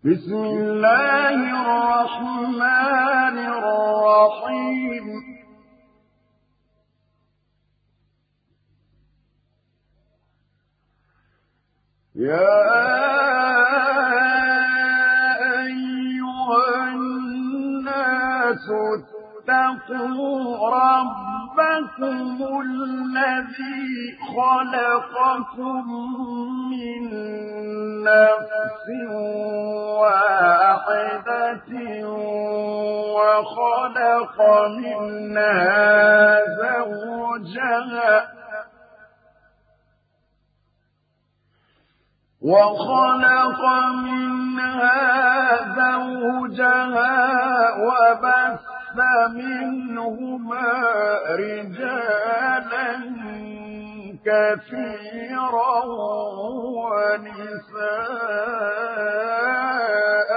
بسم الله الرحمن الرحيم يا أيها الناس اتقوا ربكم الذي خلقكم من نفس واحدة وخلق منها زوجها وبث منهما رجالا كثيرا ونساء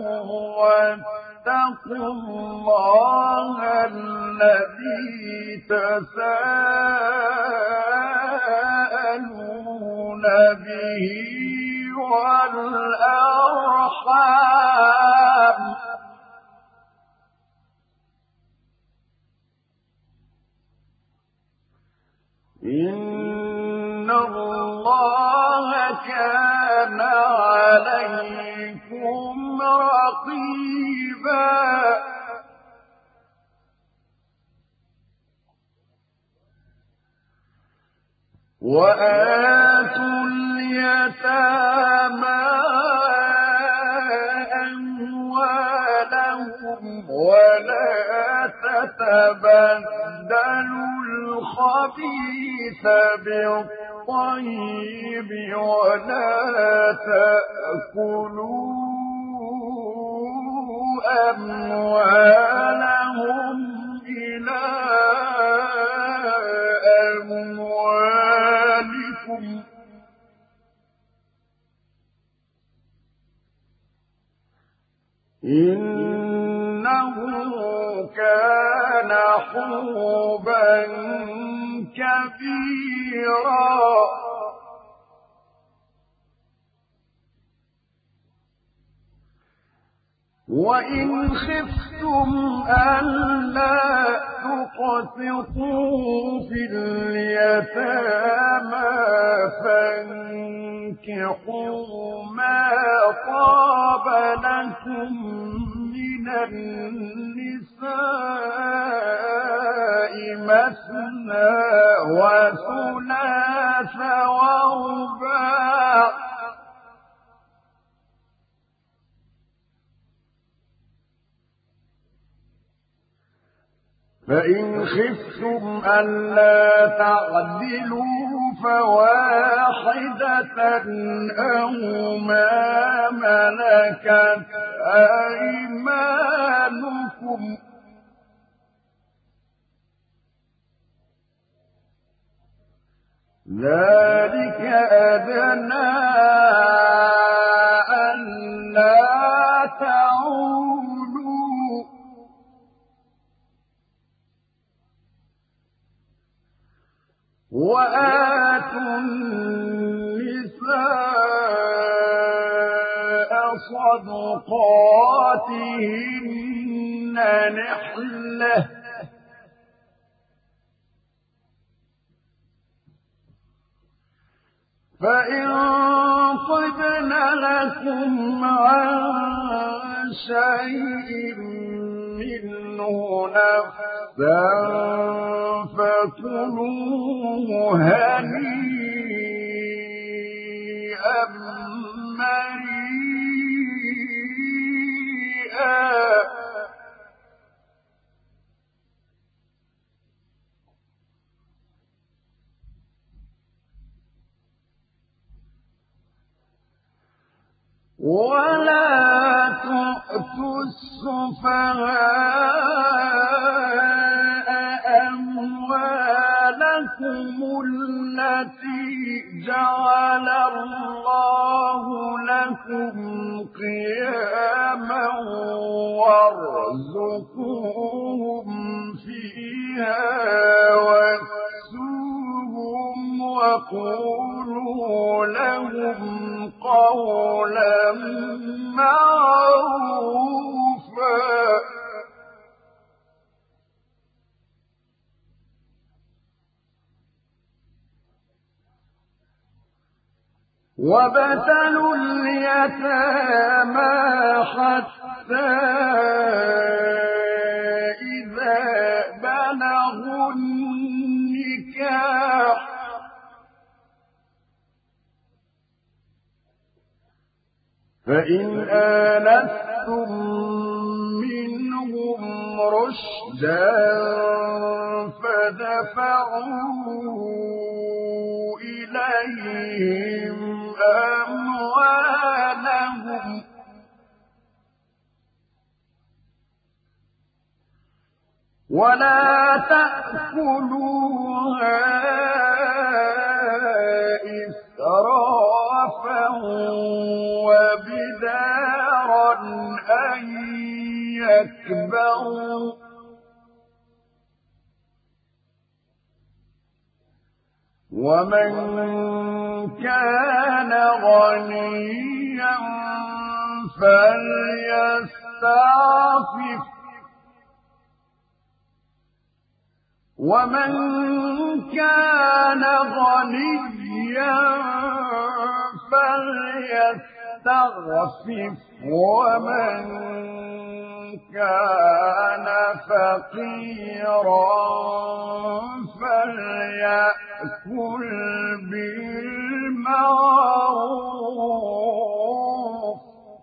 واتقوا الله الذي تساءلون به والأرحام إن الله كان عليكم رقيبا وآتوا اليتامى أموالهم ولا تتبدلوا الخبيث بالطيب ولا تأكلوا أموالهم إلى أموالكم إنه كان حوبا كبيرا وإن خفتم ألا تقسطوا في اليتامى فانكحوا ما طاب لكم من النساء مثنى وثلاث ورباع فإن خفتم ألا تعدلوا فواحدة أو ما ملكت أيمانكم ذلك أدنى ألا تعولوا وآتوا النساء صدقاتهن نحلة فإن طبن لكم عن شيء منه نفسا فكلوه هنيئا مريئا ولا تؤتوا السفهاء أموالكم التي جعل الله لكم قياما وارزقوهم فيها واكسوهم وقولوا لهم قولا معروفا وابتلوا اليتامى حتى إذا بلغوا النكاح فإن آنستم منهم رشدا فدفعوا إليهم أموالهم ولا تأكلوها إسرافا وبدارا أن يكبروا ومن كان غنيا فليستعفف ومن كان غنيا فليستعفف ومن كان فقيرا فليأكل بالمعروف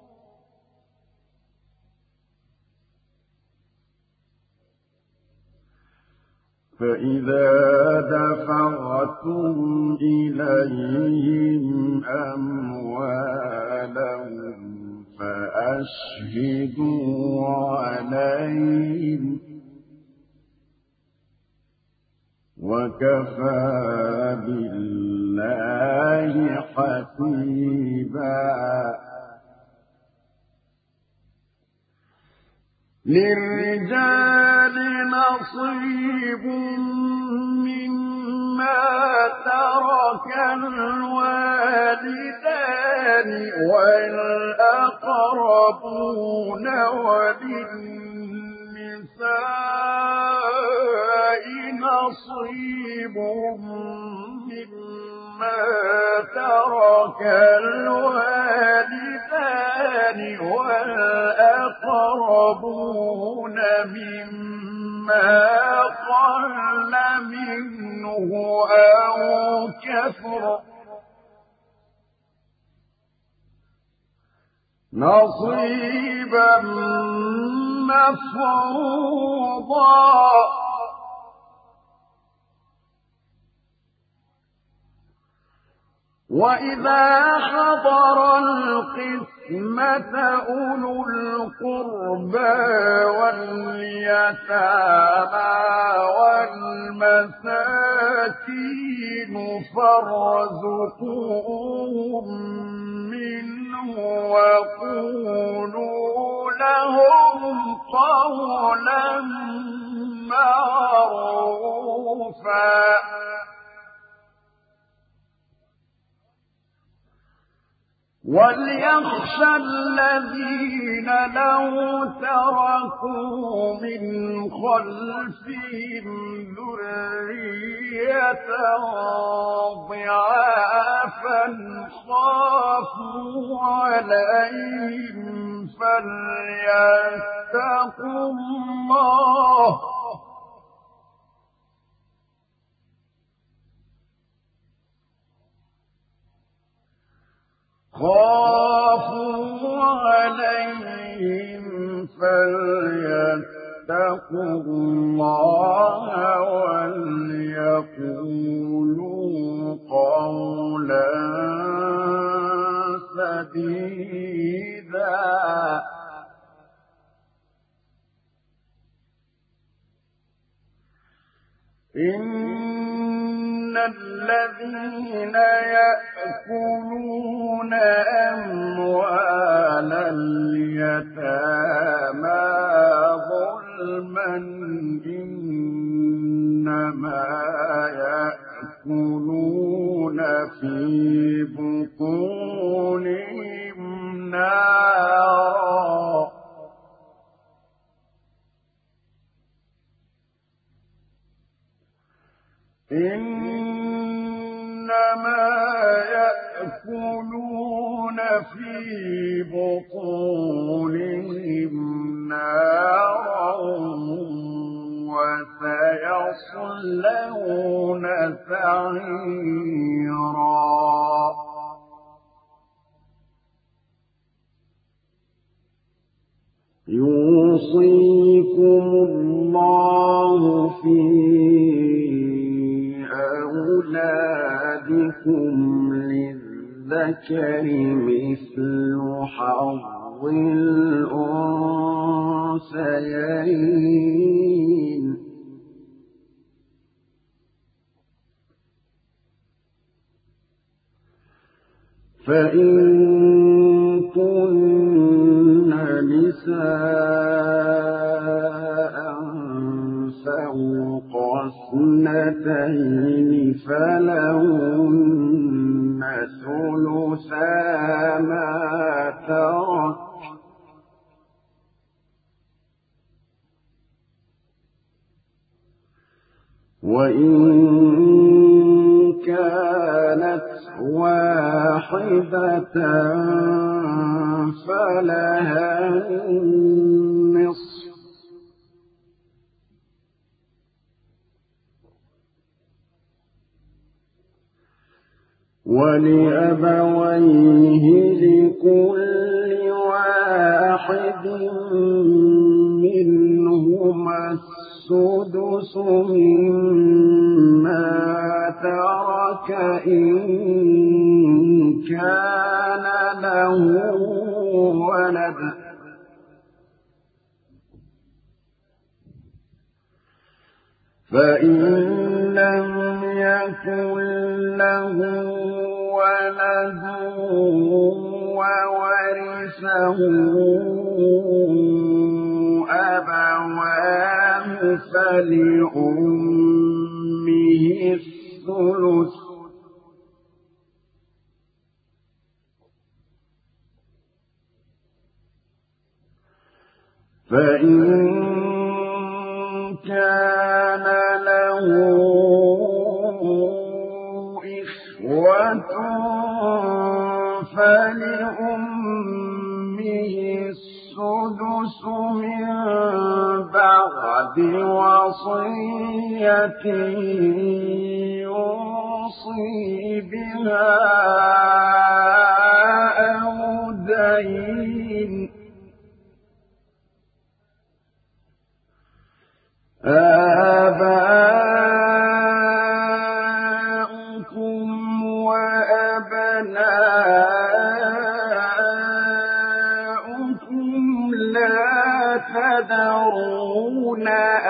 فإذا دفعتم إليهم أموالهم فأشهدوا عليهم وكفى بالله حسيبا للرجال نصيب مما ترك الوالدان والأقربون وللنساء نصيب مما ترك الوالدان والأقربون مما قل منه أو كثر نصيبا مفروضا وإذا حضر القسمة أولو القربى واليتامى والمساكين فارزقوهم منه وقولوا لهم قولا معروفا وليخشى الذين لو تركوا من خلفهم ذرية ضعافا خافوا عليهم فليتقوا الله فليتقوا الله وليقولوا قولا سديدا إن الذين يأكلون أموال اليتامى ظلما إنما يأكلون في بطونهم إنما يأكلون في بطونهم نارا وسيصلون سعيرا يوصيكم الله في أولادكم للذكر مثل حظ الأنثيين فإن كن نساء فوق اثنتين فلهن ثلثا ما ترك وإن كانت واحدة فلها النصف ولأبويه لكل واحد منهما السدس مما ترك إن كان له ولد فإن لم يكن له ولد وورثه أبواه فلأمه الثلث فإن كان له إخوة فلأمه السدس من بعد وصية يوصي بها أو دين آباؤكم وأبناؤكم لا تدرون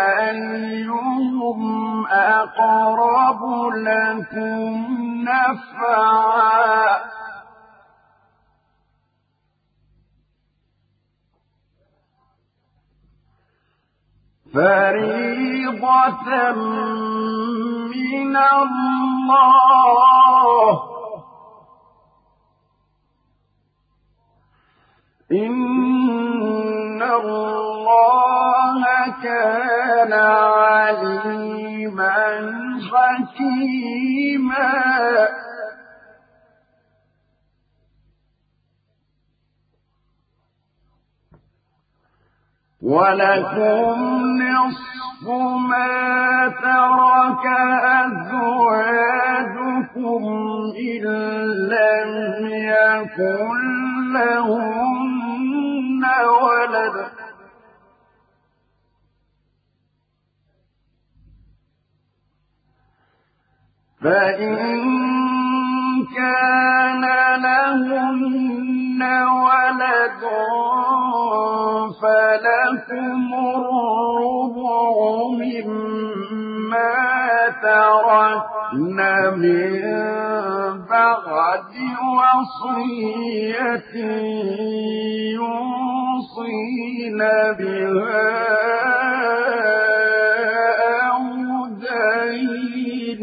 أيهم أقرب لكم نفعا فريضة من الله إن الله كان عليما حكيما ولكم نصف ما ترك أزواجكم إن لم يكن لهن ولد فإن كان لهن ولد فلكم الربع مما تركن من بعد وصية يوصين بها أو دين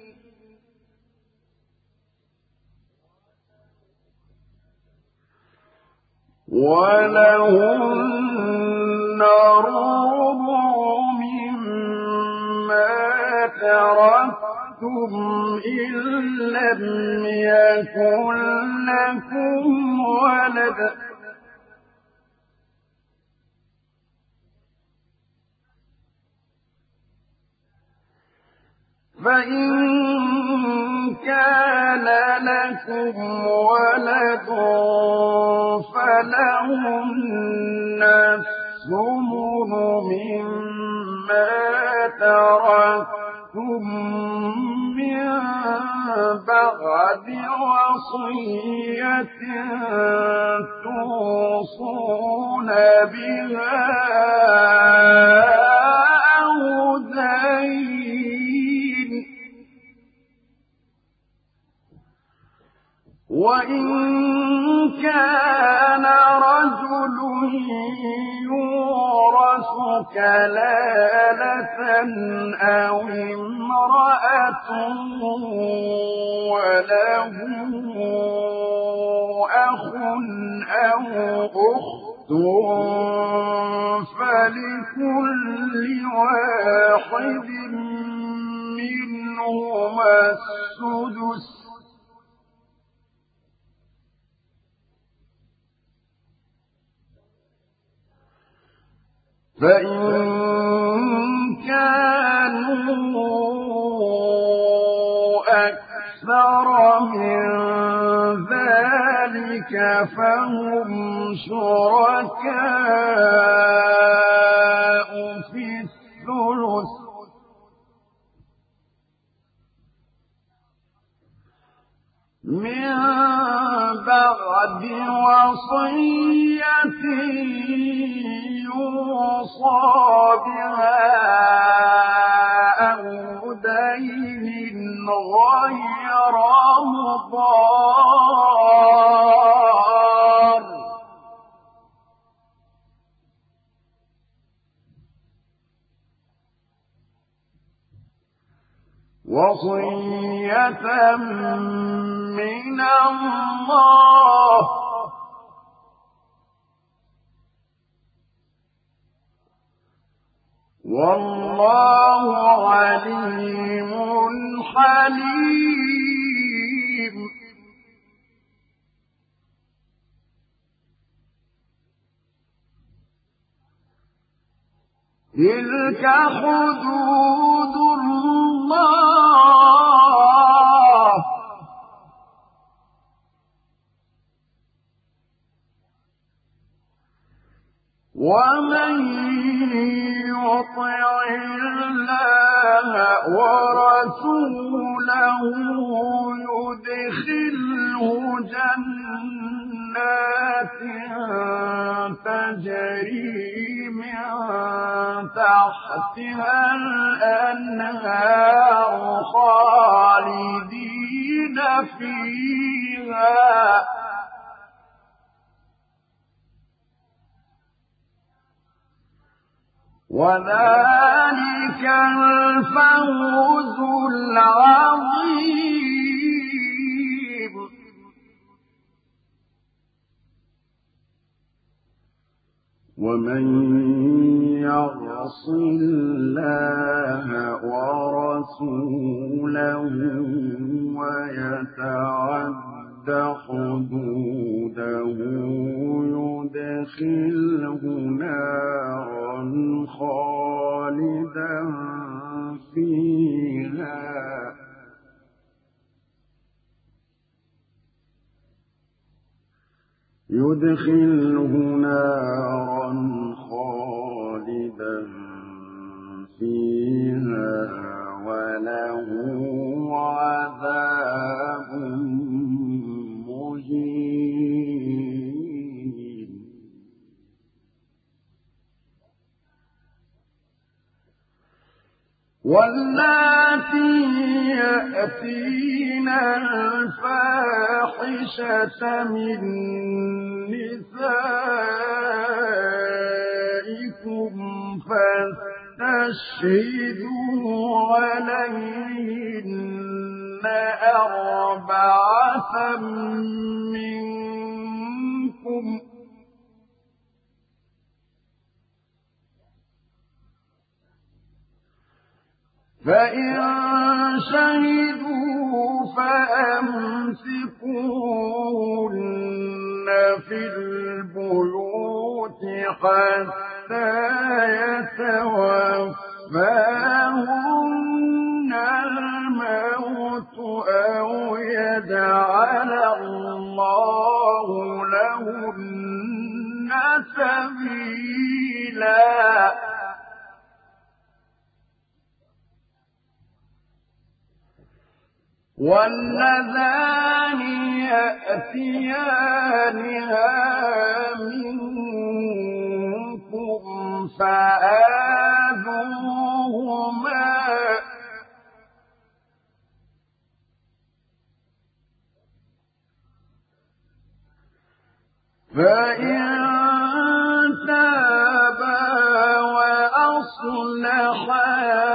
ولهن ربع مما تركتم إن لم يكن لكم ولد فإن كان لكم ولد فلهن الثمن مما تركتم من بعد وصية توصون بها أو دين وإن كان رجل يورث كلالة أو امرأة وله أخ أو أخت فلكل واحد منهما السدس فإن كانوا أكثر من ذلك فهم شركاء في الثلث من بعد وصية يوصى بها أو دين غير مضار وصية من الله والله عليم حليم تلك حدود الله ومن يطع الله ورسوله يدخله جنات تجري من تحتها الأنهار خالدين فيها وذلك الفوز العظيم ومن يعص الله ورسوله ويتعد حدوده يدخله نارا خالدا فيها يدخله نارا خالدا فيها وله عذاب مهين واللاتي يأتين الفاحشة من نسائكم فاستشهدوا عليهن أربعة منكم فإن شهدوا فأمسكوهن في البيوت حتى يتوفاهن الموت أو يجعل الله لهن سبيلا واللذان يأتيانها منكم فآذوهما فإن تابا وأصلحا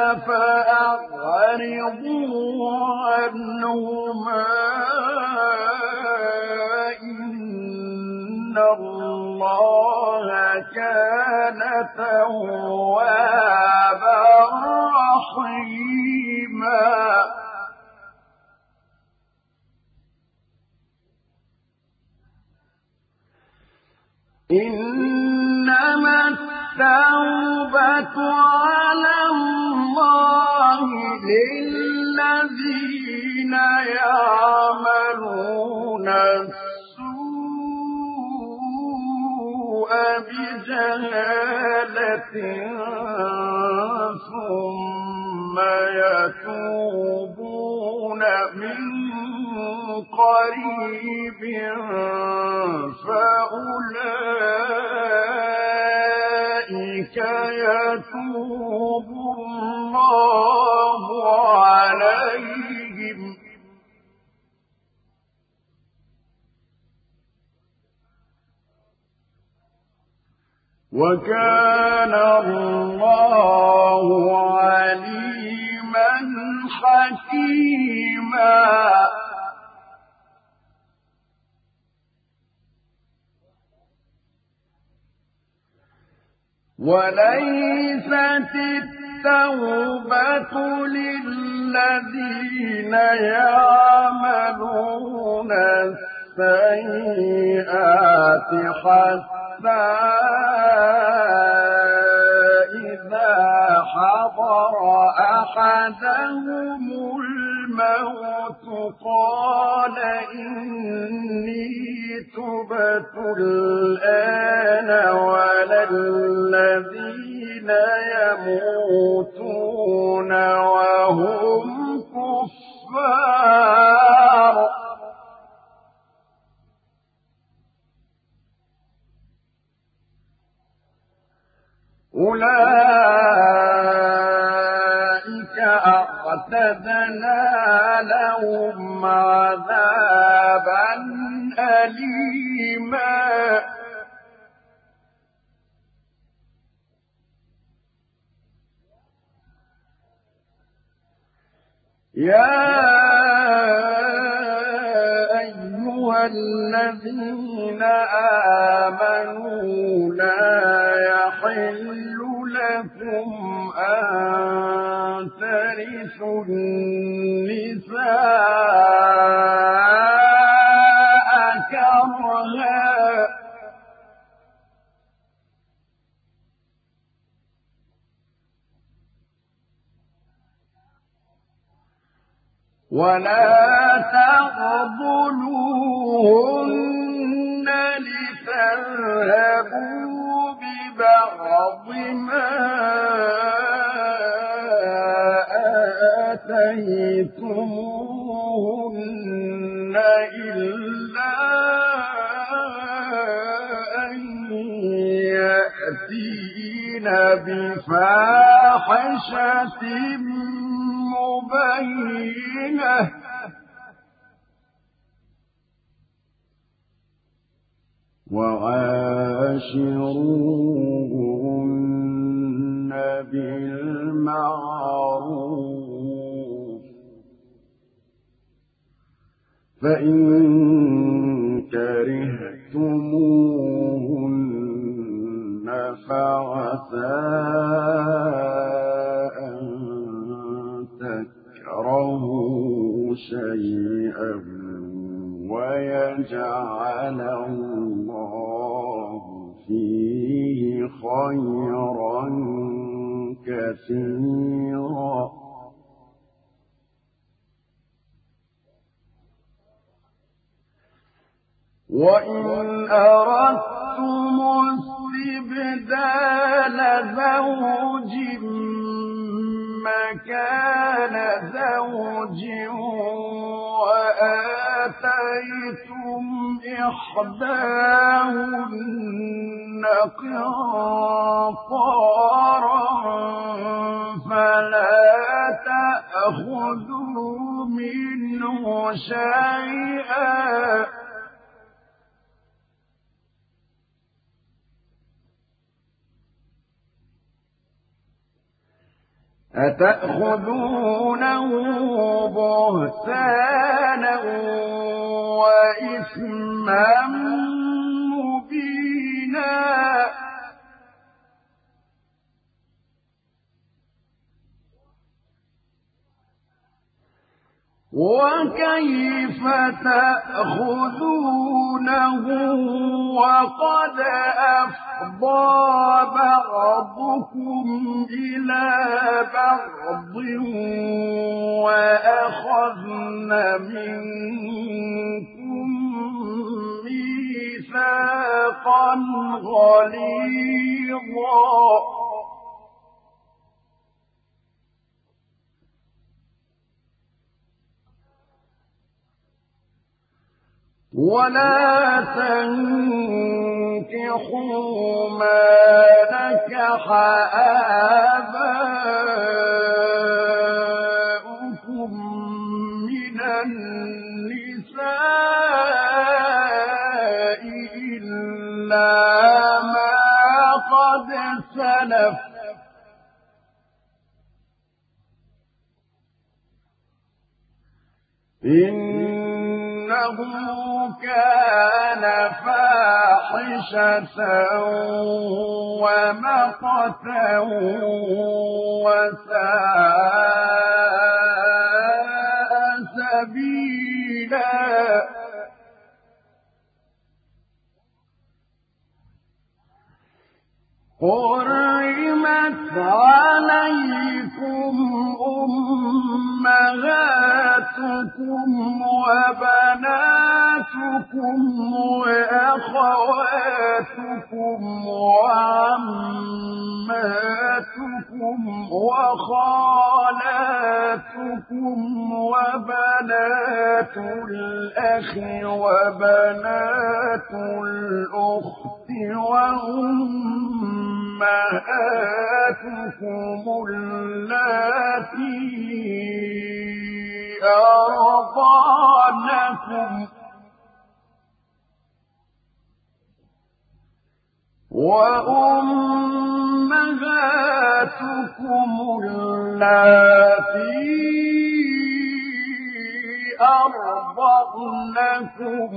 فأعرضوا عنهما إن الله كان توابا رحيما إنما التوبة على الله للذين يعملون السوء بجهالة ثم يتوبون من قريب فأولئك يتوب الله عليهم وكان الله عليما حكيما وليست التوبة للذين يعملون السيئات حتى إذا حضر أحدهم الموت قال إني تبت الآن ولا الذين يموتون وهم كفار أولئك أعتدنا لهم عذابا أليما يا أيها الذين آمنوا لا يحل لكم أن ترثوا النساء كرها ولا تقبلوهن لتذهبوا ببعض ما آتيتموهن إلا أن يأتين بفاحشة مبينة وعاشروهن بالمعروف فإن كرهتموهن فعسى أن تكرهوا خيرا كثيرا وإن أردتم استبدال زوج مكان زوج وآتيتم إحداهن قنطارا فلا تأخذوا منه شيئا أتأخذونه بهتانا وإثما مبينا وكيف تأخذونه وقد أفضى بعضكم إلى بعض وأخذن منكم ميثاقا غليظا ولا تنكحوا ما نكح آباؤكم من النساء إلا ما قد سلف إنه كان فاحشة ومقتا وساء سبيلا حرمت عليكم أمهاتكم وبناتكم وأخواتكم وعماتكم وخالاتكم وبنات الأخ وبنات الأخت وأمهاتكم اللاتي أرضعنكم وأمهاتكم اللاتي أرضعنكم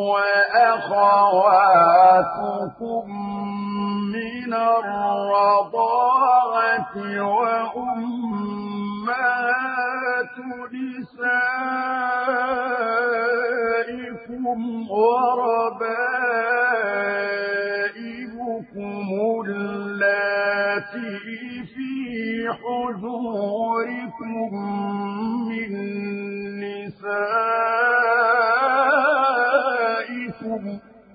وأخواتكم من الرضاعة وأمهات نسائكم وربائبكم اللاتي في حجوركم من نسائكم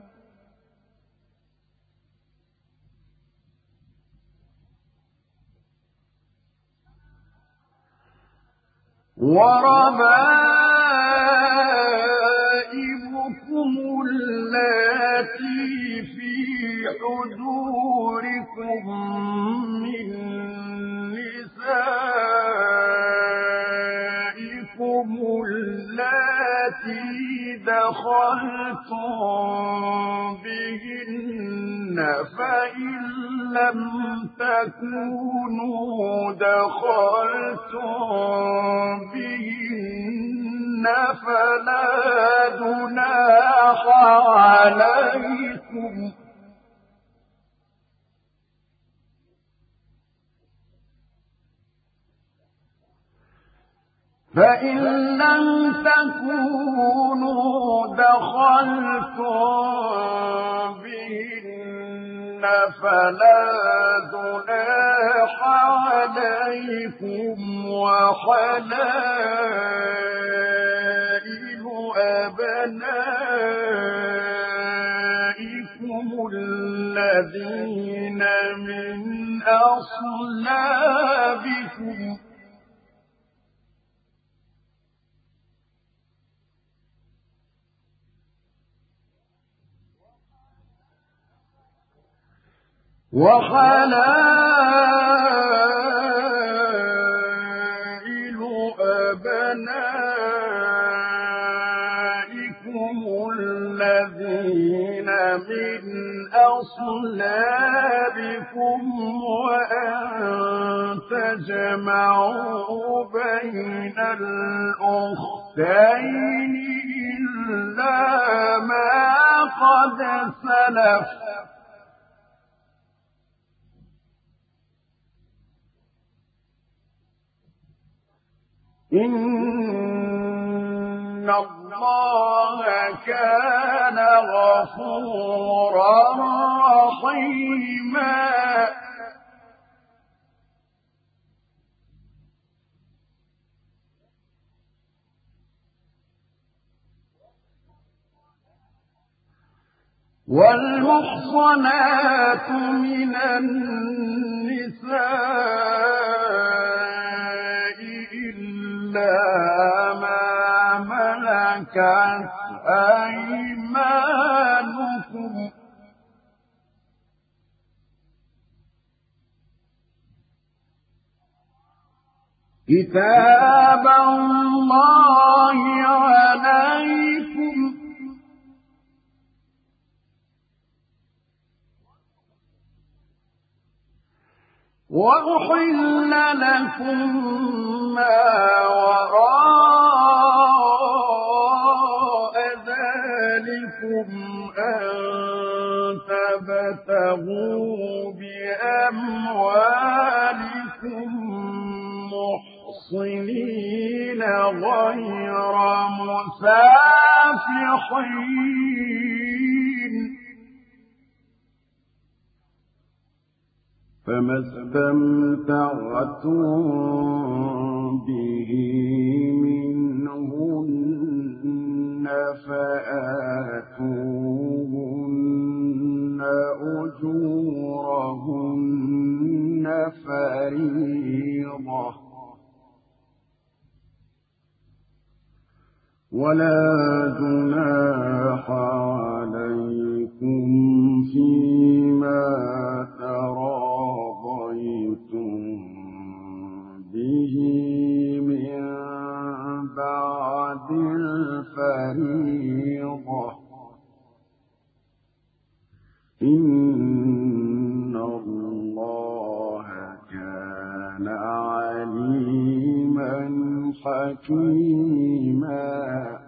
وربائبكم اللاتي في حجوركم من نسائكم اللاتي دخلتم بهن فإن لم تكونوا دخلتم بهن فلا جناح عليكم فإن لم تكونوا دخلتم بهن فلا جناح عليكم وحلائل أبنائكم الذين من أصلابكم وحلائل أبنائكم الذين من أصلابكم وأن تجمعوا بين الأختين إلا ما قد سلف إن الله كان غفورا رحيما والمحصنات من النساء إلا ما ملكت أيمانكم كتاب الله عليكم وأحل لكم ما وراء ذلكم أن تبتغوا بأموالكم محصنين غير مسافحين فما استمتعتم به منهن فآتوهن أجورهن فريضة ولا جناح عليكم فيما تراضيتم به من بعد الفريضة إن الله كان عليما حكيما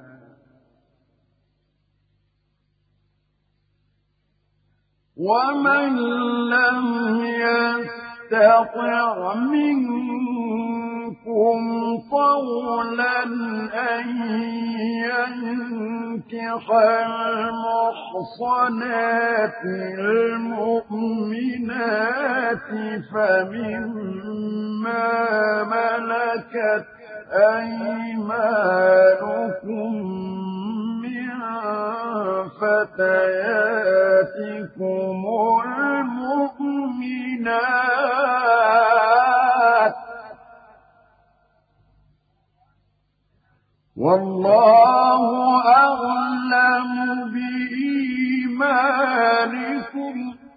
ومن لم يستطع منكم طولا أن ينكح المحصنات المؤمنات فمما ملكت أيمانكم من فتياتكم المؤمنات والله أعلم بإيمانكم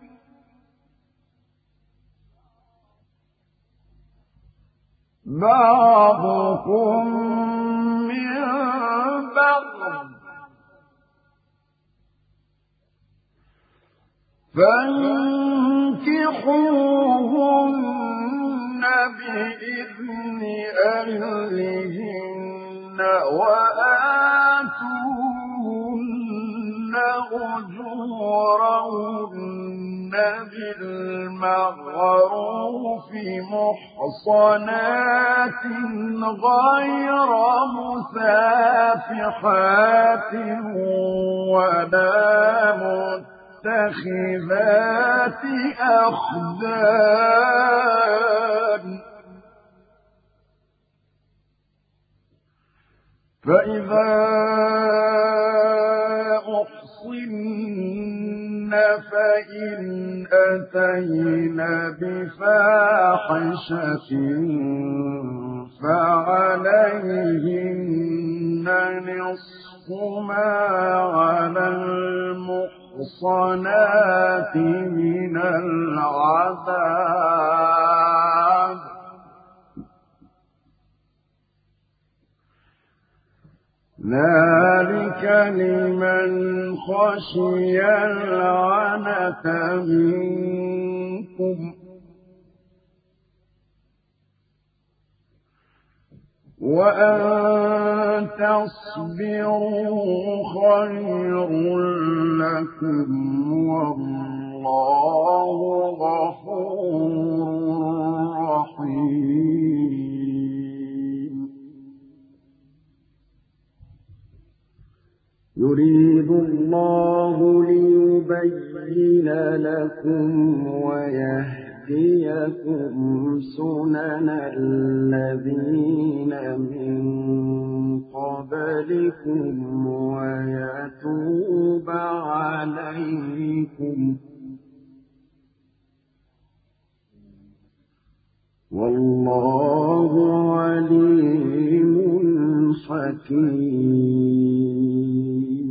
بعضكم من بعض فانكحوهن بإذن أهلهن وآتوهن أجورهن بالمعروف محصنات غير مسافحات ولا متخذات أخدان فإذا أحصن فإن أتين بفاحشة فعليهن نصف ما على المحصنات من العذاب ذلك لمن خشي العنة منكم وأن تصبروا خير لكم والله غفور رحيم يريد الله ليبين لكم ويهديكم سنن الذين من قبلكم ويتوب عليكم والله عليم حكيم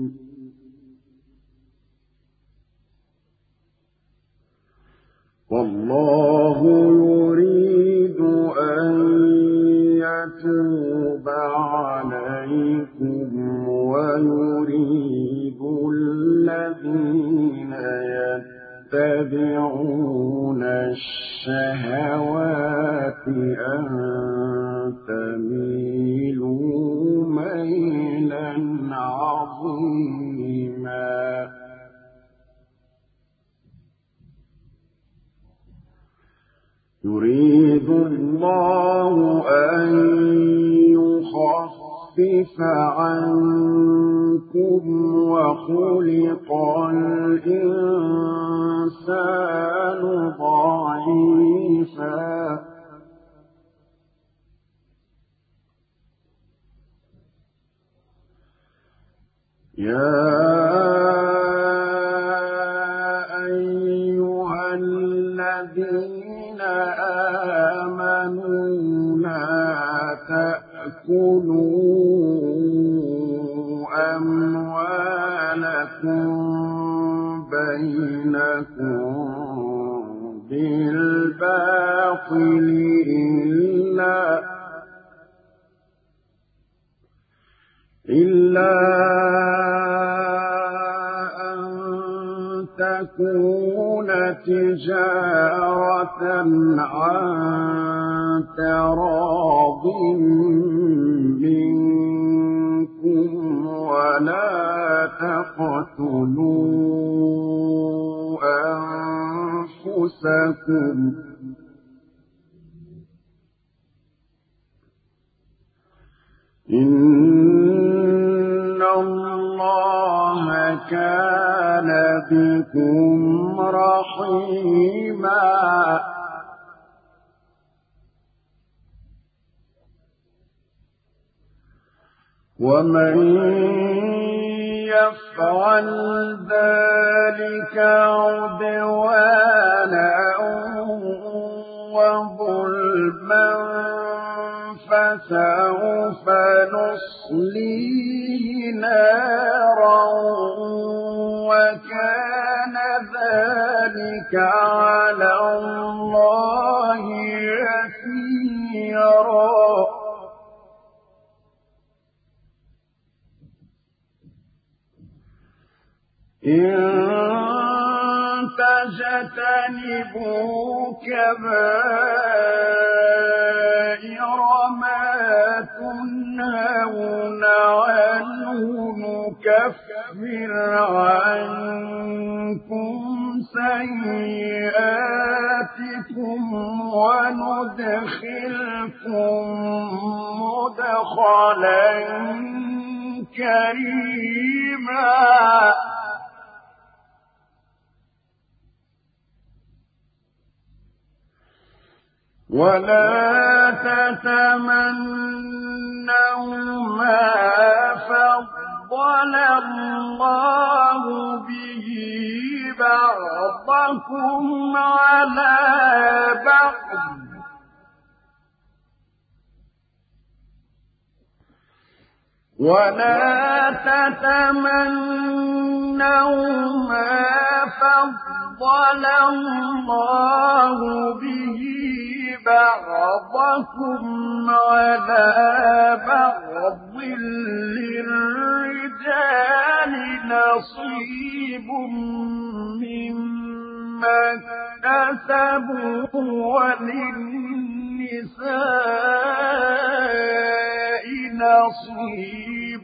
والله يريد أن يتوب عليكم ويريد الذين يتبعون الشهوات أن تميلوا ميلا عظيما يريد الله أن يخفف عنكم وخلق الإنسان ضعيفا يا أيها الذين آمنوا لا تأكلوا أموالكم بينكم بالباطل إلا أن تكون تجارة عن تراض منكم ولا تقتلوا أنفسكم إن الله كان بكم رحيما ومن يفعل ذلك عدوانا وظلما فسوف نصليه نارا وكان ذلك على الله يسيرا إن تجتنبوا كبائر ما تنهون عنه نكفر عنكم سيئاتكم وندخلكم مدخلا كريما ولا تتمنوا ما فضل الله به بعضكم على بعض ولا تتمنوا ما فضل الله به بعضكم على بعض للرجال نصيب مما اكتسبوا وللنساء نصيب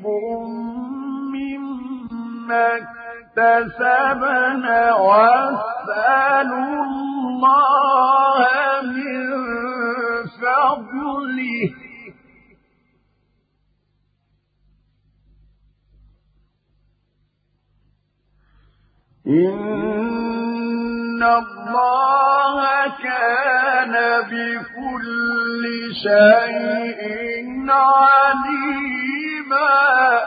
مما اكتسبن واسألوا الله من فضله إن الله كان بكل شيء عليما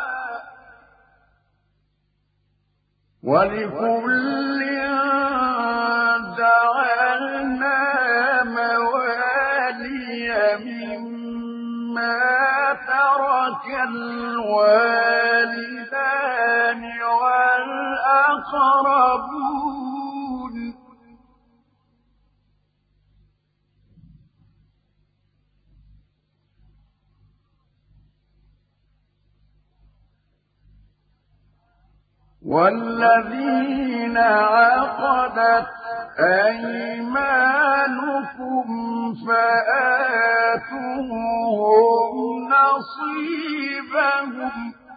ولكل جعلنا موالي مما ترك الوالدان والأقربون والذين عقدت أيمانكم فآتوهم نصيبهم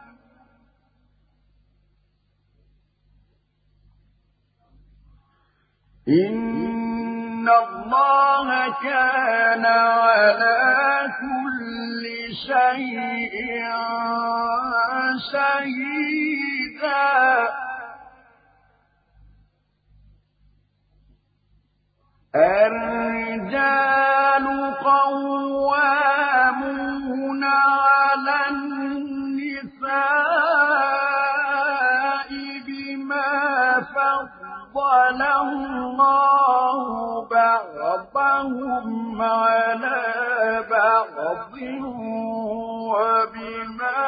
إن الله كان على كل شيء شهيدا الرجال قوامون على النساء بما فضل الله بعضهم على بعض وبما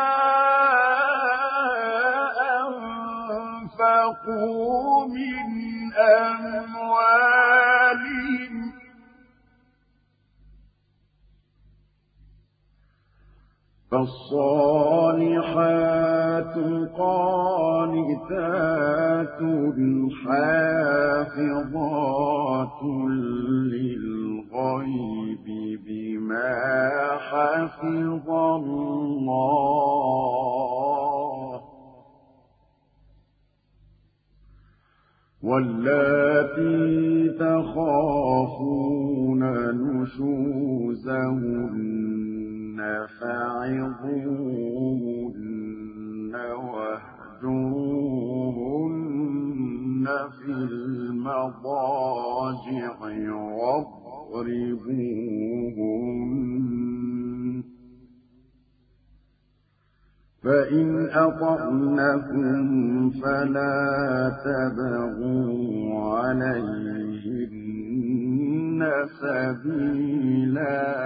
أنفقوا من أموالهم فالصالحات قانتات حافظات للغيب بما حفظ الله واللاتي تخافون نشوزهن فعظوهن واهجروهن في المضاجع واضربوهن فإن أطعنكم فلا تبغوا عليهن سبيلا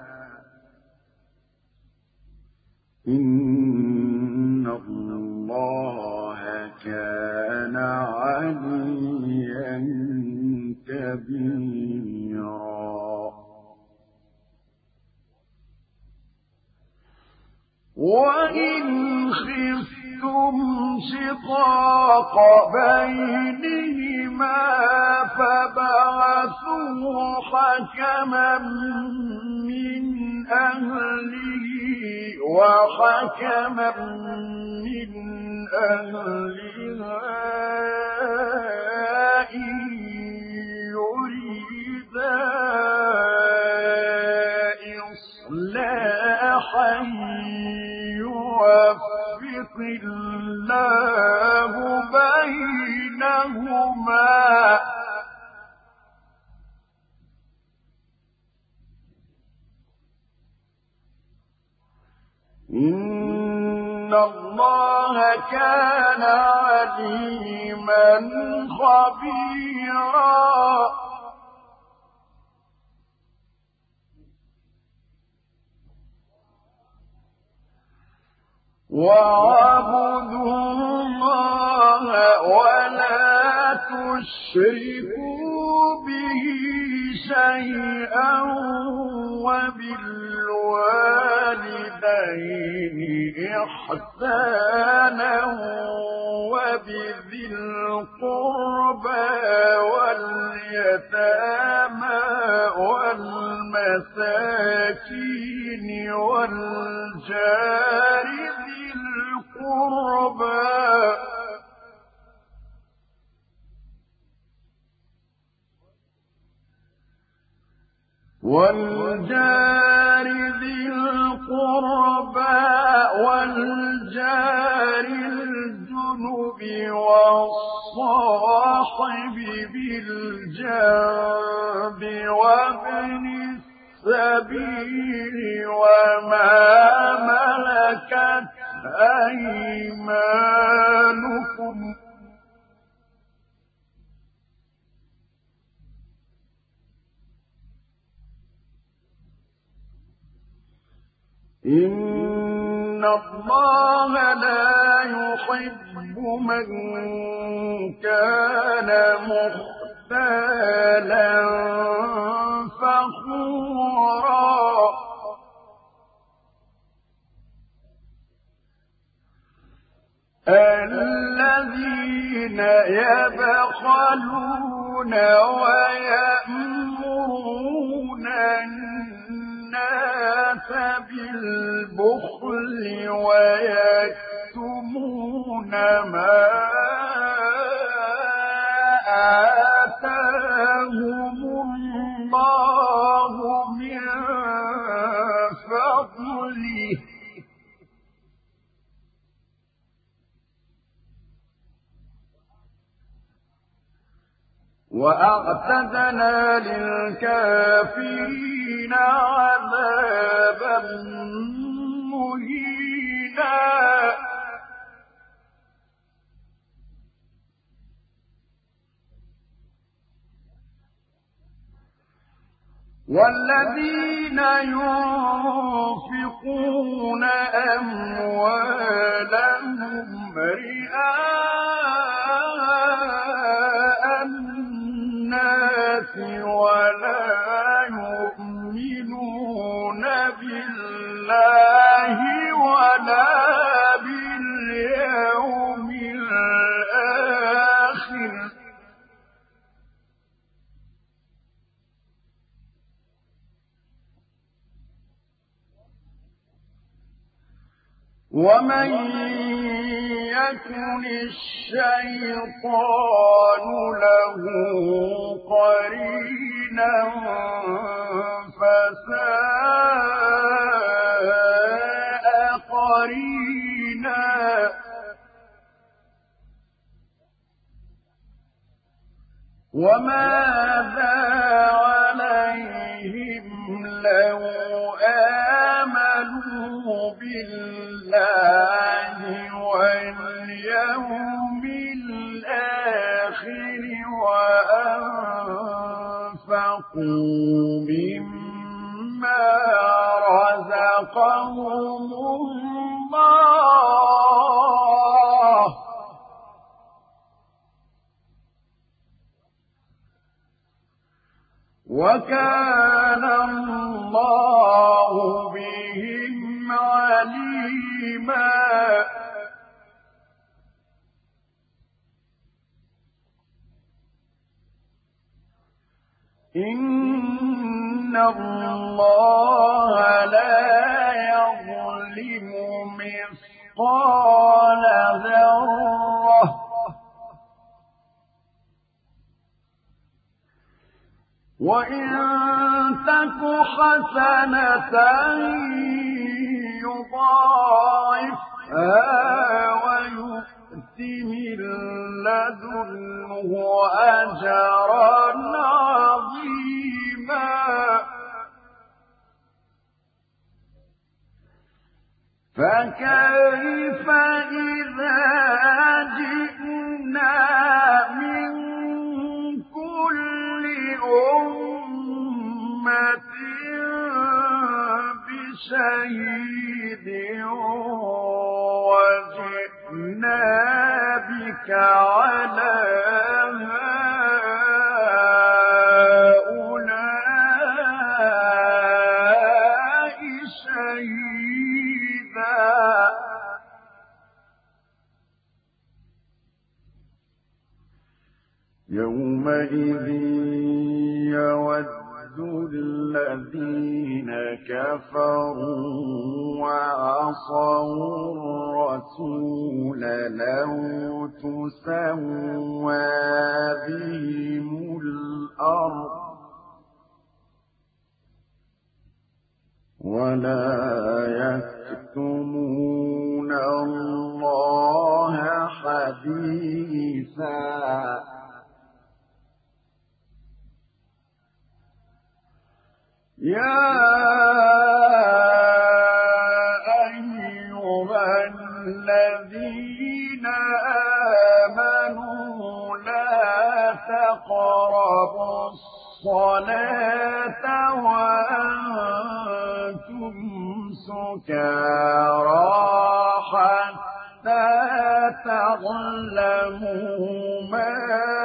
إن الله كان عليا كبيرا وإن خفتم شقاق بينهما فبعثوا حكما من أهله وحكما من أهلها إن يريدا إصلاحا يوفق الله بينهما إن الله كان عليما خبيرا واعبدوا الله ولا تشركوا به شيئا وبالوالدين إحسانا وبذي القربى واليتامى والمساكين والجار ذي القربى والجار الجنب والصاحب بالجنب وابن السبيل وما ملكت أيمانكم إن الله لا يحب من كان مختالا فخورا الذين يبخلون ويأمرون الناس بالبخل ويكتمون ما آتاهم الله من فضله وأعتدنا للكافرين عذابا مهينا والذين ينفقون أموالهم رئاء الناس ولا يؤمنون بالله ولا باليوم الآخر ومن يكن الشيطان له قرينا فساء قرينا وماذا عليهم لو آمنوا بالله واليوم الآخر وأنفقوا مما رزقهم الله وكان الله بهم عليما إن الله لا يظلم مثقال ذرة وإن تك حسنة يضاعفها ويؤت من لدنه أجرا عظيما فكيف إذا جئنا من كل أمة بشهيد وجئنا بك على هؤلاء شهيدا يومئذ يود الذين كفروا وعصوا الرسول لو تسوى بهم الأرض ولا يكتمون الله حديثا يا أيها الذين آمنوا لا تقربوا الصلاة وأنتم سكارى حتى تعلموا ما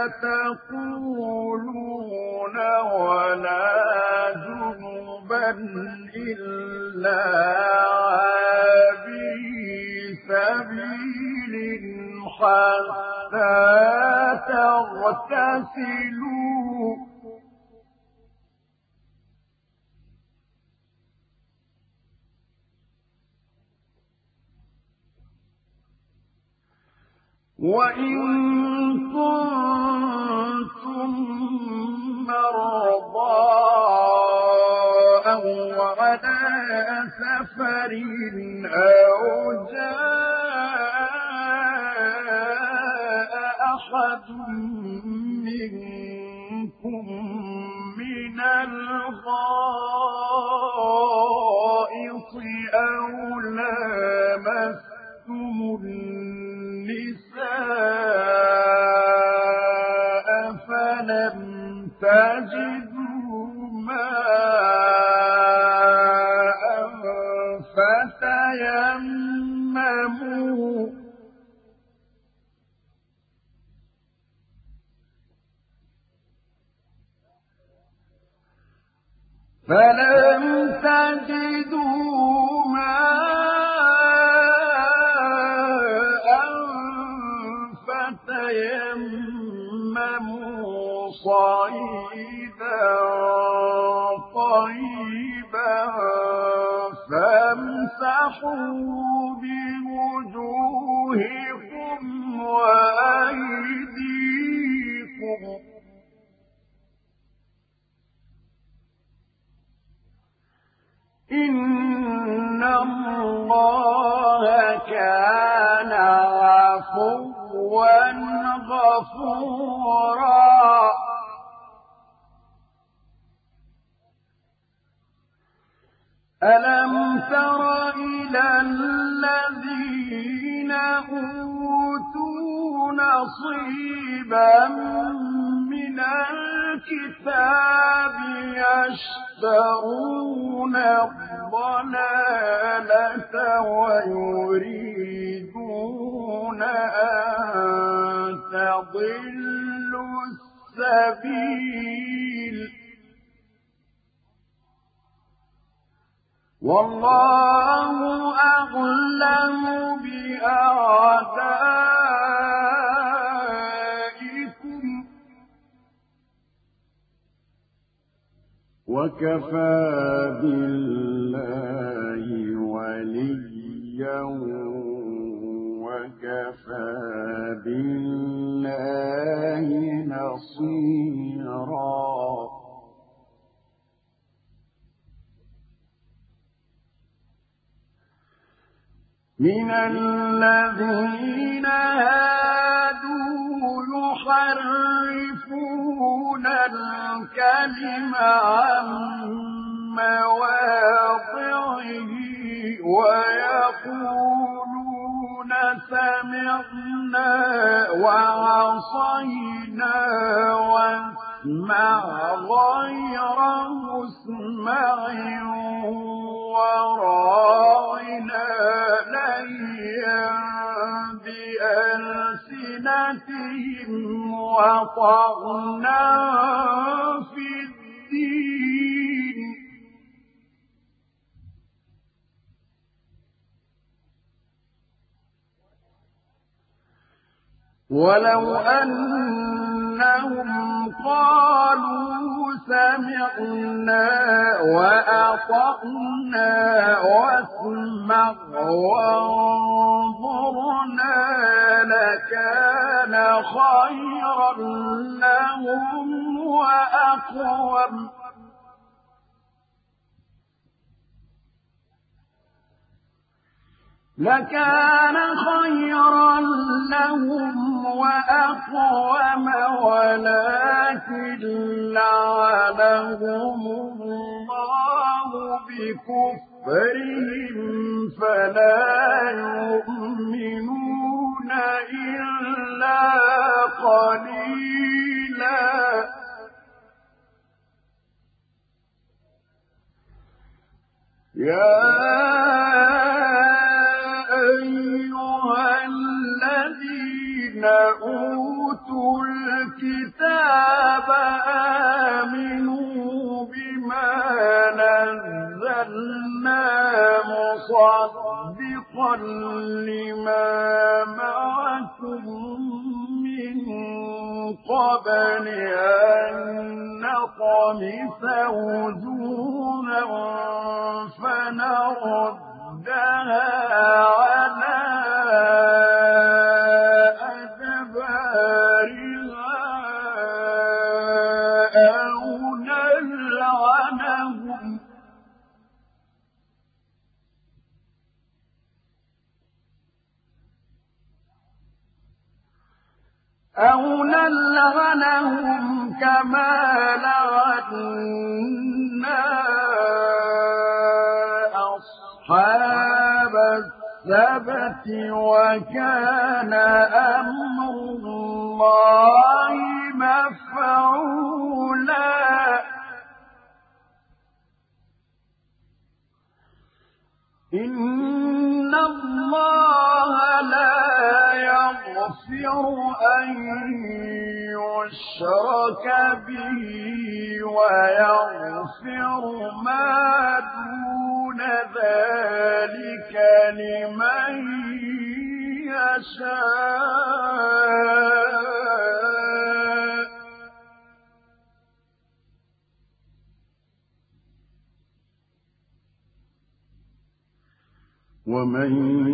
تقولون ولا جنبا إلا عابري سبيل حتى تغتسلوا وإن كنتم مرضى أو على سفر أو جاء أحد منكم من الغائط أو لامستم النساء فلم تجدوا ماء فتيمموا صعيدا طيبا فامسحوا بوجوهكم وأيديكم إن الله كان عفوا غفورا ألم تر إلى الذين أوتوا نصيبا من الكتاب يشترون الضلالة ويريدون أن تضلوا السبيل والله أعلم بأعدائكم وكفى بالله وليا وكفى بالله نصيرا من الذين هادوا يحرفون الكلم عن مواضعه ويقولون سمعنا وعصينا واسمع غير مسمع وراعنا ليا بألسنتهم وطعنا في الدين ولو أنهم قالوا سمعنا وأطعنا واسمع وانظرنا لكان خيرا لهم وأقوم لكان خيرا لهم وأقوم ولكن لعنهم الله بكفرهم فلا يؤمنون إلا قليلا يا أيها الذين أوتوا الكتاب آمنوا بما نزلنا مصدقا لما معكم من قبل أن نطمس وجوها فنردها على أدبارها أو نلعنهم كما لعنا أصحاب السبت وكان أمر الله مفعولا إن الله لا يغفر أن يشرك به ويغفر ما دون ذلك لمن يشاء ومن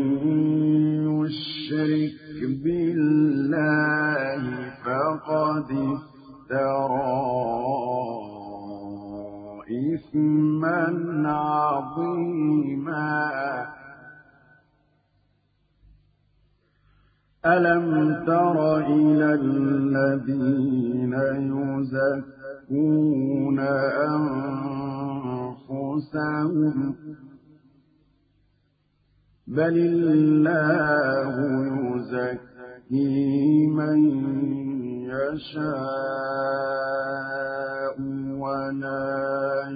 يشرك بالله فقد افترى إثما عظيما ألم تر إلى الذين يزكون أنفسهم بل الله يزكي من يشاء ولا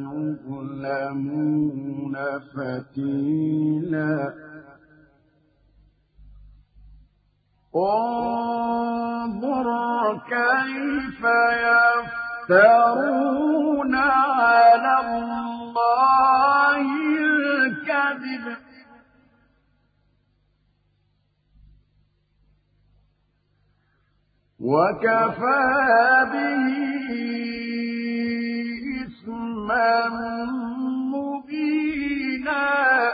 يظلمون فتيلا انظر كيف يفترون على الله الكذب وكفى به إثما مبينا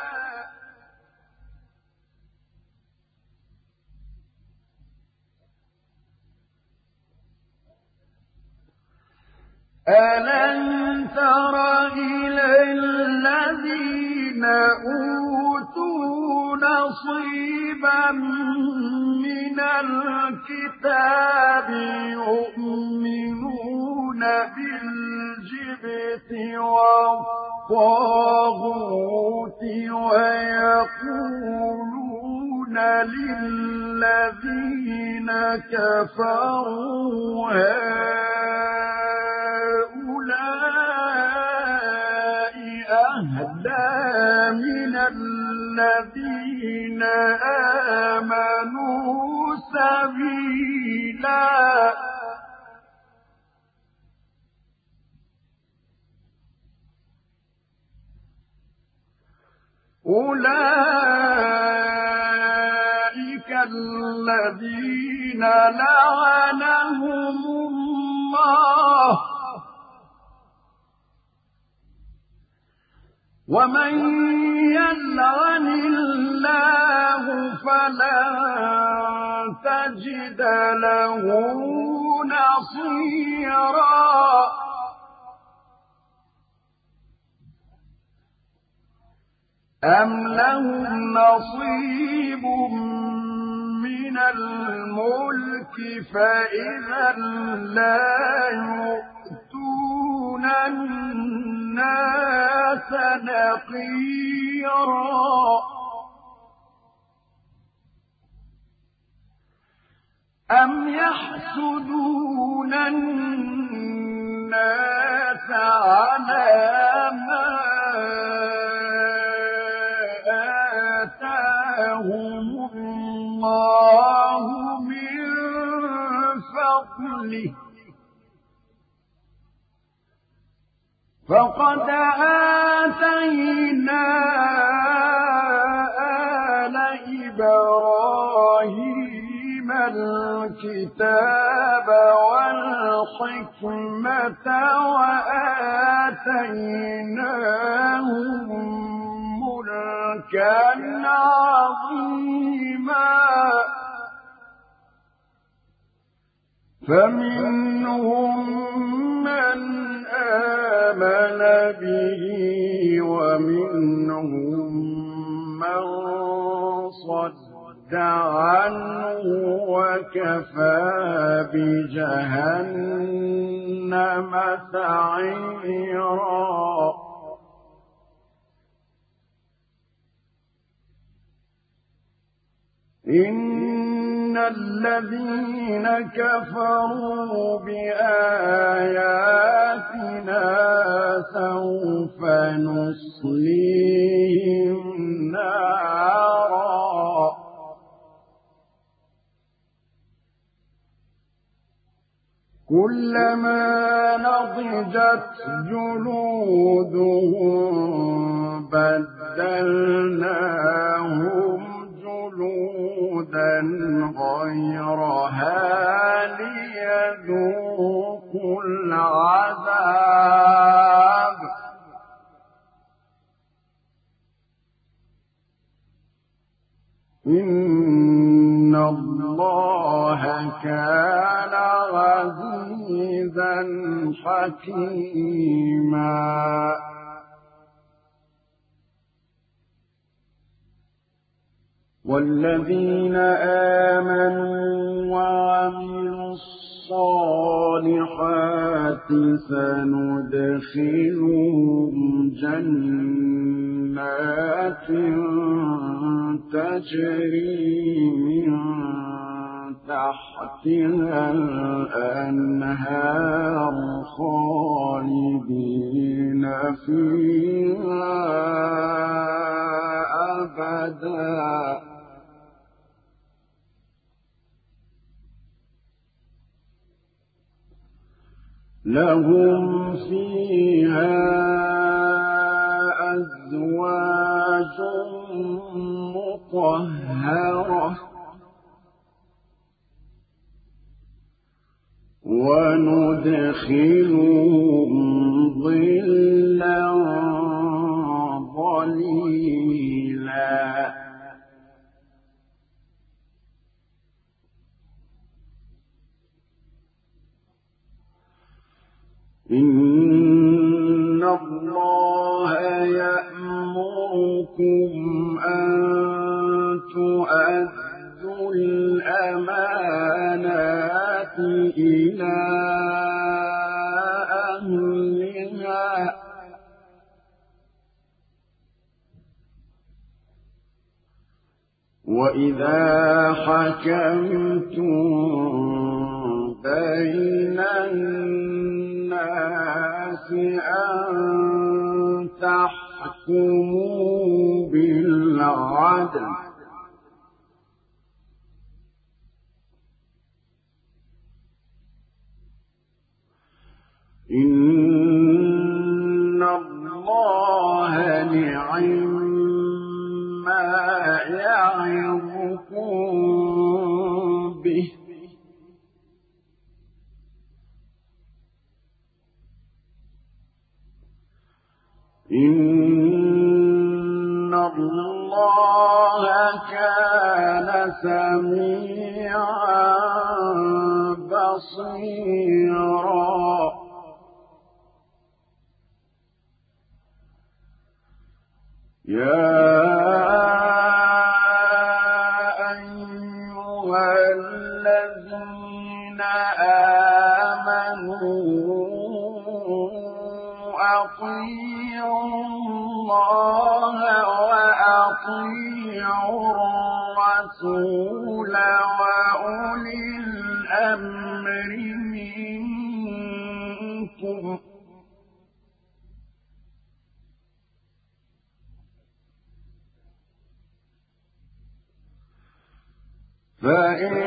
ألم تر إلى الذين أوتوا نصيبا من الكتاب يؤمنون بالله بالجبت والطاغوت ويقولون للذين كفروا هؤلاء أهدى من الذين آمنوا سبيلا أولئك الذين لعنهم الله ومن يلعن الله فلن تجد له نصيرا أم لهم نصيب من الملك فإذا لا يؤتون الناس نقيرا أم يحسدون الناس على ما آتاهم الله من فضله فقد آتينا آل إبراهيم الكتاب والحكمة وآتيناهم ملكا عظيما فمنهم من آمن به ومنهم من صد عنه وكفى بجهنم سعيرا إن الذين كفروا بآياتنا سوف نصليهم نارا كلما نضجت جلودهم بدلناهم جلودا غيرها ليذوقوا العذاب إن الله كان عزيزا حكيما والذين آمنوا وعملوا الصالحات سندخلهم جنات تجري من تحتها الأنهار خالدين فيها أبدا لهم فيها أزواج مطهرة وندخلهم ظلا ظليلا إن الله يأمركم أن تؤدوا الأمانات إلى أهلها أهلها وإذا حكمتم بين الناس أن تحكموا بالعدل إن الله نعم يعظكم به إن الله كان سميعا بصيرا يا أيها الذين آمنوا أطيعوا الله وأطيعوا الرسول وأولي الأمر منكم فإن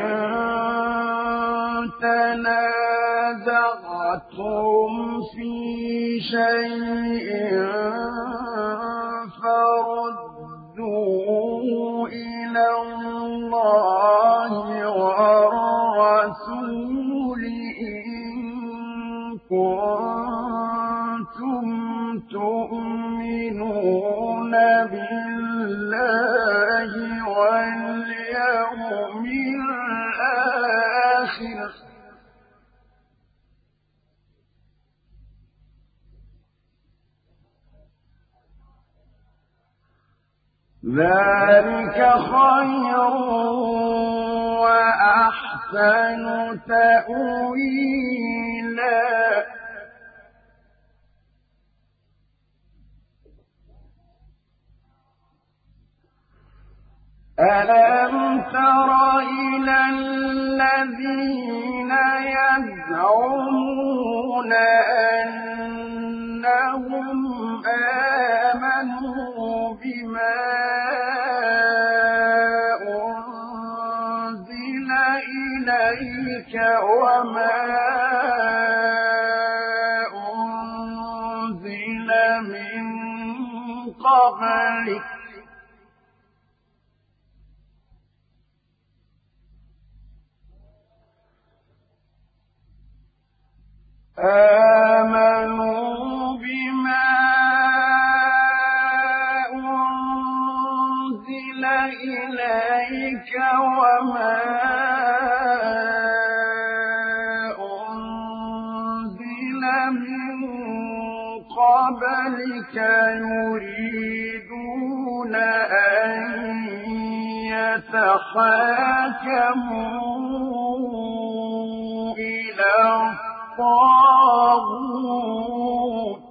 تنازعتم في شيء فردوه إلى الله والرسول إن كنتم تؤمنون بالله واليوم الآخر ذلك خير وأحسن تأويلا ألم تر إلى الذين يزعمون أنهم آمنوا بما أنزل إليك وما أنزل من قبلك آمنوا بما أنزل إليك وما أنزل من قبلك يريدون أن يتحاكموا إلى الطاغوت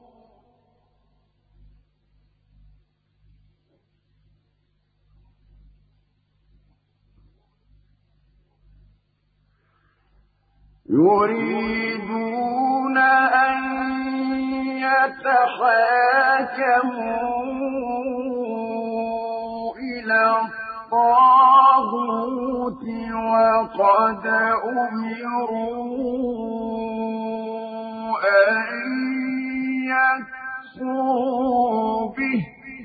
يريدون أن يتحاكموا إلى الطاغوت وقد أمروا أن يكفروا به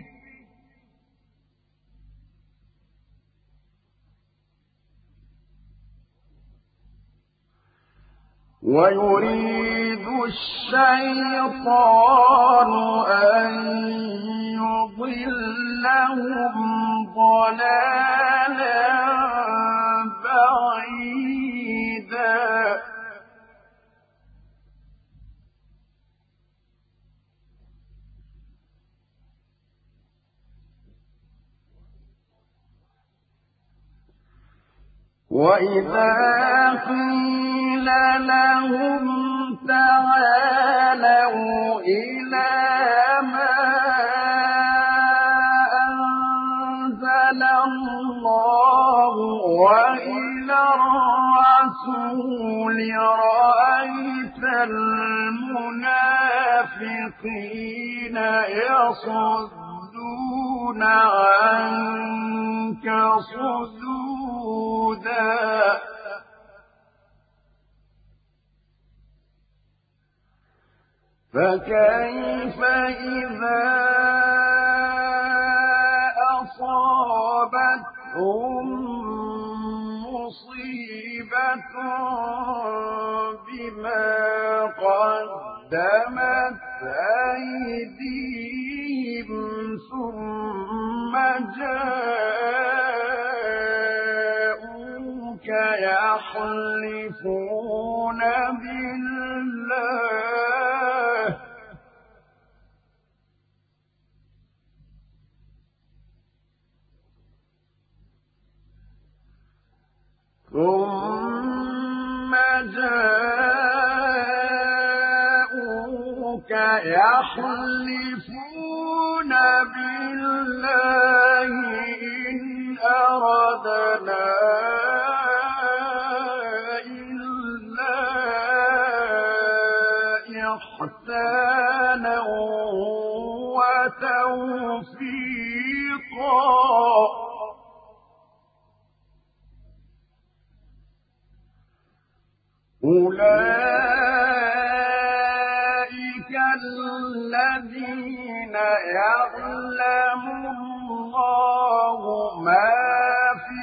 ويريد الشيطان أن يضلهم ضلالا بعيدا وإذا قيل لهم تعالوا إلى ما أنزل الله وإلى الرسول رأيت المنافقين يصدون عنك صدودا فكيف إذا أصابتهم مصيبة بما قدمت أيديهم ثم جاءوك يحلفون بالله ثم جاءوك يحلفون بالله إن أردنا إلا إحسانا وتوفيقا أولئك الذين يعلم الله ما في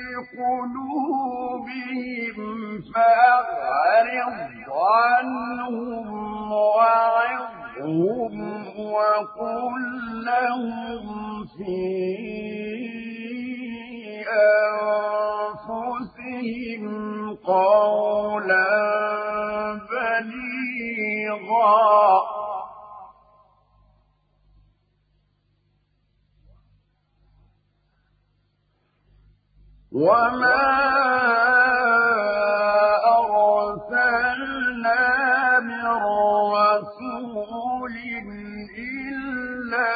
قلوبهم فأعرض عنهم وعظهم وقل لهم في أنفسهم قولا بليغا وما أرسلنا من رسول إلا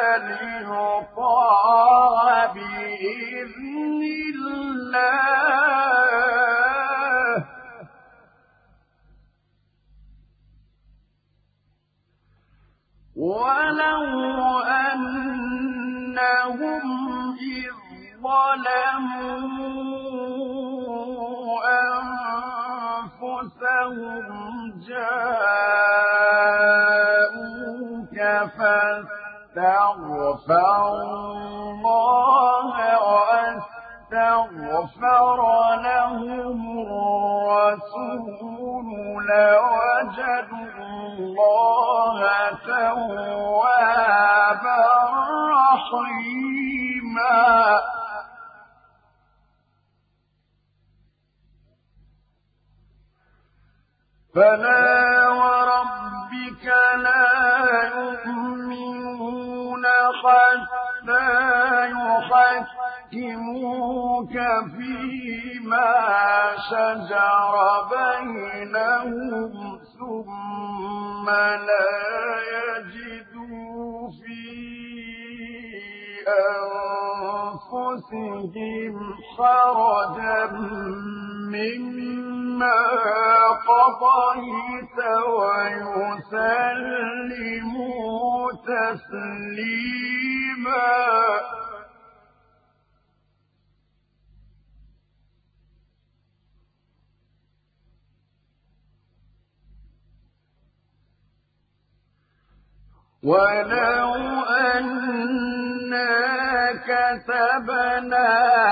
ليطاع بإذن الله ولو أنهم إذ ظلموا أنفسهم جاءوك فاستغفروا الله واستغفر لهم الرسول لوجدوا الله توابا رحيما فلا وربك لا يؤمنون حتى يحكموك فيما شجر بينهم ثم لا يجدوا في أنفسهم حرجا مما قضيت ويسلموا تسليما ولو أنا كتبنا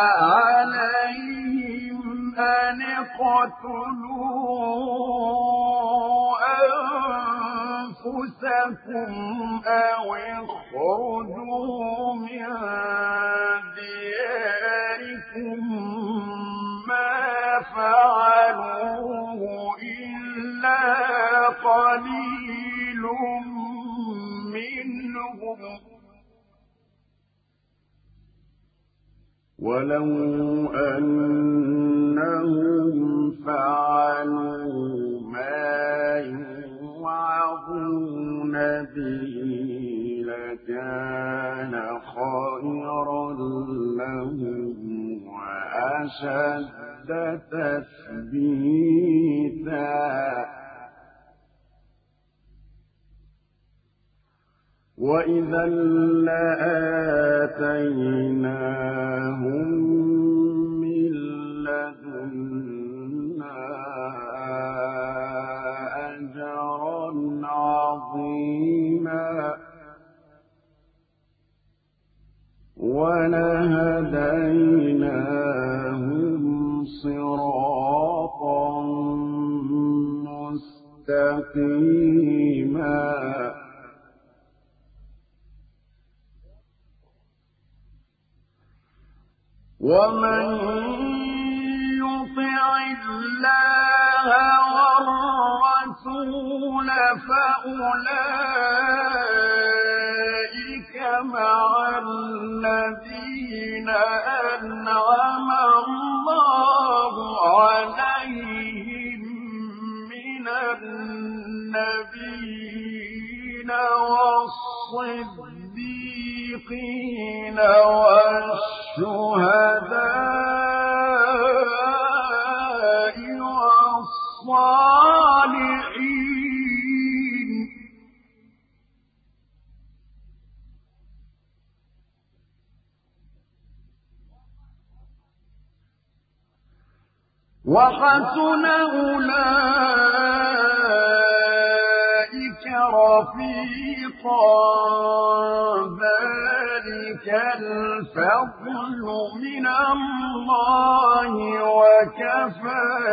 عليهم أن اقتلوا أنفسكم أو اخرجوا من دياركم ما فعلوه إلا قليل منهم ولو أنهم فعلوا ما يوعظون به لكان خيرا لهم وأشد تثبيتا وإذا لآتيناهم من لدنا أجرا عظيما ولهديناهم صراطا مستقيما ومن يطع الله والرسول فأولئك مع الذين أنعم الله عليهم من النبيين والصديقين والشهداء والصالحين وحسن أولئك رفيقا ذلك الفضل من الله وكفى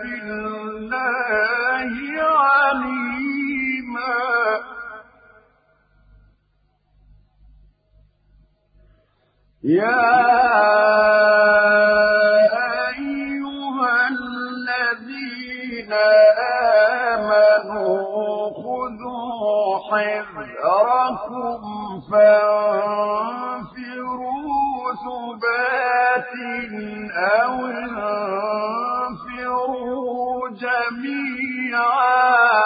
بالله عليما يا أيها الذين آمنوا خذوا حذركم فانفروا ثبات أو انفروا جميعا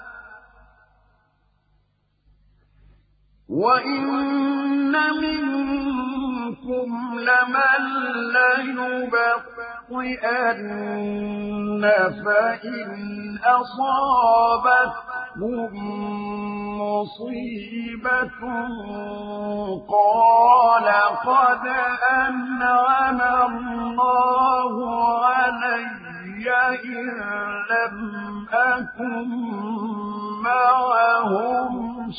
وإن منكم لمن ليبطئن فإن أصابتكم مصيبة قال قد أنعم الله علي إذ لم أكن معهم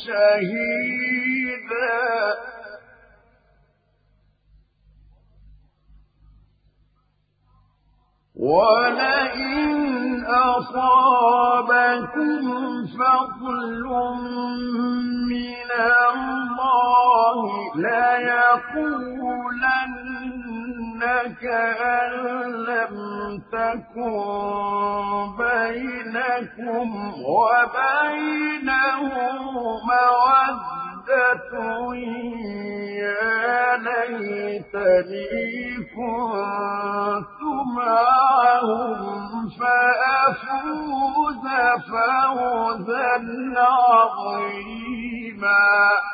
شهيدا ولئن أصابكم فضل من الله ليقولن كأن لم تكن بينكم وبينه مودة يا ليتني كنت معهم فأفوز فوزا عظيما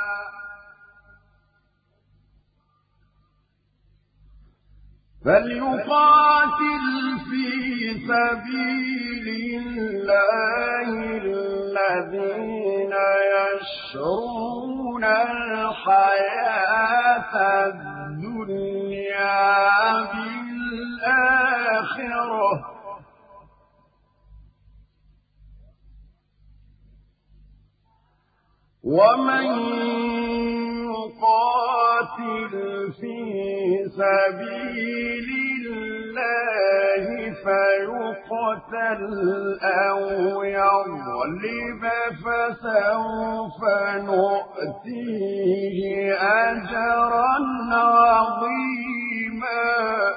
فليقاتل في سبيل الله الذين يشرون الحياة الدنيا بالآخرة ومن يقاتل في سبيل الله فيقتل أو يغلب فسوف نؤتيه أجرا عظيما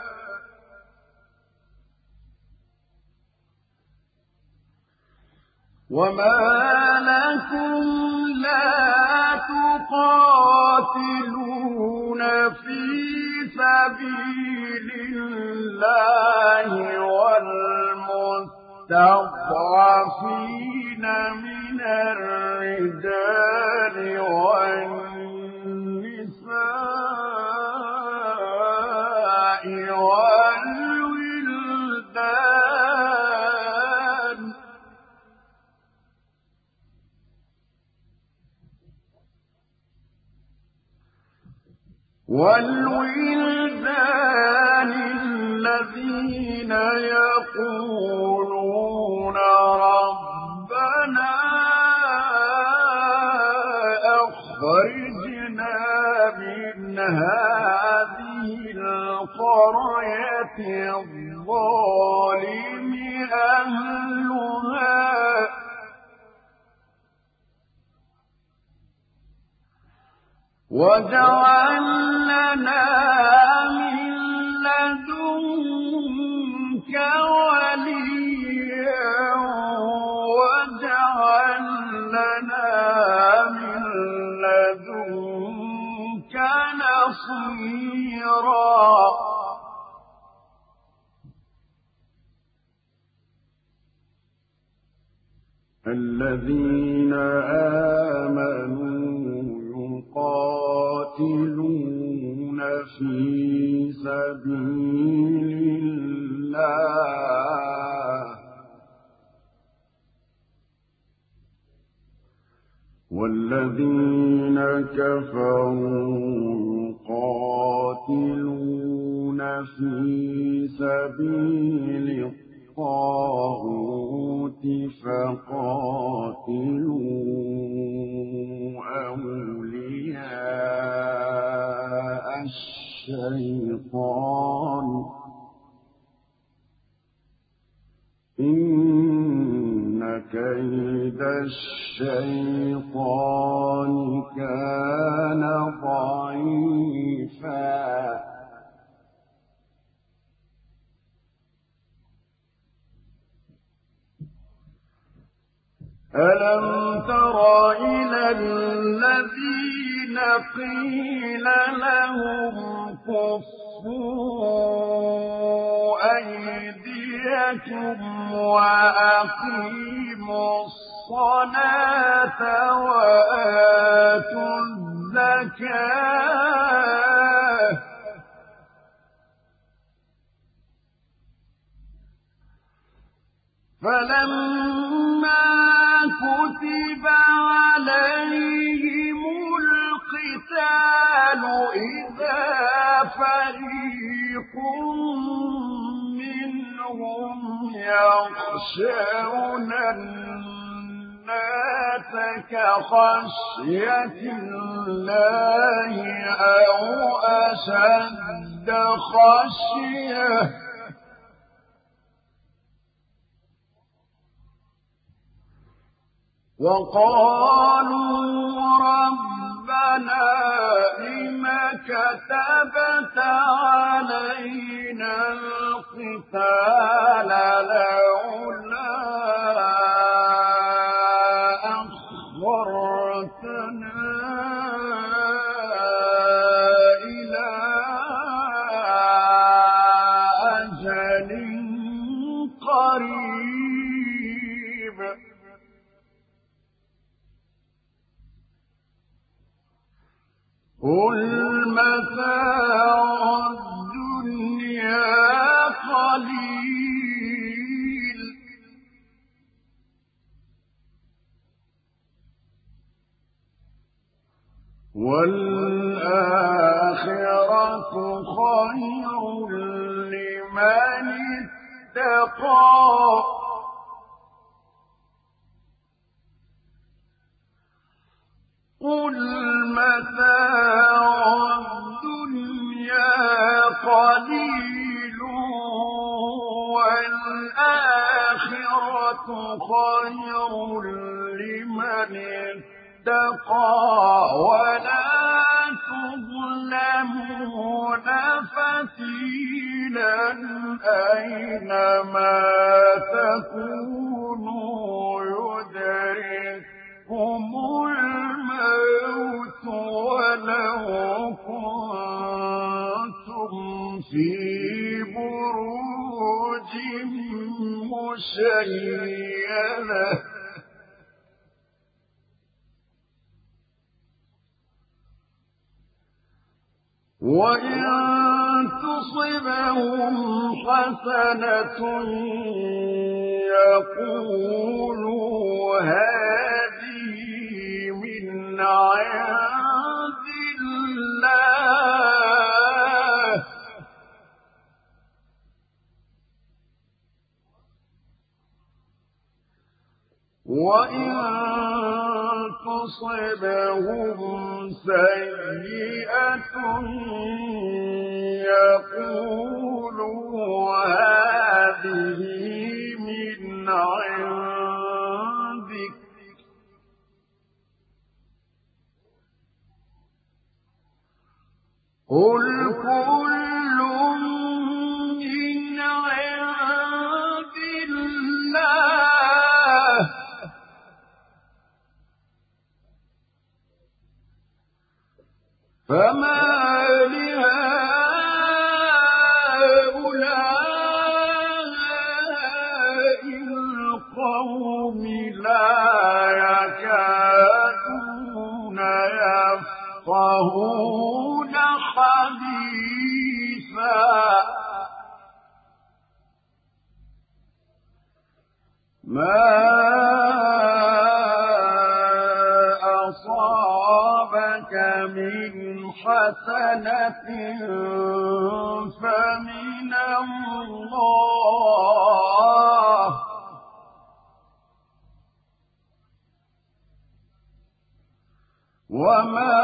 وما لكم لا تقاتلون في سبيل الله والمستضعفين من الرجال الرجال والنساء والولدان الذين يقولون ربنا أخرجنا من هذه القرية الظالم أهلها واجعل لنا من لدنك وليا واجعل لنا من لدنك نصيرا الذين آمنوا يقاتلون في سبيل الله والذين كفروا يقاتلون في سبيل الطاغوت فقاتلوا أولياء الشيطان إن كيد الشيطان كان ضعيفا ألم تر إلى الذين قيل لهم كفوا أيديكم وأقيموا الصلاة وآتوا الزكاة فلما كتب عليهم القتال إذا فريق منهم يخشون الناس كخشية الله أو أشد خشية وقالوا ربنا لم كتبت علينا القتال لولا أخرتنا إلى أجل قريب قل متاع الدنيا قليل والآخرة خير لمن اتقى قل متاع الدنيا قليل والآخرة خير لمن اتقى ولا تظلمون فتيلا أينما تكونوا يدرككم الموت ولو كنتم في بروج مشيدة وإن تصبهم حسنة يقولوا هذه من عند الله وإن تصبهم سيئة يقولوا هذه من عندك قل كل من عند الله فما لهؤلاء القوم لا يكادون يفقهون حديثا ما أصابك من حسنة فمن الله وما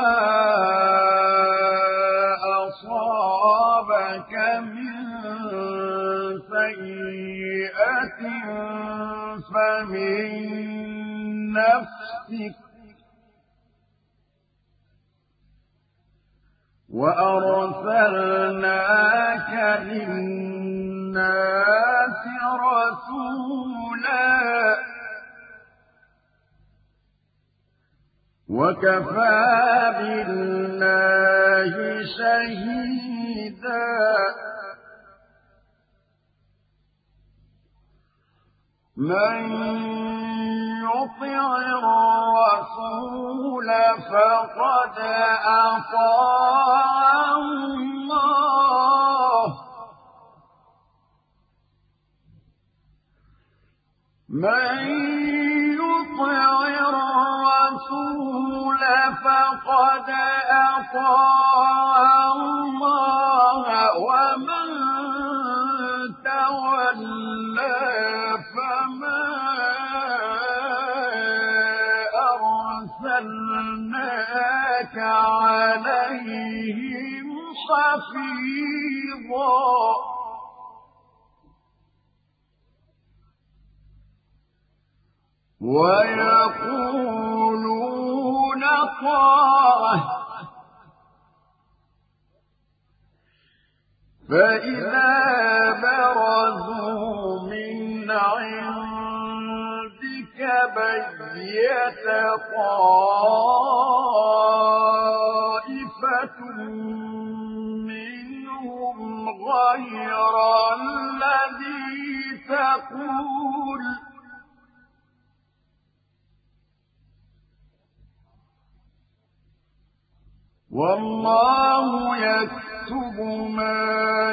أصابك من سيئة فمن نفسك وأرسلناك للناس رسولا وكفى بالله شهيدا من يطع الرسول فقد أطاع الله من يطع الرسول فقد أطاع الله ومن تولى فما أرسلناك عليهم حفيظا ويقولون طاعة فإذا برزوا من عندك بيت طائفة منهم غير الذي تقول والله يكتب ما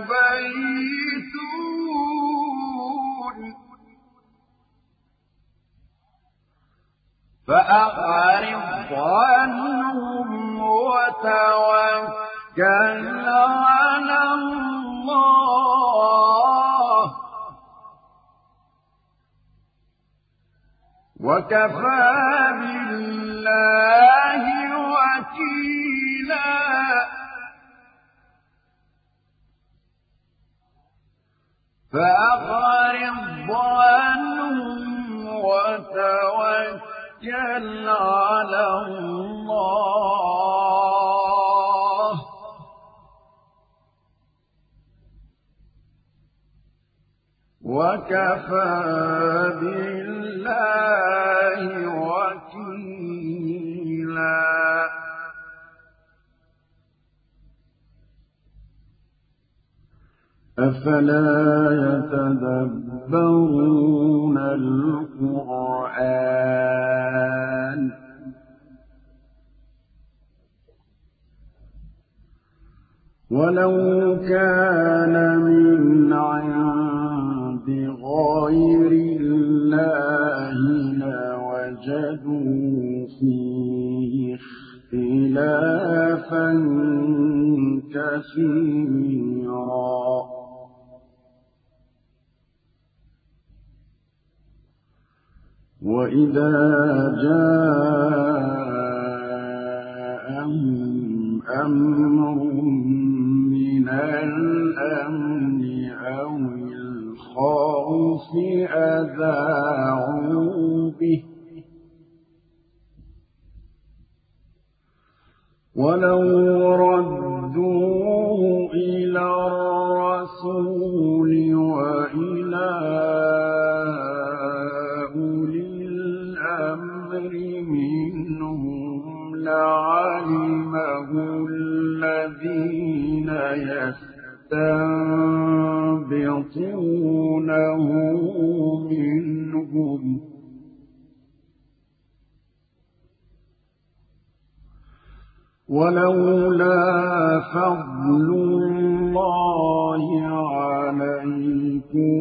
يبيتون فأعرض عنهم وتوكل على الله وكفى بالله وكيلا فأعرض عنهم وتوكل على الله وكفى بالله وكيلا أفلا يتدبرون القرآن ولو كان من عند غير الله لوجدوا فيه اختلافا كثيرا وإذا جاءهم أمر من الأمن أو الخوف أذاعوا به ولو ردوه إلى الرسول وإلى أولي الأمر منهم لعلمه الذين يستنبطونه منهم ولولا فضل الله عليكم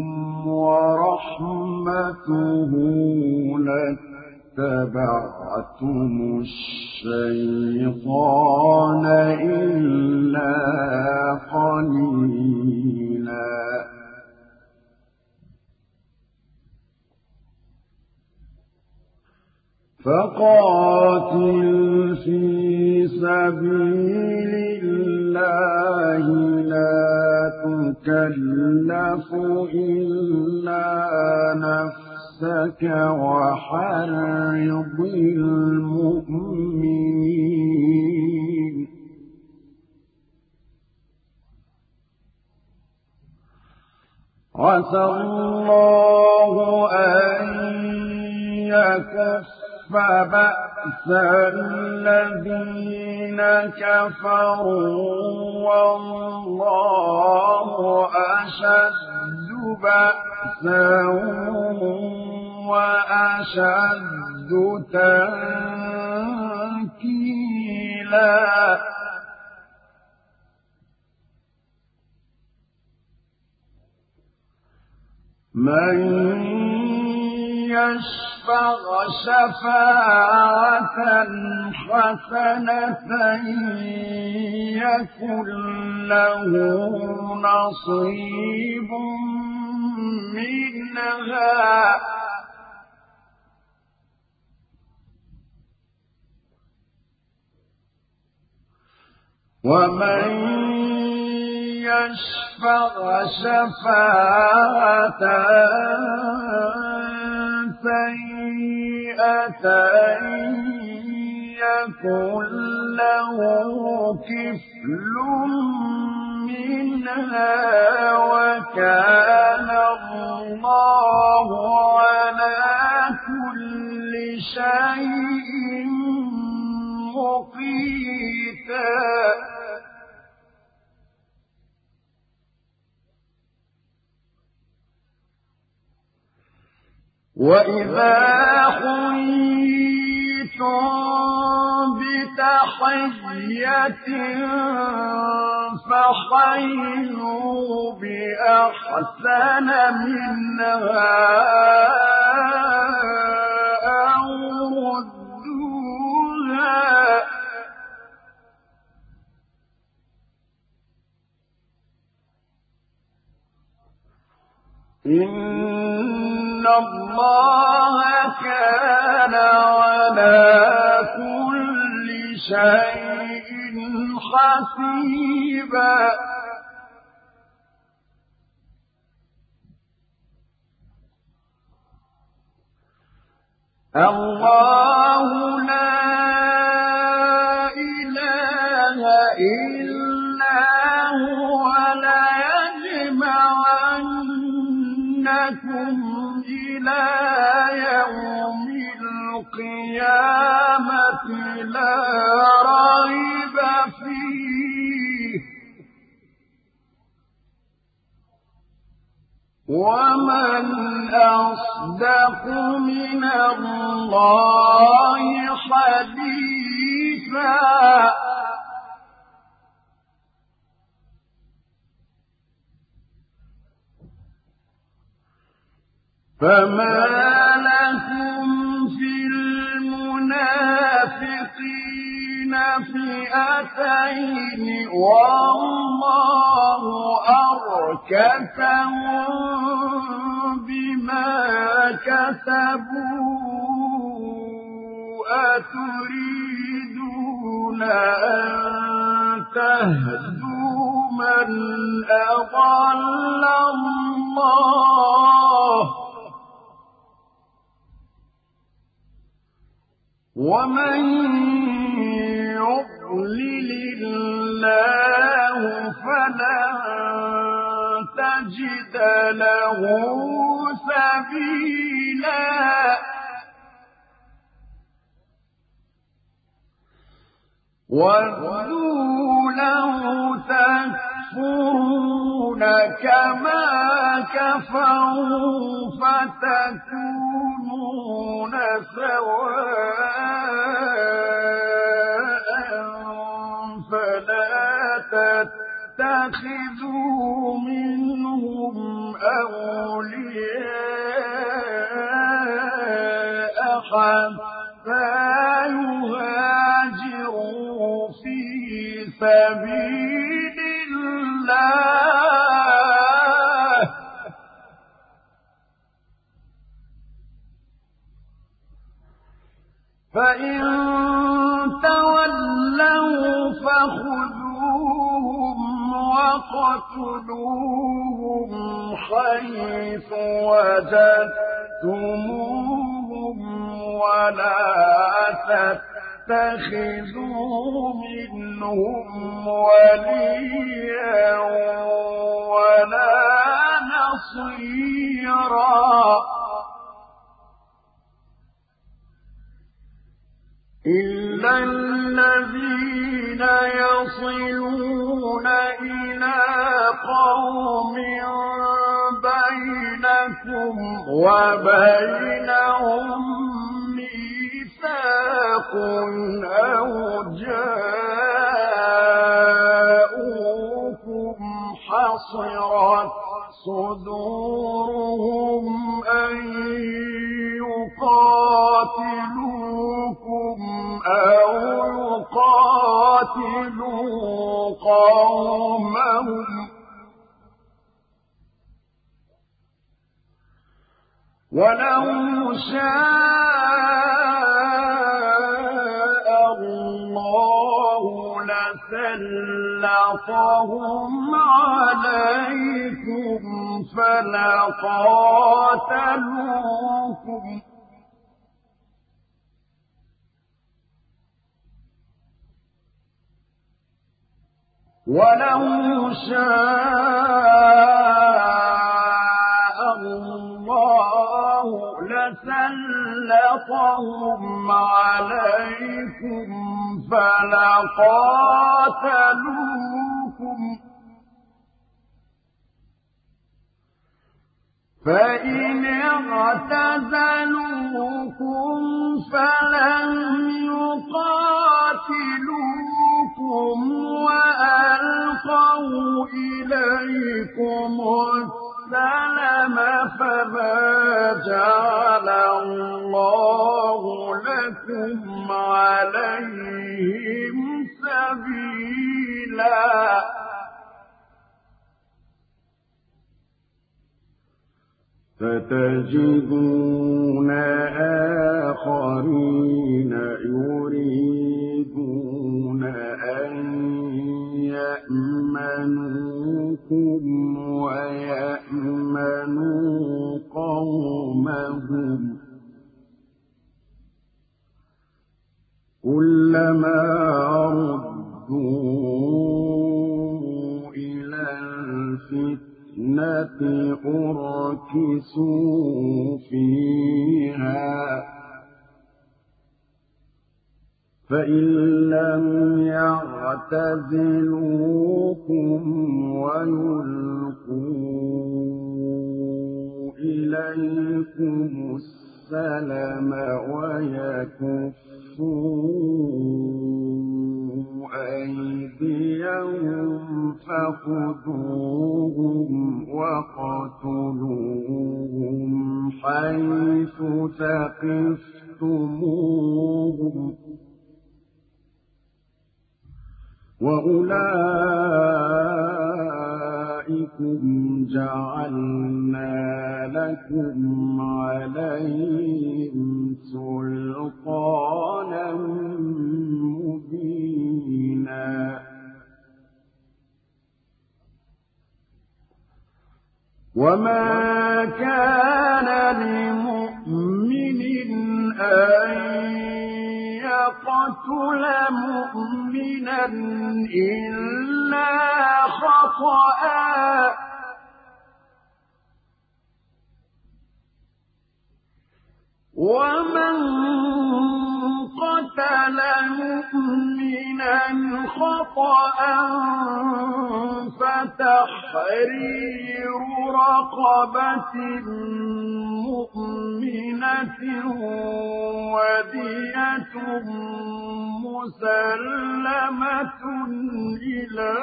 ورحمته لاتبعتم الشيطان إلا قليلا فقاتل في سبيل الله لا تكلف إلا نفسك وحرض المؤمنين عسى الله أن يكف بأس الذين كفروا والله أشد بأسا وأشد تنكيلا من يشفع شفاعة حسنة يكن له نصيب منها ومن يشفع شفاعة سيئة يكن له كفل منها وكان الله على كل شيء مقيتا وإذا حييتم بتحية فحيوا بأحسن منها أو ردوها إن الله كان على كل شيء حسيبا الله لا إله إلا هو ليجمعنكم إلى يوم القيامة لا ريب فيه ومن أصدق من الله حديثا فما لكم في المنافقين فئتين والله أركسهم بما كسبوا أتريدون أن تهدوا من أضل الله ومن يضلل الله فلن تجد له سبيلا وَدُّوا لَوْ تَكْفُرُونَ كَمَا كَفَرُوا فَتَكُونُونَ سَوَاءً فَلَا تَتَّخِذُوا مِنْهُمْ أَوْلِيَاءَ حَتَّى يهاجروا في سبيل الله فإن تولوا فخذوهم وقتلوهم حيث وجدتموهم ولا تتخذوا منهم وليا ولا نصيرا إلا الذين يصلون إلى قوم بينكم وبينهم ميثاق أو جاءوكم حصرت صدورهم أن يقاتلوكم أو يقاتلوا قومهم ولو شاء الله لسلطهم عليكم فلقاتلوكم ولو شاء الله لسلطهم عليكم فلقاتلوكم فإن اعتزلوكم فلم يقاتلوكم وألقوا إليكم السلم فما جعل الله لكم عليهم سبيلا فتجدون آخرين يريدون أن يأمنوكم ويأمنوا قومهم كلما ردوا إلى الفتنة أركسوا فيها فإن لم يعتزلوكم ويلقوا إليكم السلم ويكفوا أيديهم فخذوهم وقتلوهم حيث ثقفتموهم وأولئكم جعلنا لكم عليهم سلطانا مبينا وما كان لمؤمن أن يقتل مؤمنا إلا خطأ ومن قتل مؤمنا خطأ فتحرير رقبة مؤمنة ودية مسلمة إلى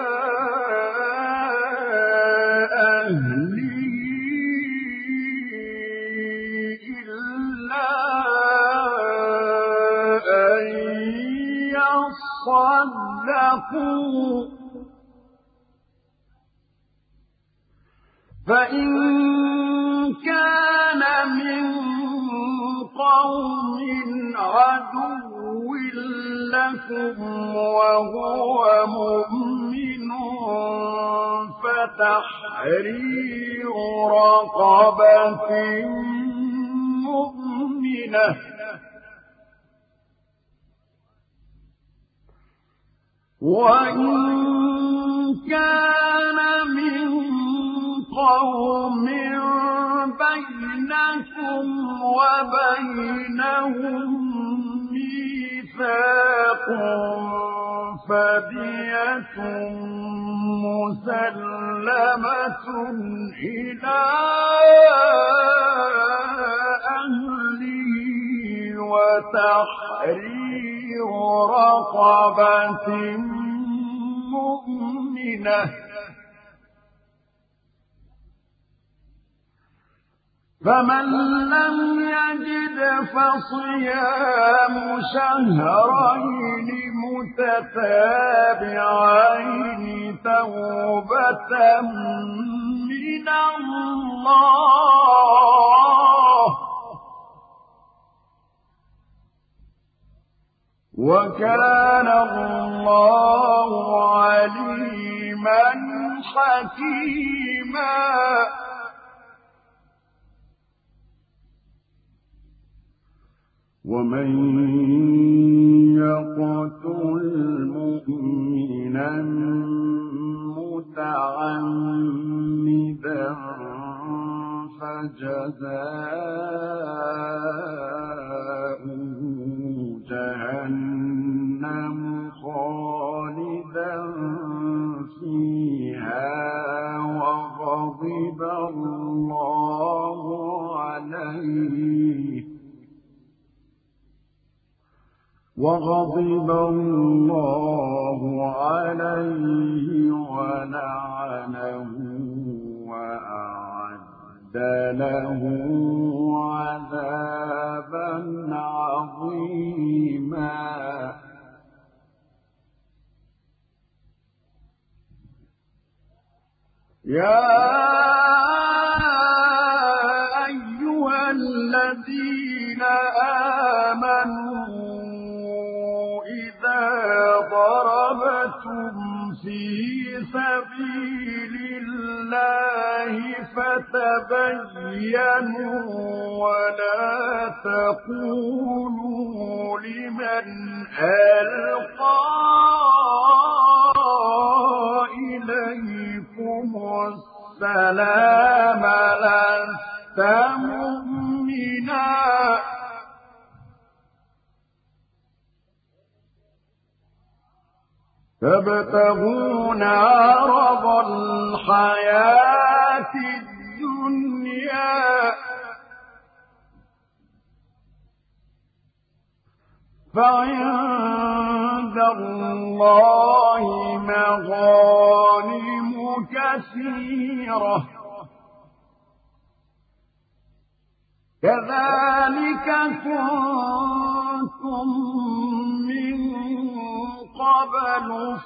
أهله إلا أن يصدقوا فإن كان من قوم عدو لكم وهو مؤمن فتحرير رقبة مؤمنة وإن كان من قوم بينكم وبينهم ميثاق فدية مسلمة إلى أهله وتحرير رقبة مؤمنة فمن لم يجد فصيام شهرين متتابعين توبة من الله وكان الله عليما حكيما ومن يقتل مؤمنا متعمدا فجزاؤه جهنم خالدا فيها وغضب الله عليه ولعنه وأعد له عذابا عظيما يا أيها الذين آمنوا إذا ضربتم في سبيل الله فتبينوا ولا تقولوا لمن ألقى إليكم السلام لست مؤمنا تبتغون عرض الحياة الدنيا فعند الله مغانم كثيرة كذلك كنتم من قبل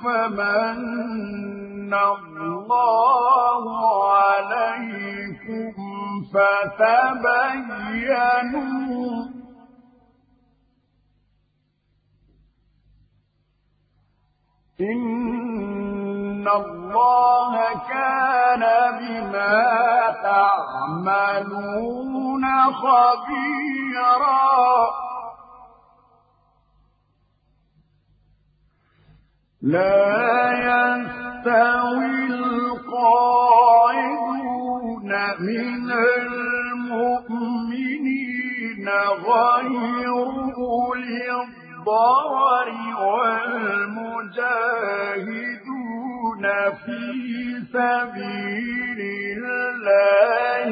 فمن الله عليكم فتبينوا إن الله كان بما تعملون خبيرا لا يستوي القاعدون من المؤمنين غير أولي الضرر والمجاهدون في سبيل الله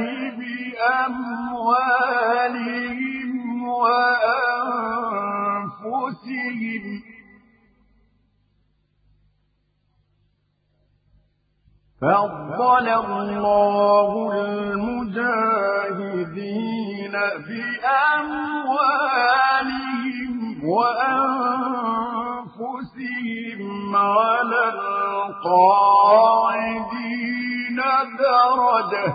بأموالهم وأنفسهم فضل الله المجاهدين بأموالهم وأنفسهم على القاعدين درجة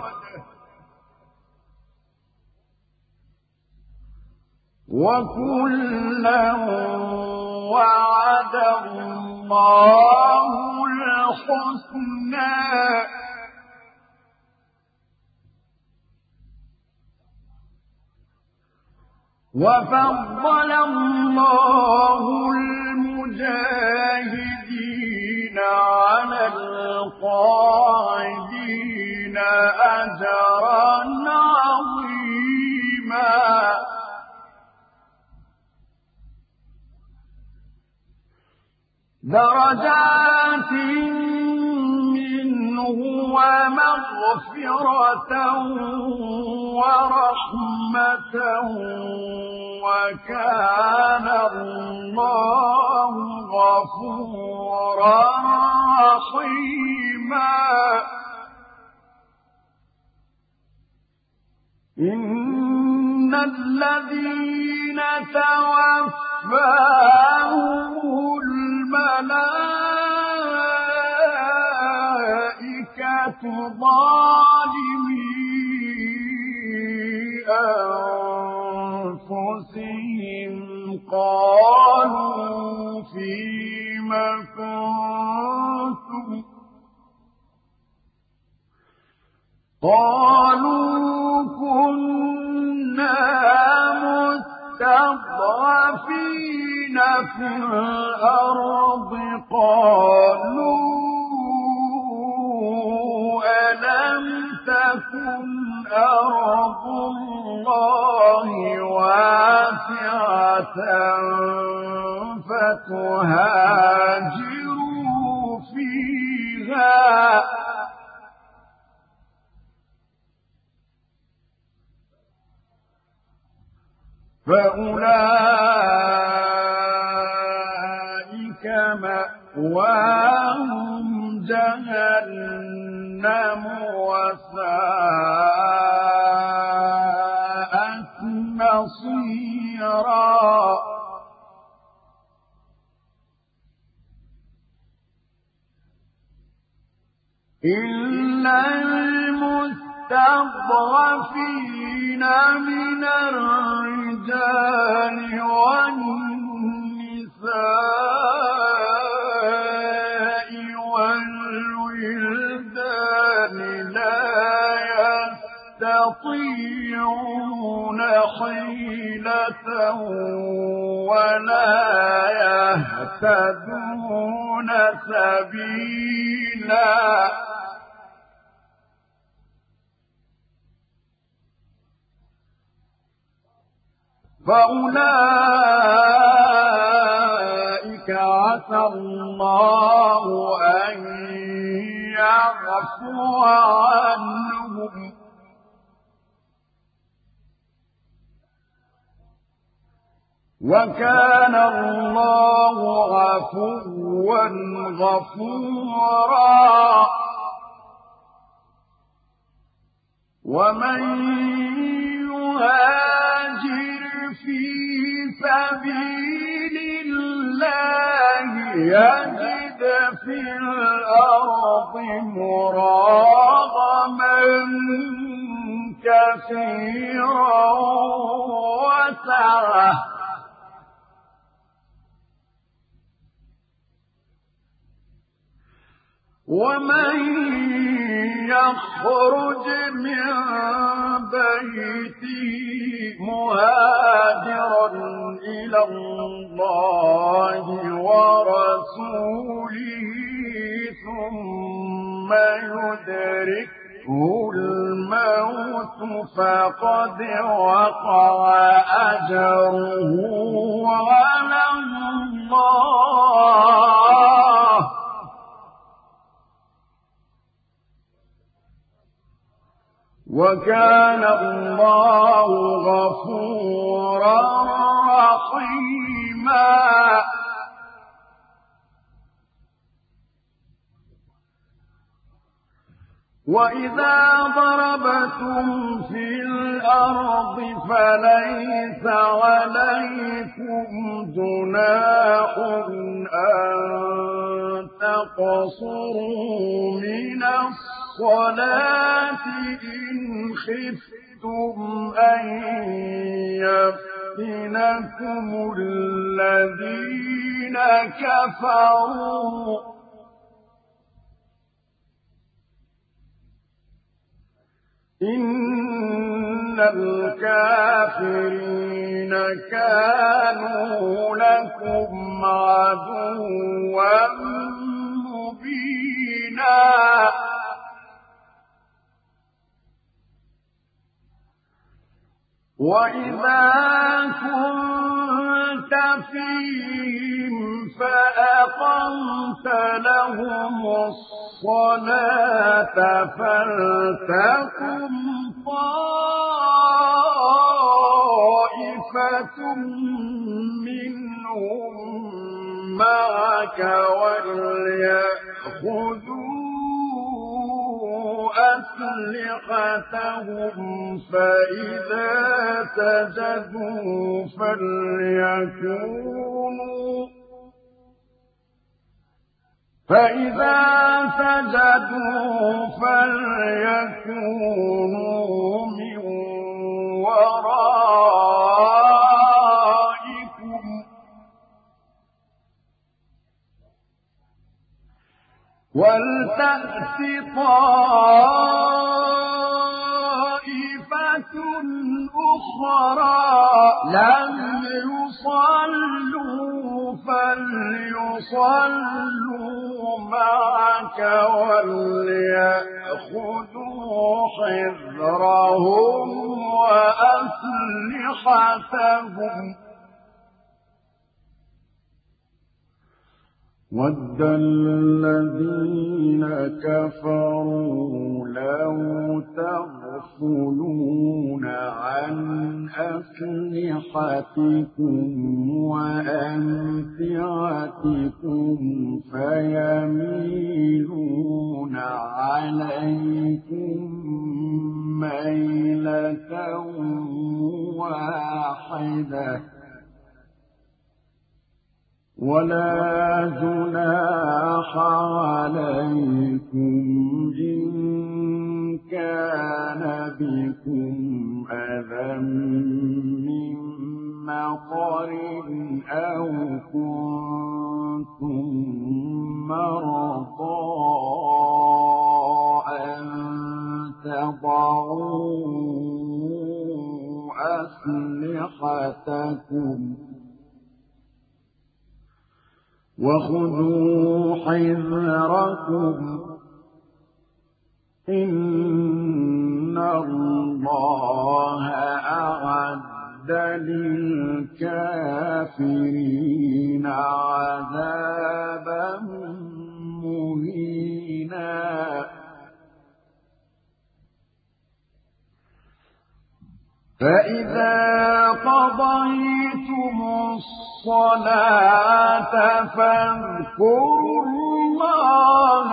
وكلا وعد الله الحسنى وفضل الله المجاهدين على القاعدين أجرا عظيما درجات منه ومغفرة ورحمة وكان الله غفورا رحيما إن الذين توفاهم الملائكة ظالمي أنفسهم قالوا فيم كنتم قالوا كنا مستضعفين في الأرض قالوا ألم تكن أرض الله واسعة فتهاجروا فيها فأولئك مأواهم جهنم وساءت مصيرا إلا المستضعفين من الرجال والنساء والولدان لا يستطيعون حيلة ولا يهتدون سبيلا فأولئك عسى الله أن يعفو عنهم وكان الله عفوا غفورا ومن يهاجر في سبيل الله يجد في الأرض مراغما كثيرا وسعة ومن يخرج من بيته مهاجرا إلى الله ورسوله ثم يدركه الموت فقد وقع أجره على الله وكان الله غفورا رحيما وإذا ضربتم في الأرض فليس عليكم جناح أن تقصروا من الصلاة إن خفتم أن يفتنكم الذين كفروا إن الكافرين كانوا لكم عدوا مبينا وإذا كنت فيهم فأقمت لهم الصلاة فلتقم طائفة منهم معك وليأخذوا أسلحتهم فإذا سجدوا فليكونوا من ورائكم ولتأت طائفة أخرى لم يصلوا فليصلوا معك وليأخذوا حذرهم وأسلحتهم وَدَّ الَّذِينَ كَفَرُوا لَوْ تَغْفُلُونَ عَنْ أَسْلِحَتِكُمْ وَأَمْتِعَتِكُمْ فَيَمِيلُونَ عَلَيْكُمْ مَيْلَةً وَاحِدَةً ولا جناح عليكم إن كان بكم أذى من مطر أو كنتم مرضى أن تضعوا أسلحتكم وخذوا حذركم إن الله أعد للكافرين عذابا مهينا فإذا قضيتم الصلاة فاذكروا الله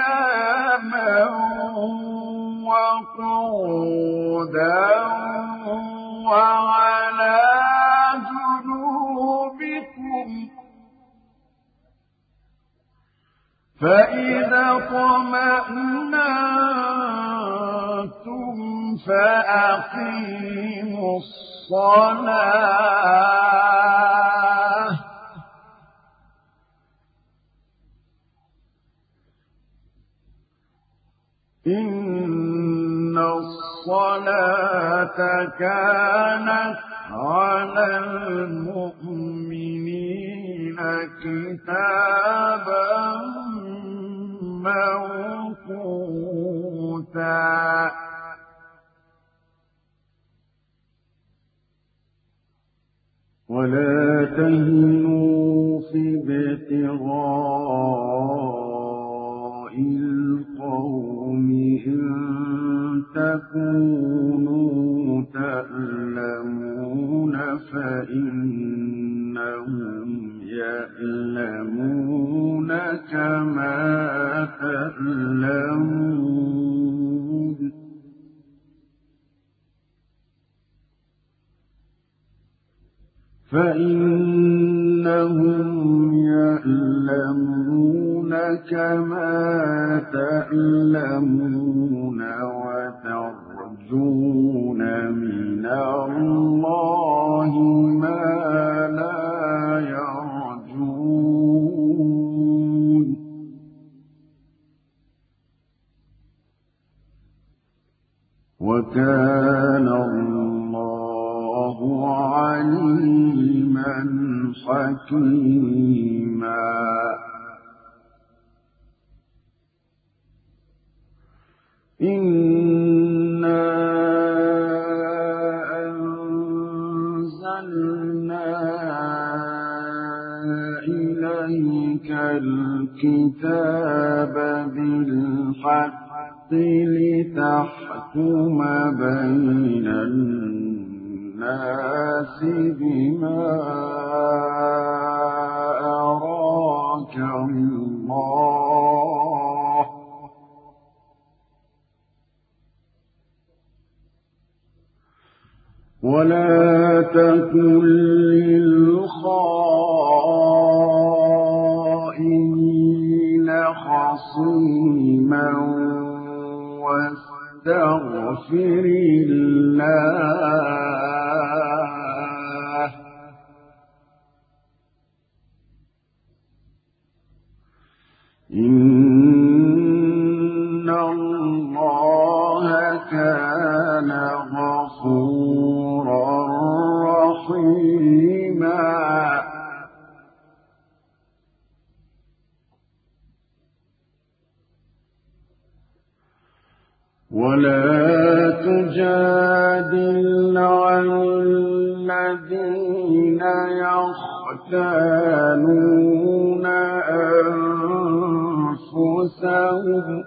قياما وقعودا وعلى جنوبكم فإذا اطمأننتم فأقيموا الصلاة إن الصلاة كانت على المؤمنين كتابا موقوتا ولا تهنوا في ابتغاء القوم إن تكونوا تألمون فإنهم يألمون كما تألمون فإنهم يألمون كما تألمون وترجون من الله ما لا يرجون وكان الله عليما حكيما إنا أنزلنا إليك الكتاب بالحق لتحكم بين الناس بما أراك الله ولا تكن للخائنين خصيما واستغفر الله إن الله كان غفورا رحيما ولا تجادل عن الذين يختانون أنفسهم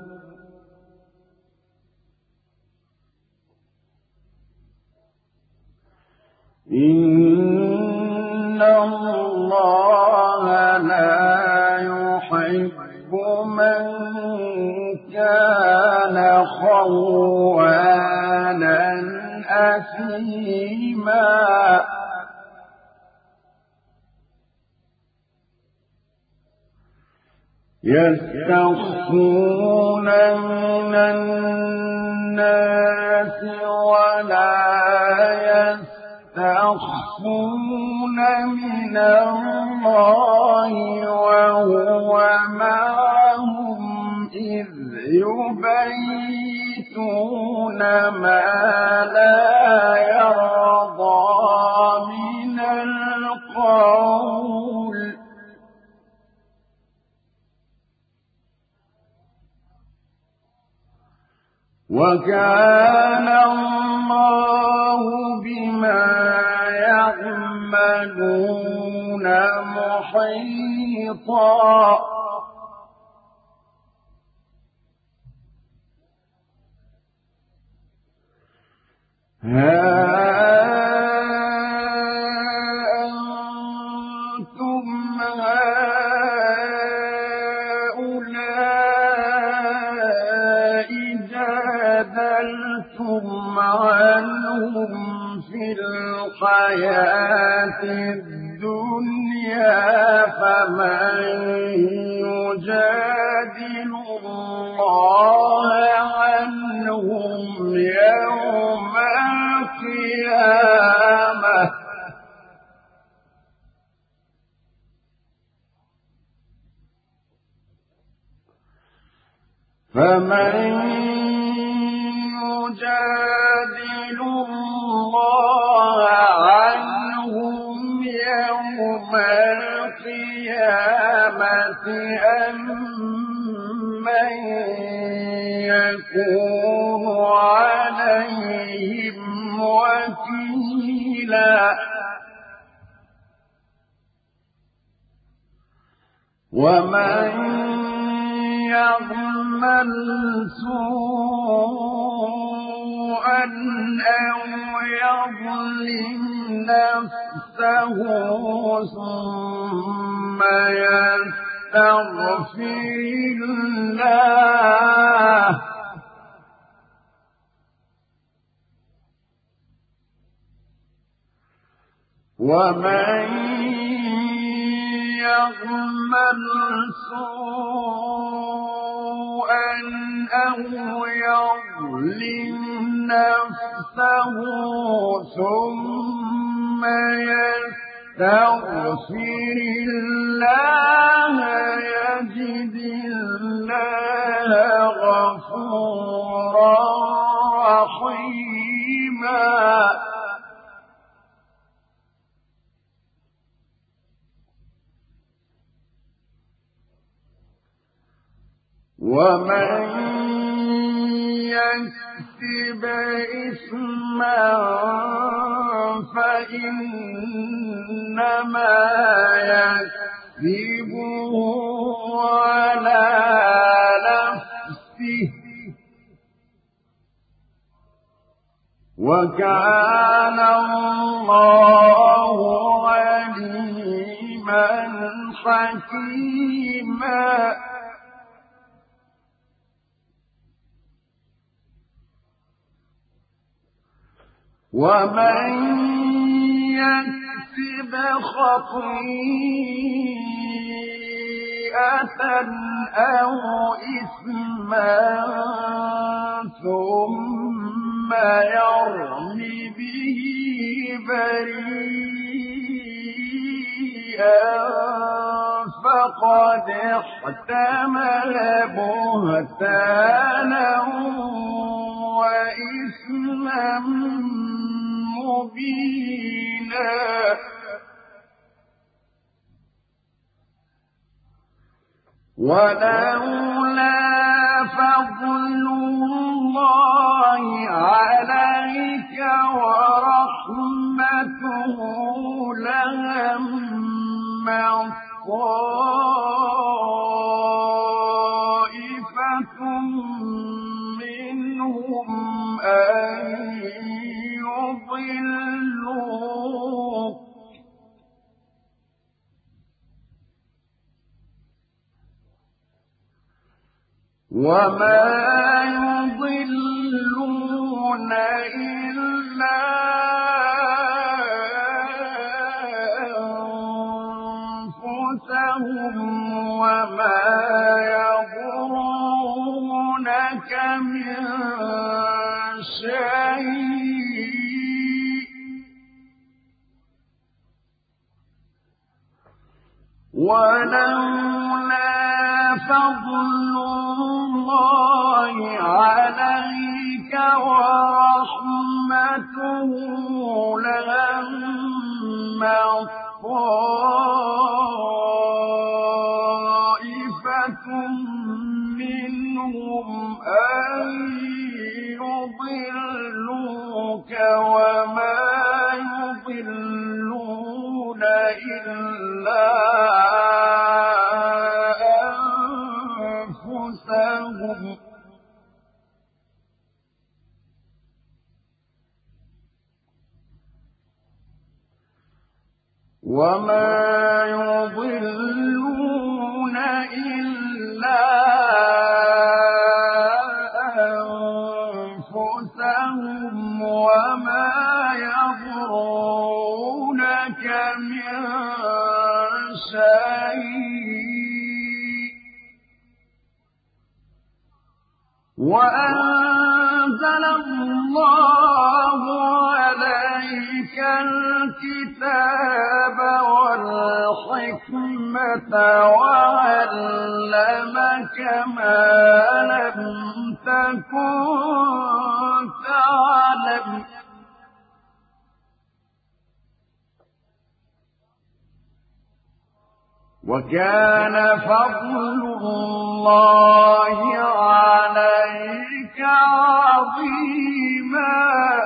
إن الله لا يحب من كان خوانا أثيما يستخفون من الناس ولا يستخفون من الله وهو معهم إذ يبيتون ما لا يرضى من القول وكان الله بما يعملون محيطا ها أنتم هؤلاء جادلتم عنهم في الحياة الدنيا فمن يجادل الله عنهم يوم القيامة أَمَّن يَكُونُ عَلَيْهِمْ وَكِيلًا وَمَن يَعْمَلْ سُوءًا أَوْ يَظْلِمْ نَفْسَهُ ثُمَّ يَسْتَغْفِرِ اللَّهَ وَمَن يَعْمَلْ سُوءًا أَوْ يَظْلِمْ نَفْسَهُ ثُمَّ يَسْتَغْفِرِ اللَّهَ يَجِدِ اللَّهَ غَفُورًا رَّحِيمًا وَمَن يَكْسِبْ إِثْمًا فَإِنَّمَا يَكْسِبُهُ عَلَى نَفْسِهِ وَكَانَ اللَّهُ عَلِيمًا حَكِيمًا وَمَن يَكْسِبْ خَطِيئَةً أَوْ إِثْمًا ثُمَّ يَرْمِ بِهِ بَرِيئًا فَقَدِ احْتَمَلَ بُهْتَانًا وَإِثْمًا مُبِينًا وَلَوْلَا فَضْلُ اللَّهِ عَلَيْكَ وَرَحْمَتُهُ لَهَمَّت طَّائِفَةٌ مِّنْهُمْ أَن يُضِلُّوكَ وَمَا يُضِلُّونَ إِلَّا أَنفُسَهُمْ وَمَا يَضُرُّونَكَ مِن شَيْءٍ وَلَوْلَا فَضْلُ اللَّهِ عَلَيْكَ وَرَحْمَتُهُ لَهَمَّت طَّائِفَةٌ مِّنْهُمْ أَن يُضِلُّوكَ وَمَا يُضِلُّونَ إِلَّا أَنفُسَهُمْ وَمَا يَضُرُّونَكَ وأنزل الله عليك الكتاب والحكمة وعلمك ما لم تكن تعلم وكان فضل الله عليك عظيما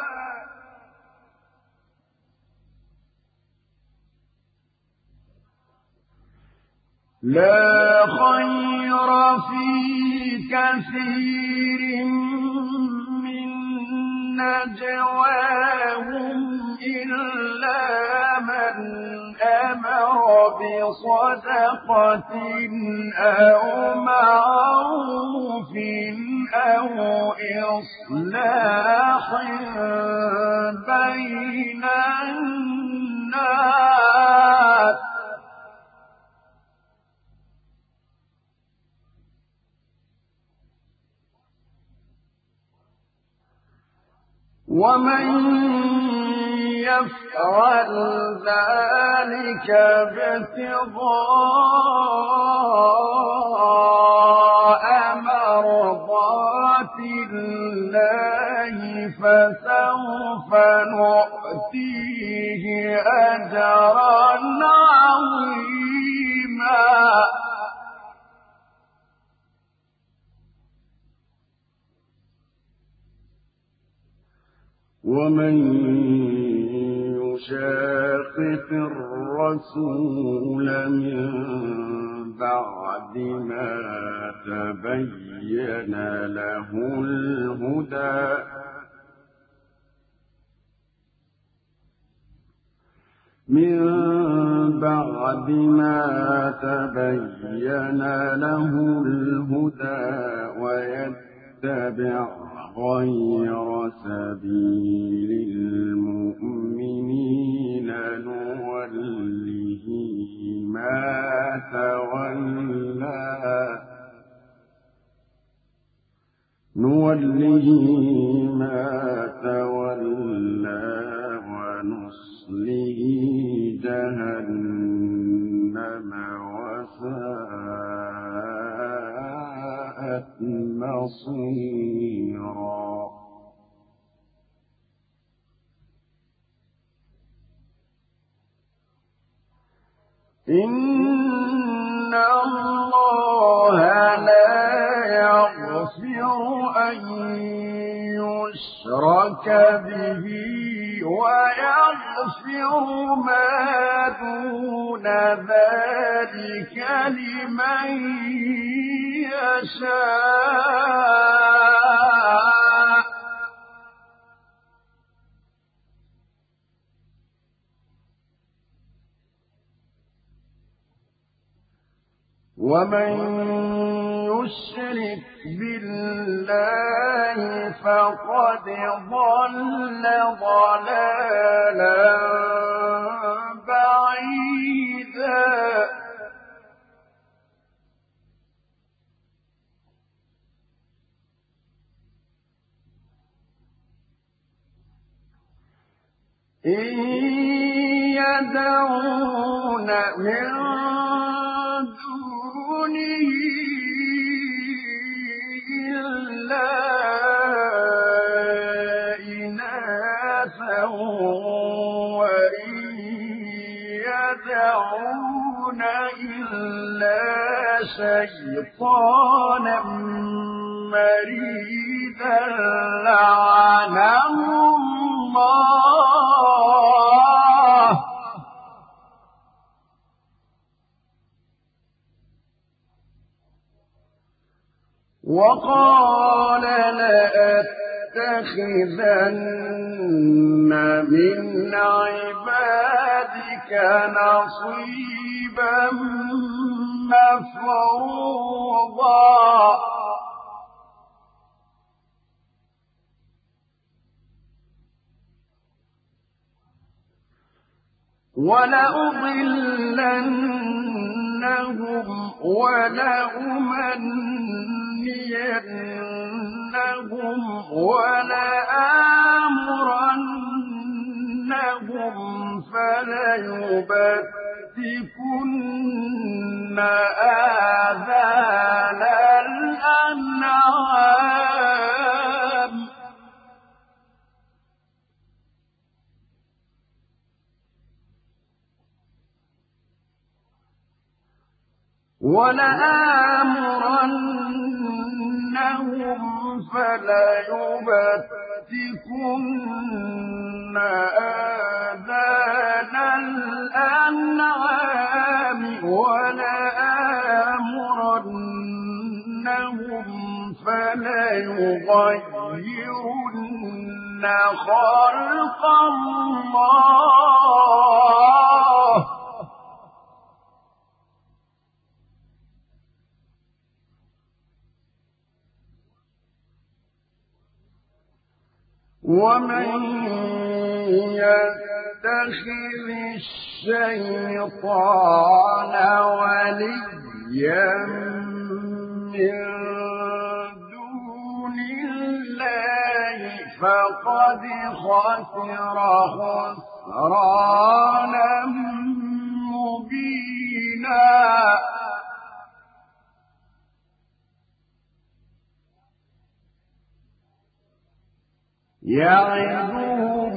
لا خير في كثير من نجواهم إلا من أمر بصدقة أو معروف أو إصلاح بين الناس ومن يفعل ذلك ابتغاء مرضات الله فسوف نؤتيه أجرا عظيما ومن يشاقق الرسول من بعد ما تبين له الهدى ويتبع غير سبيل المؤمنين نوله ما تولى ونصله جهنم وساءت مصيرا إن الله لا يغفر أن يشرك به ويغفر ما دون ذلك لمن يشاء ومن يشرك بالله فقد ضل ضلالا بعيدا إن يدعون من دونه إلا إناثا وإن يدعون إلا شيطانا مريدا لعنه الله وقال لأتخذن من عبادك نصيبا مفروضا ولأضلنهم ولأمنينهم أصدقهم ولآمرنهم فليبتكن آذان الأنعام فليبتكن آذان الأنعام ولآمرنهم فليغيرن خلق الله ومن يتخذ الشيطان وليا من دون الله فقد خسر خسرانا مبينا يعدهم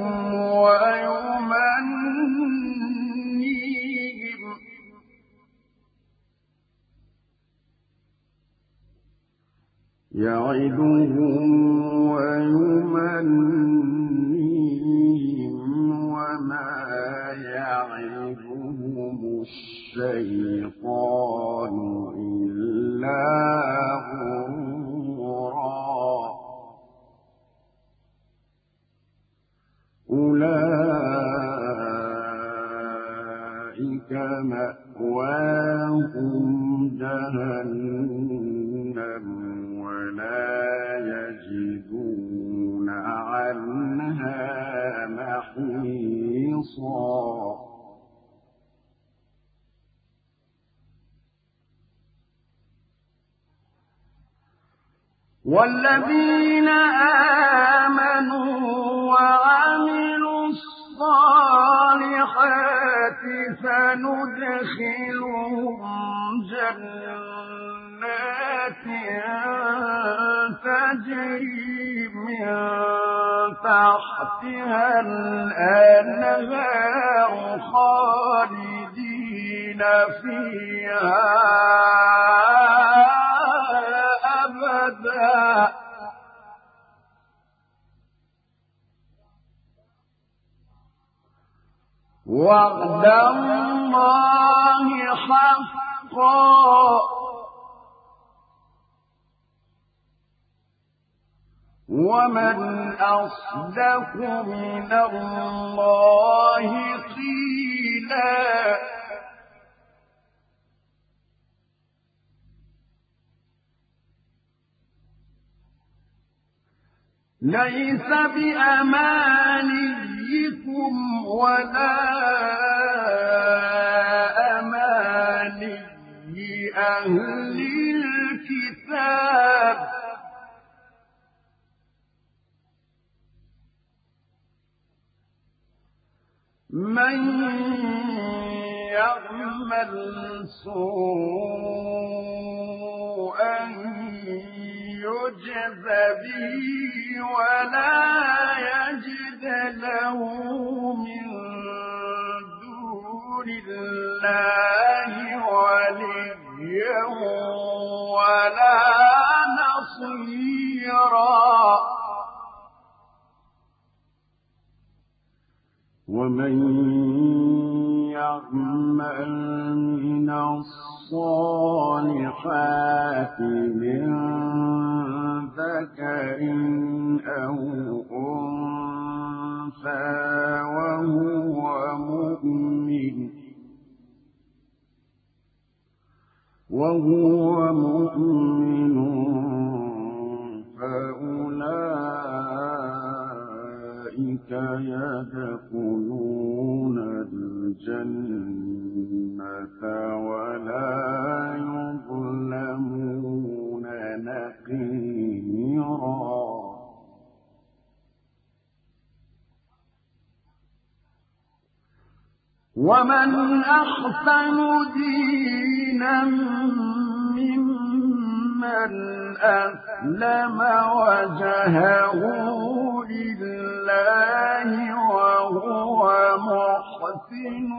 ويمنيهم وما يعدهم الشيطان إلا غرورا أولئك مأواهم جهنم ولا يجدون عنها محيصا والذين آمنوا وعملوا الصالحات سندخلهم جنات تجري من تحتها الأنهار خالدين فيها أبدا وعد الله حقا ومن أصدق من الله قيلا ليس بأمانيكم ولا أماني أهل الكتاب من يعمل سوءا يجز به ولا يجد له من دون الله وليا ولا نصيرا ومن يعمل من الصالحات من ذكر أو أنثى وهو مؤمن فأولئك يدخلون الجنة ولا يظلمون نقيرا ومن أحسن دينا ممن أسلم وجهه لله وهو محسن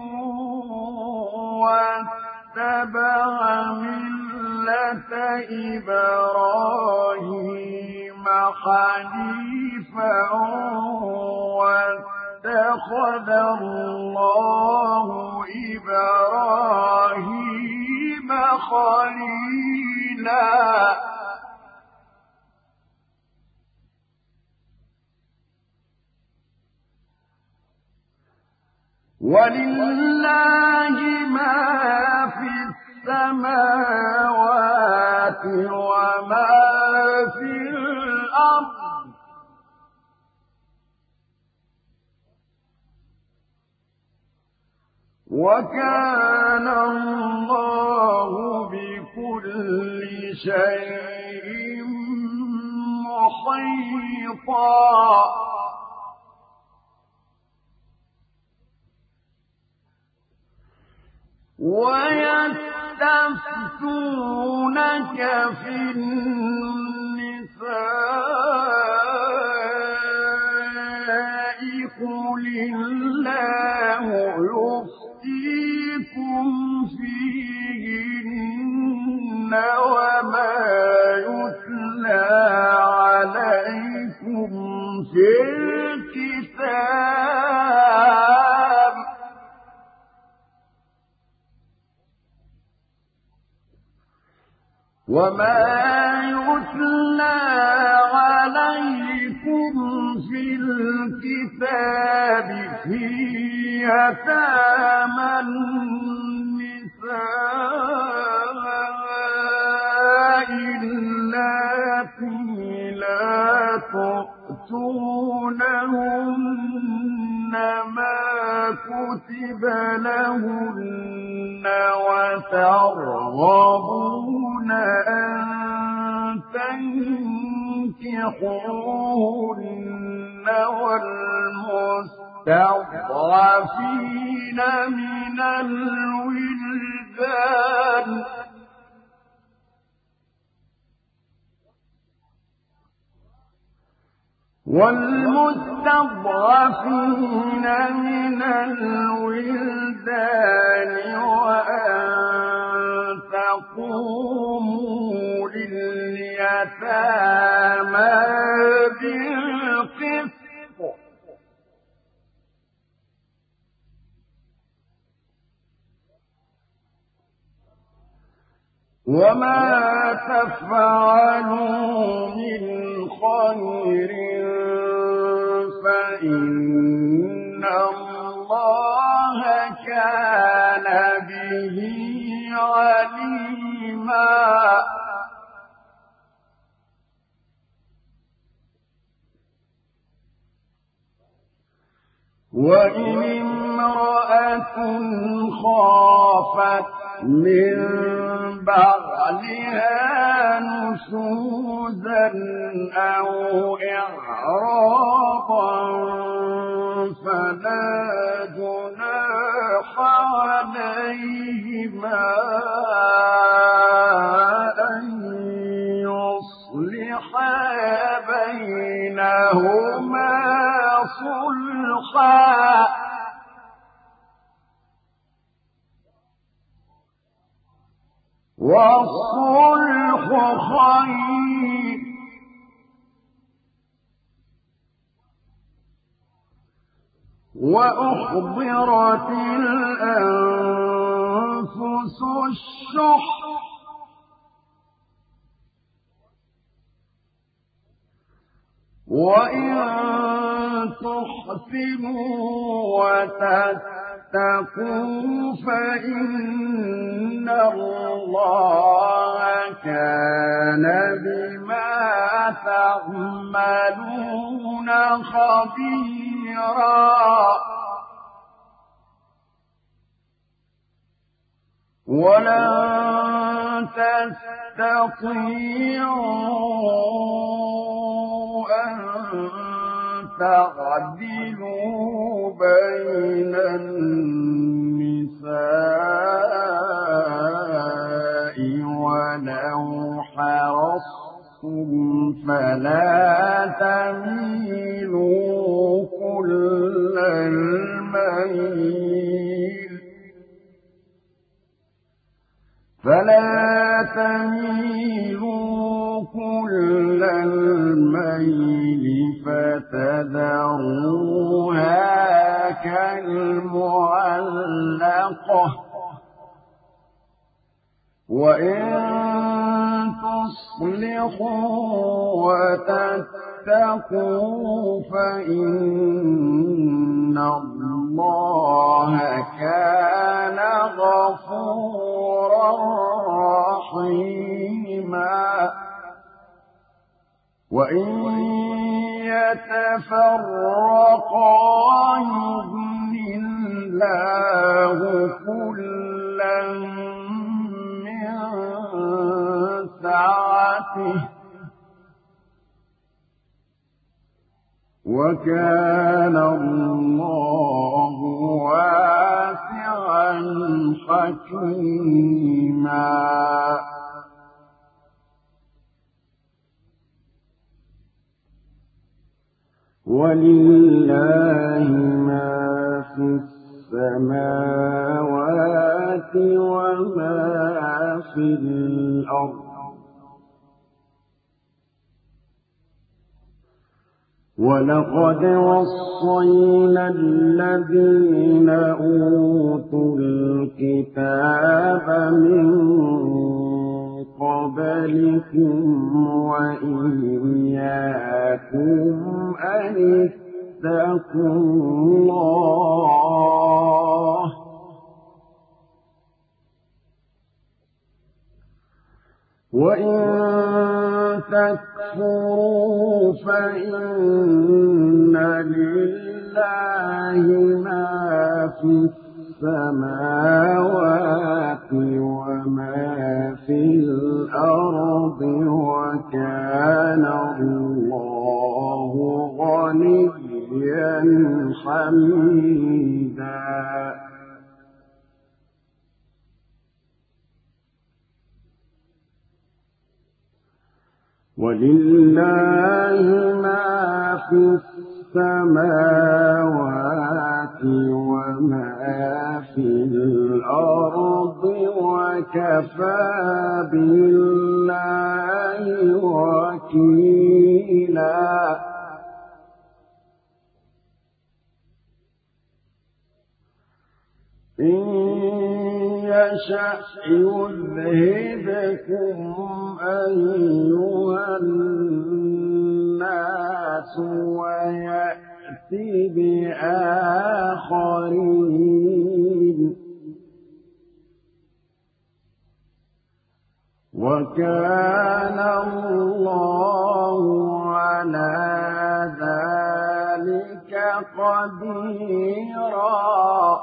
واتبع ملة إبراهيم حنيفا واتخذ الله إبراهيم خليلا ولله ما في السماوات وما في الأرض وكان الله بكل شيء محيطا ويستفتونك في النساء قل الله يفتيكم فيهن وما يتلى عليكم في الكتاب في يتامى النساء اللاتي لا تؤتونهن ما كتب لهن وترغبون أن تنكحوهن والمستضعفين من الولدان وأن تقوموا لليتامى بالقسط وما تفعلوا من خير فإن الله كان به عليما وإن امرأة خافت من بعلها نشوزا أو إعراضا فلا جناح عليهما أن يصلحا بينهما صلحا والصلح خير وأحضرت الأنفس الشح وإن تحسنوا وتتقوا فإن الله كان بما تعملون خبيرا ولن تستطيعوا أن تعدلوا بين النساء ولو حرصتم فلا تميلوا كل الميل فتذروها كالمعلقة وإن تصلحوا وتتقوا فإن الله كان غفورا رحيما وإن يتفرقا يغن الله كلا من سعته وكان الله واسعا حكيما ولله ما في السماوات وما في الأرض ولقد وصينا الذين أوتوا الكتاب من قبلكم وإياكم أن اتقوا الله وإن تكفروا فإن لله ما في السماوات وما في الأرض وكان الله غنيا حميدا ولله ما في السماوات وما في الأرض وكفى بالله وكيلا إن يشأ يذهبكم أيها الناس ويأتي بآخرين وكان الله على ذلك قديرا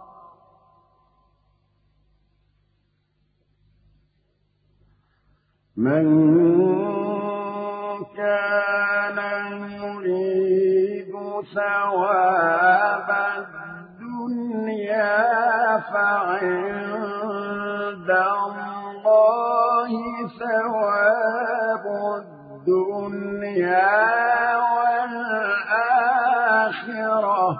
من كان يريد ثواب الدنيا فعند الله ثواب الدنيا والآخرة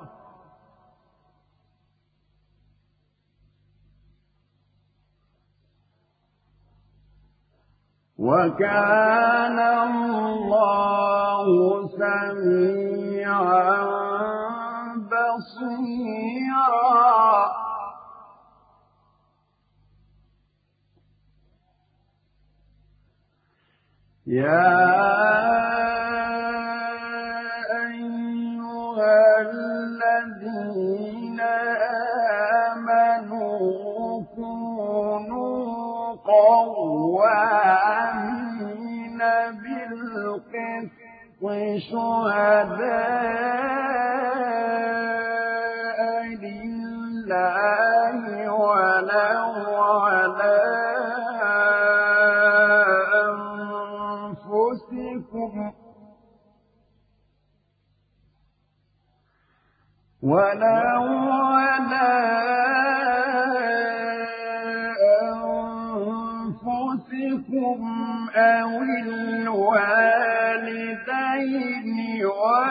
وكان الله سميعا بصيرا يا أيها الذين آمنوا كونوا قوامين بالقسط شهداء لله ولو على أنفسكم ولو على أنفسكم أو الوالدين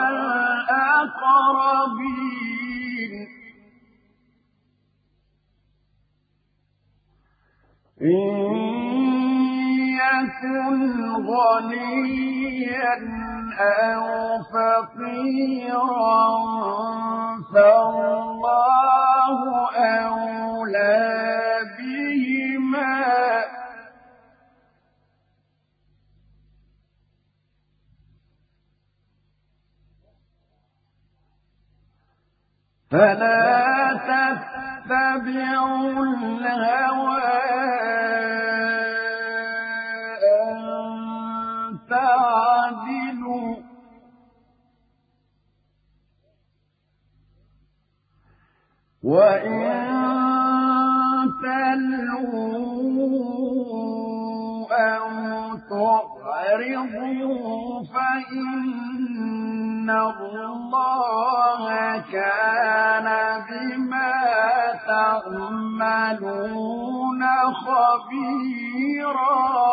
والأقربين إن يكن غنيا أو فقيرا فالله أولى بهما فلا تتبعوا الهوى أن تعدلوا وإن تلووا أو تعرضوا فإن الله كان بما تعملون خبيرا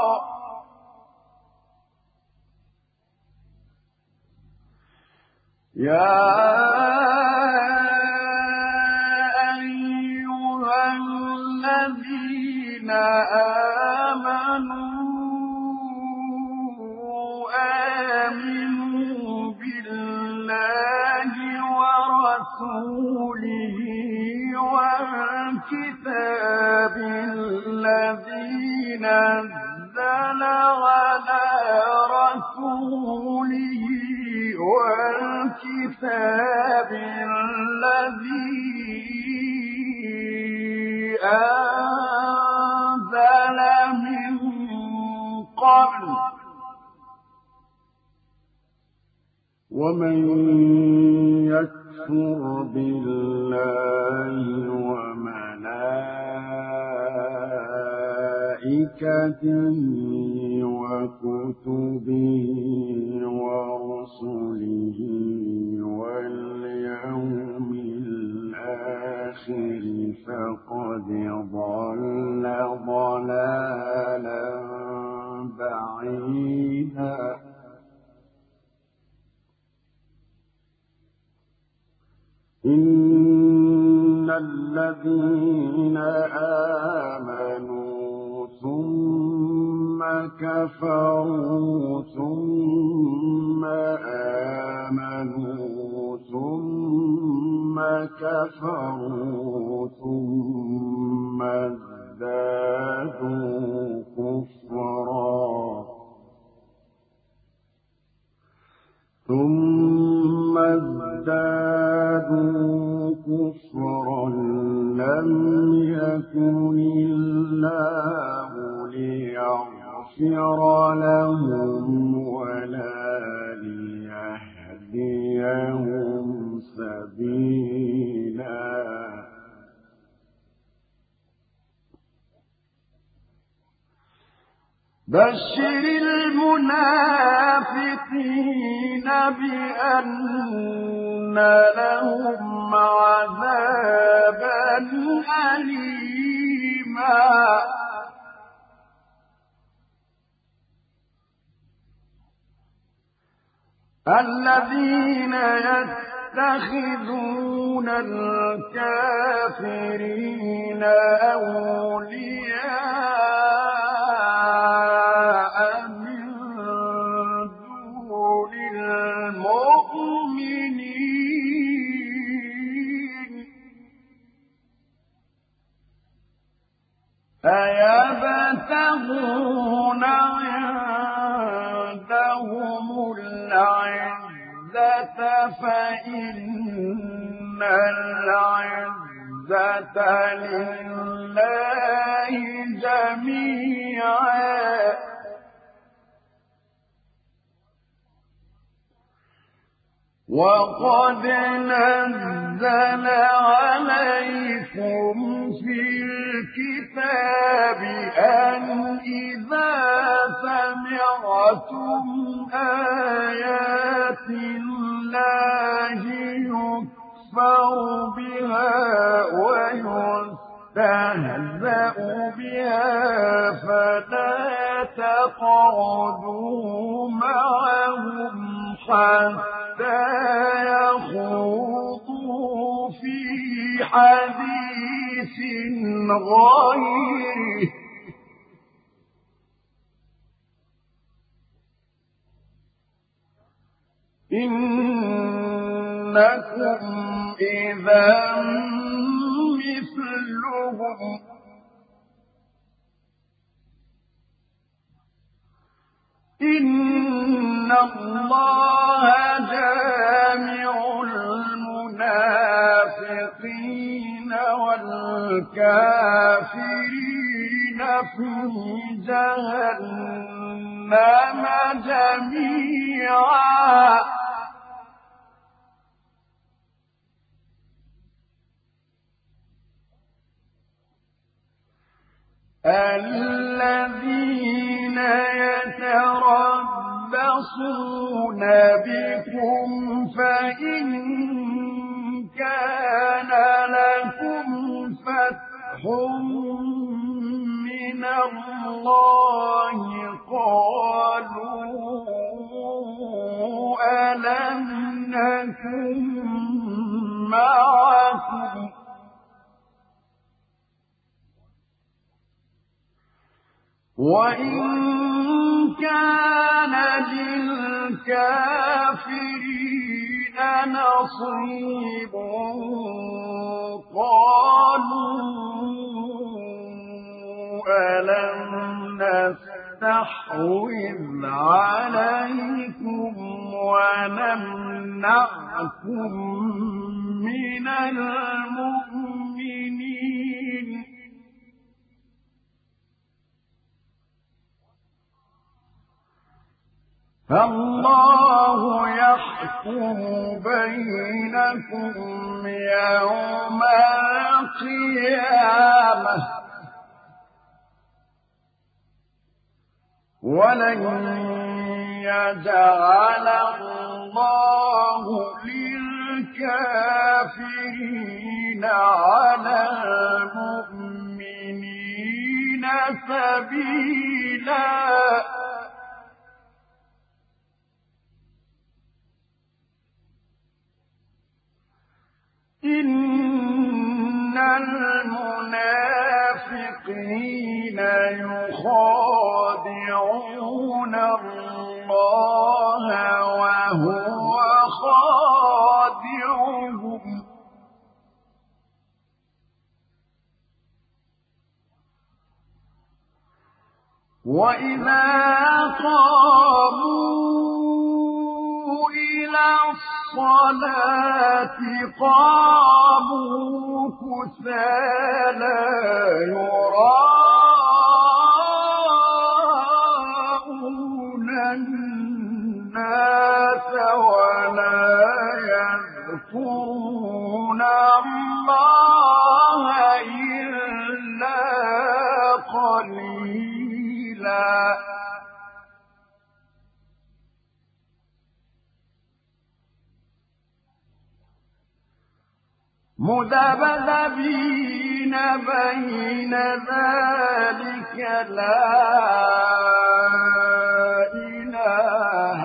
يا أيها الذين آمنوا بالله ورسوله والكتاب الذي نزل على رسوله والكتاب الذي أنزل من قبل ومن يكفر بالله وملائكته وكتبه ورسله واليوم الآخر فقد ضل ضلالا بعيدا إن الذين آمنوا ثم كفروا ثم آمنوا ثم كفروا ثم ازدادوا كفرا ثم ازدادوا كفرا لم يكن الله ليغفر لهم ولا ليهديهم سبيلا بشر المنافقين بأن لهم عذابا أليما الذين يتخذون الكافرين أولياء من دون المؤمنين أيبتغون عندهم العزة فإن العزة لله جميعا وقد نزل عليكم في الكتاب أن إذا سمعتم آيات الله يكفر تقعدوا معهم حتى يخوضوا في حديث غيره إنكم إذا مثلهم إن الله جامع المنافقين والكافرين في جهنم جميعا الذين يتربصون بكم فإن كان لكم فتح من الله قالوا ألم نكن معكم وإن كان للكافرين نصيب قالوا ألم نستحوذ عليكم ونمنعكم من المؤمنين فالله يحكم بينكم يوم القيامة ولن يجعل الله للكافرين على المؤمنين سبيلا إن المنافقين يخادعون الله وهو خادعهم وإذا قاموا إلى الصلاة قاموا كسالى يراءون الناس ولا يذكرون الله إلا قليلا مذبذبين بين ذلك لا إله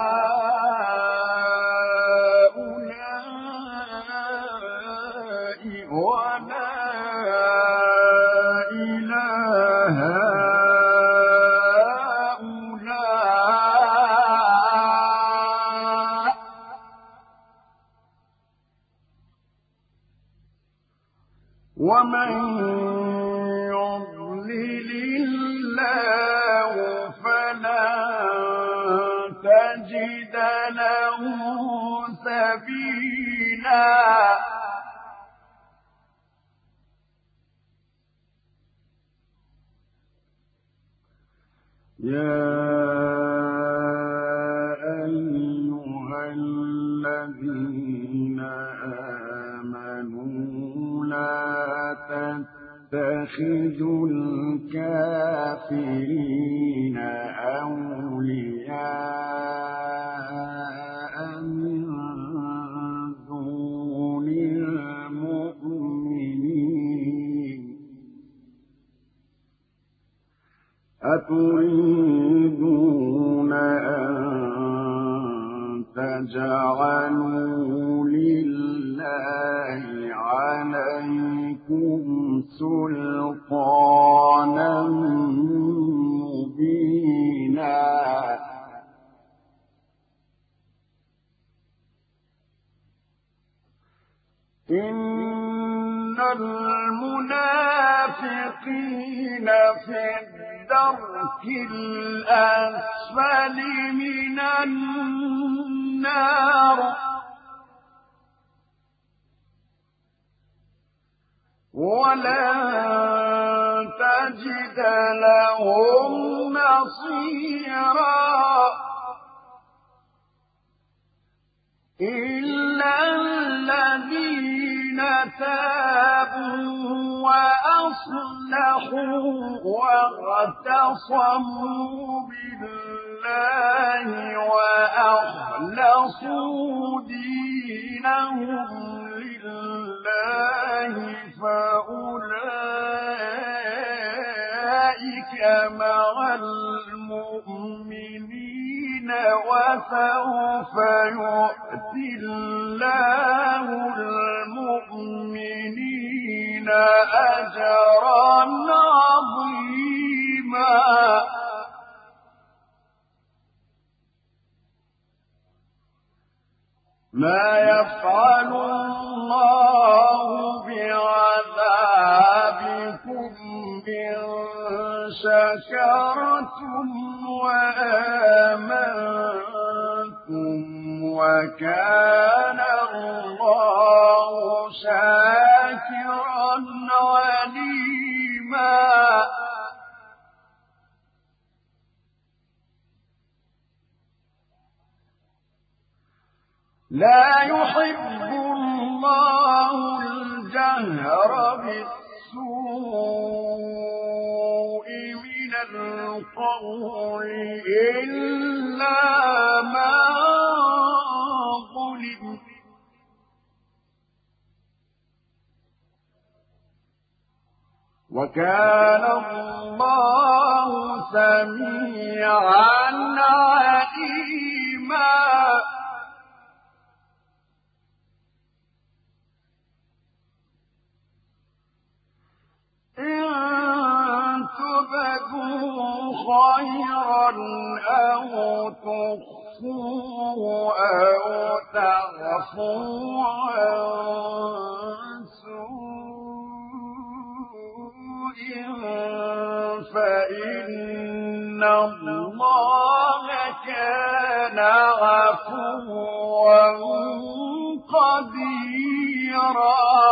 هؤلاء ولا إله هؤلاء ومن يضلل الله فلن تجد له سبيلا يا أيها الذين آمنوا لا تتخذوا الكافرين أولياء من دون المؤمنين أتريدون إن المنافقين في الدرك الأسفل من النار ولن تجد لهم نصيرا إلا الذين تابوا وأصلحوا واعتصموا بالله وأخلصوا دينهم لله فأولئك مع المؤمنين وسوف يؤتي الله المؤمنين أجرا عظيما ما يفعل الله بعذابكم إن شكرتم وآمنتم وكان الله شاكرا عليما لا يحب الله الجهر بالسوء من القول إلا ما ظلم وكان الله سميعا عليما إن تبدوا خيرا أو تخفوه أو تعفوا عن سوء فإن الله كان عفوا قديرا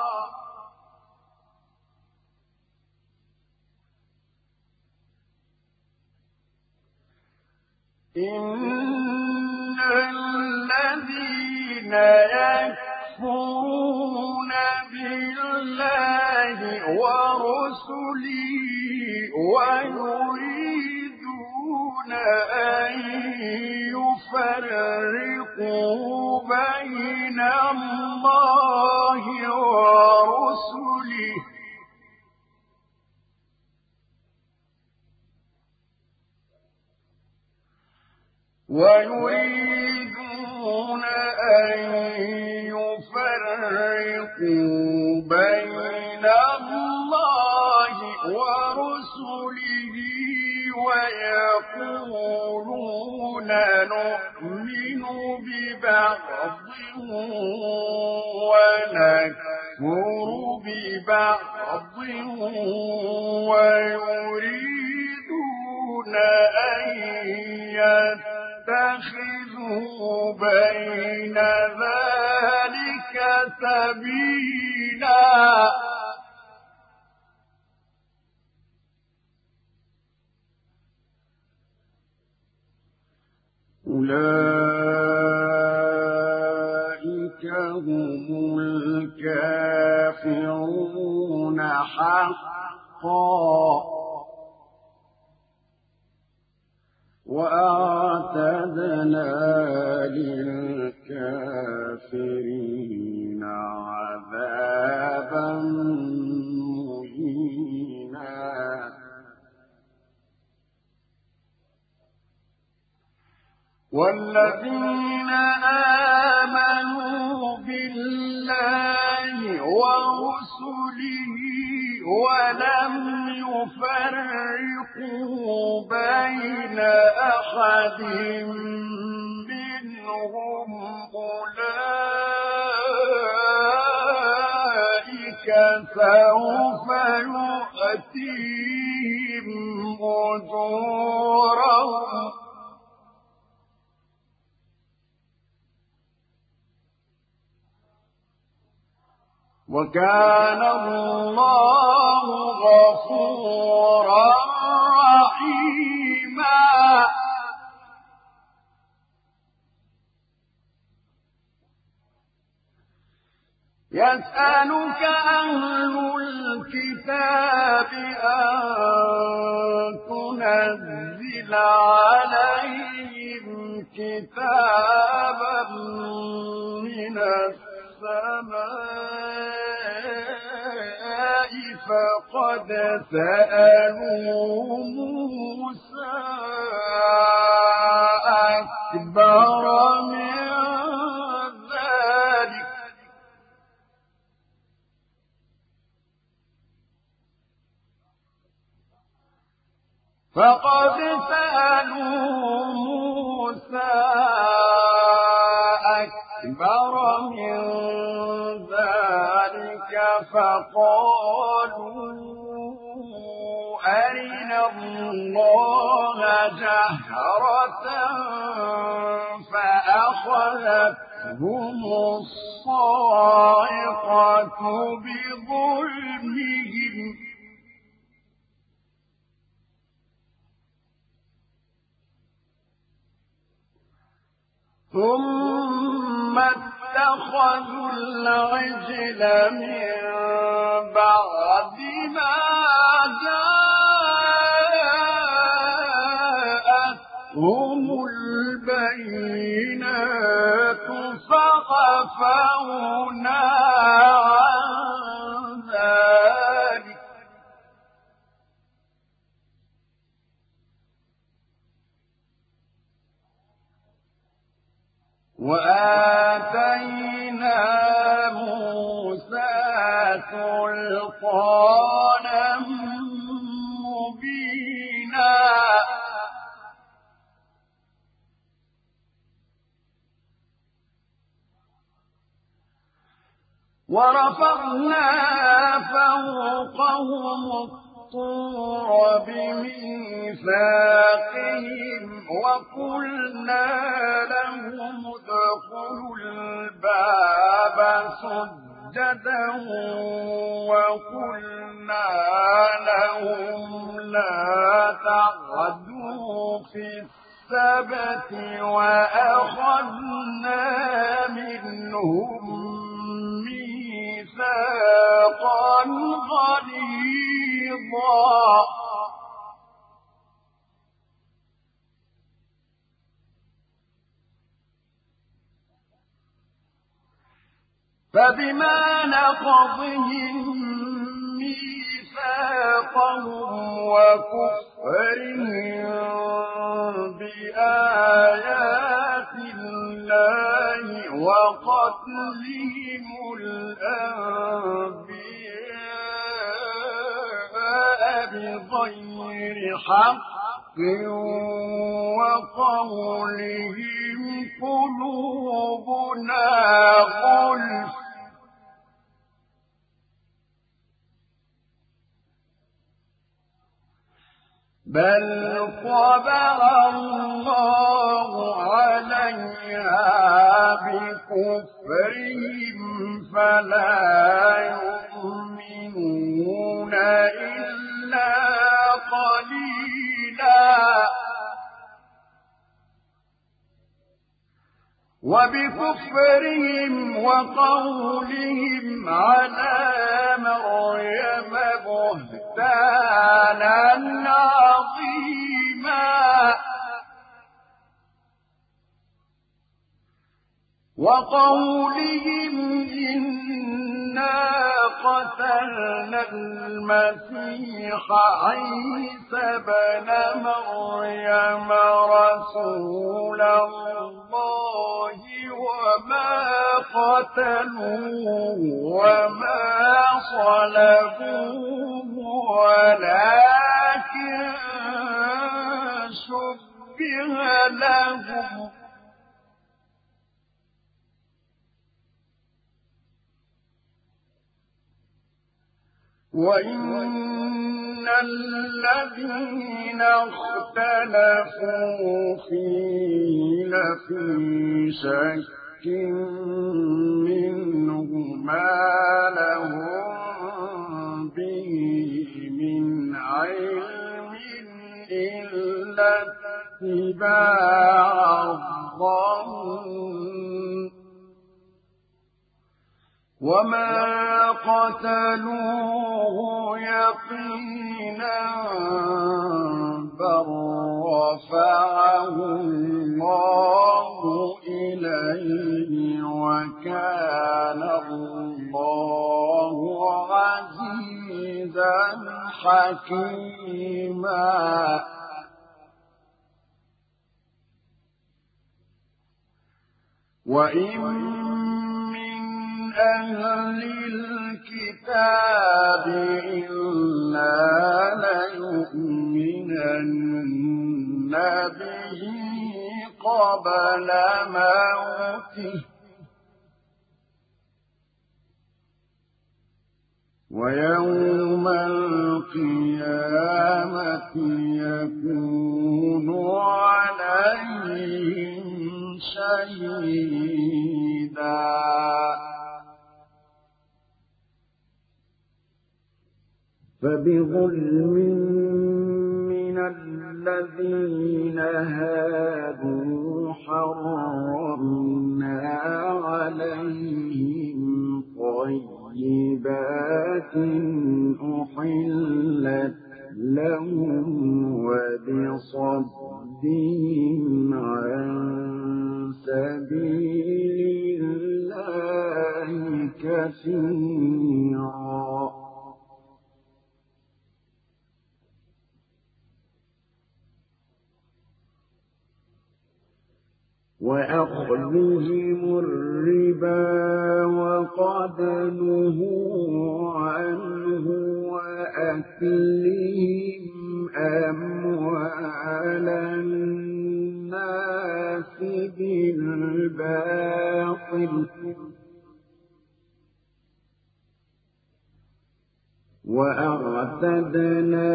إن الذين يكفرون بالله ورسله ويريدون أن يفرقوا بين الله ورسله ويريدون أن يفرقوا بين الله ورسله ويقولون نؤمن ببعض ونكفر ببعض ويريدون أن يتخذوا بين ذلك سبيلا أولئك هم الكافرون حقا وأعتدنا للكافرين عذابا مهينا والذين آمنوا بالله ورسله ولم يفرقوا بين أحد منهم أولئك فسوف يؤتيهم أجورهم وكان الله غفورا رحيما. يسألك أهل الكتاب أن تنزل عليهم كتابا من السماء فقد سألوا موسى أكبر من ذلك فقالوا أرنا الله جهرة فأخذتهم الصاعقة بظلمهم ثم اتخذوا العجل من بعد ما جاءتهم البينات فعفونا عن ذلك وآتينا موسى سلطانا مبينا ورفعنا فوقهم الطور بميثاقهم وقلنا لهم ادخلوا الباب سجدا وقلنا لهم لا تعدوا في السبت وأخذنا منهم ميثاقا غليظا فبما نقضهم ميثاقهم وكفرهم بآيات الله وقتلهم الأنبياء بغير حق وقولهم قلوبنا غلف بل طبع الله عليها بكفرهم فلا يؤمنون إلا قليلا وبكفرهم وقولهم على مريم بهتانا عظيما وقولهم إنا قتلنا المسيح عيسى بن مريم رسول الله وما قتلوه وما صلبوه ولكن شبه لهم وإن الذين اختلفوا فيه لفي شك منه ما لهم به من علم إلا اتباع الظن وما قتلوه يقينا بل رفعه الله إليه وكان الله عزيزا حكيما وإن أهل الكتاب إلا ليؤمنن به قبل موته ويوم القيامة يكون عليهم شهيدا فبظلم من الذين هادوا حرمنا عليهم طيبات أحلت لهم وبصدهم عن سبيل الله كثيرا وأخذهم الربا وقد نهوا عنه وأكلهم أموال الناس بالباطل وأعتدنا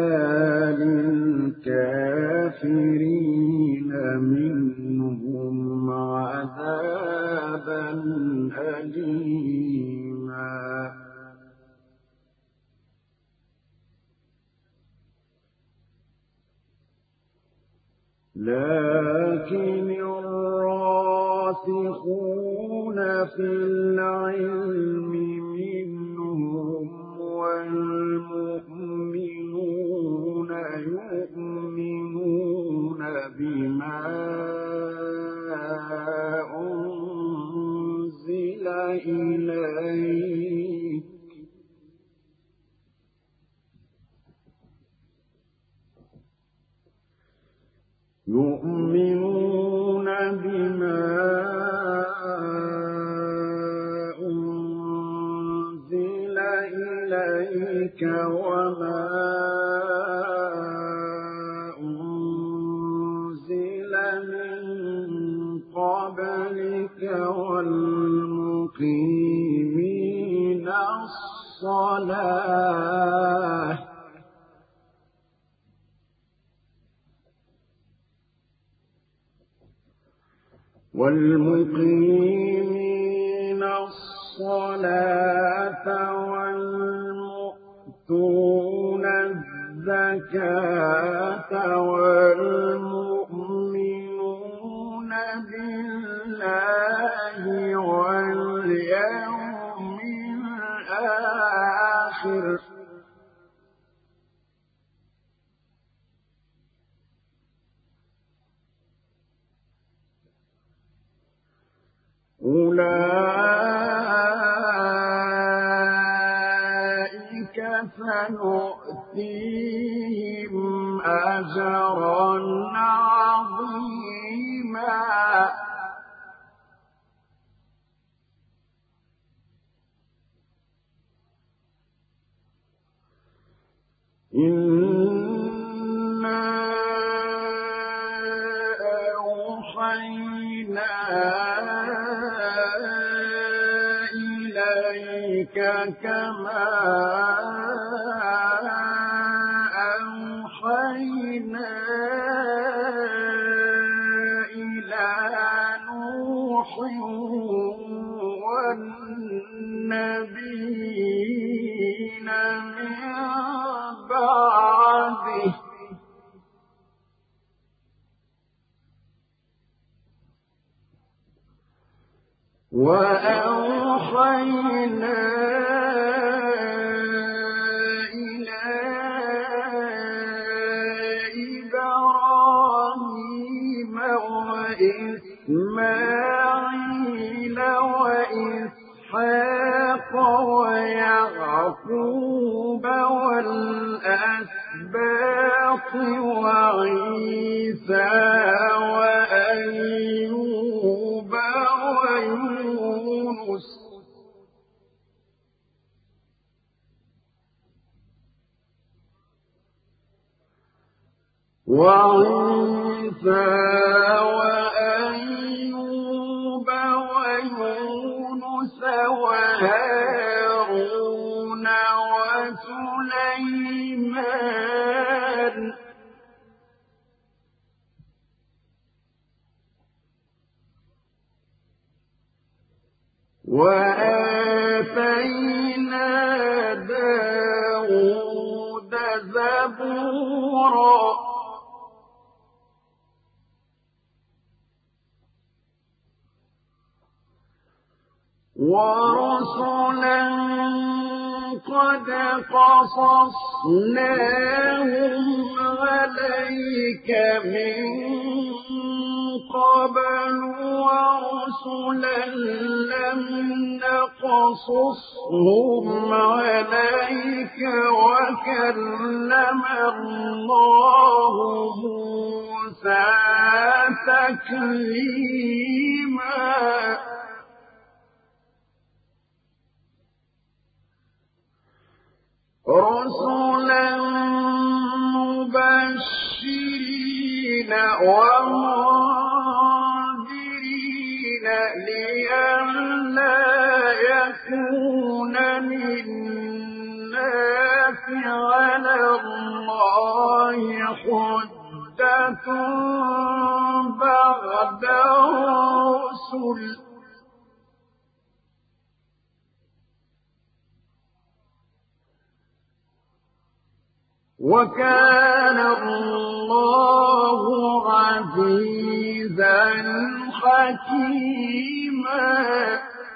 للكافرين منهم عذابا أليما لكن الراسخون في العلم منهم والمؤمنون يؤمنون بما أنزل إليك يؤمنون بما أنزل إليك وما أنزل من قبلك والمقيمين الصلاة والمؤتون الزكاة والمؤمنون بالله واليوم الآخر أولئك سنؤتيهم أجرا عظيما إنا أوحينا إليك كما نوح والنبيين من بعده وأوحينا إلى إبراهيم وإسماعيل وإسحاق ويعقوب والأسباط وعيسى وأيوب وعيسى وأيوب ويونس وهارون وسليمان وآتينا داود زبورا ورسلا قد قصصناهم عليك من قبل ورسلا لم نقصصهم عليك وكلم الله موسى تكليما رسلا مبشرين ومنذرين لئلا يكون للناس على الله حجة بعد الرسل وكان الله عزيزا حكيما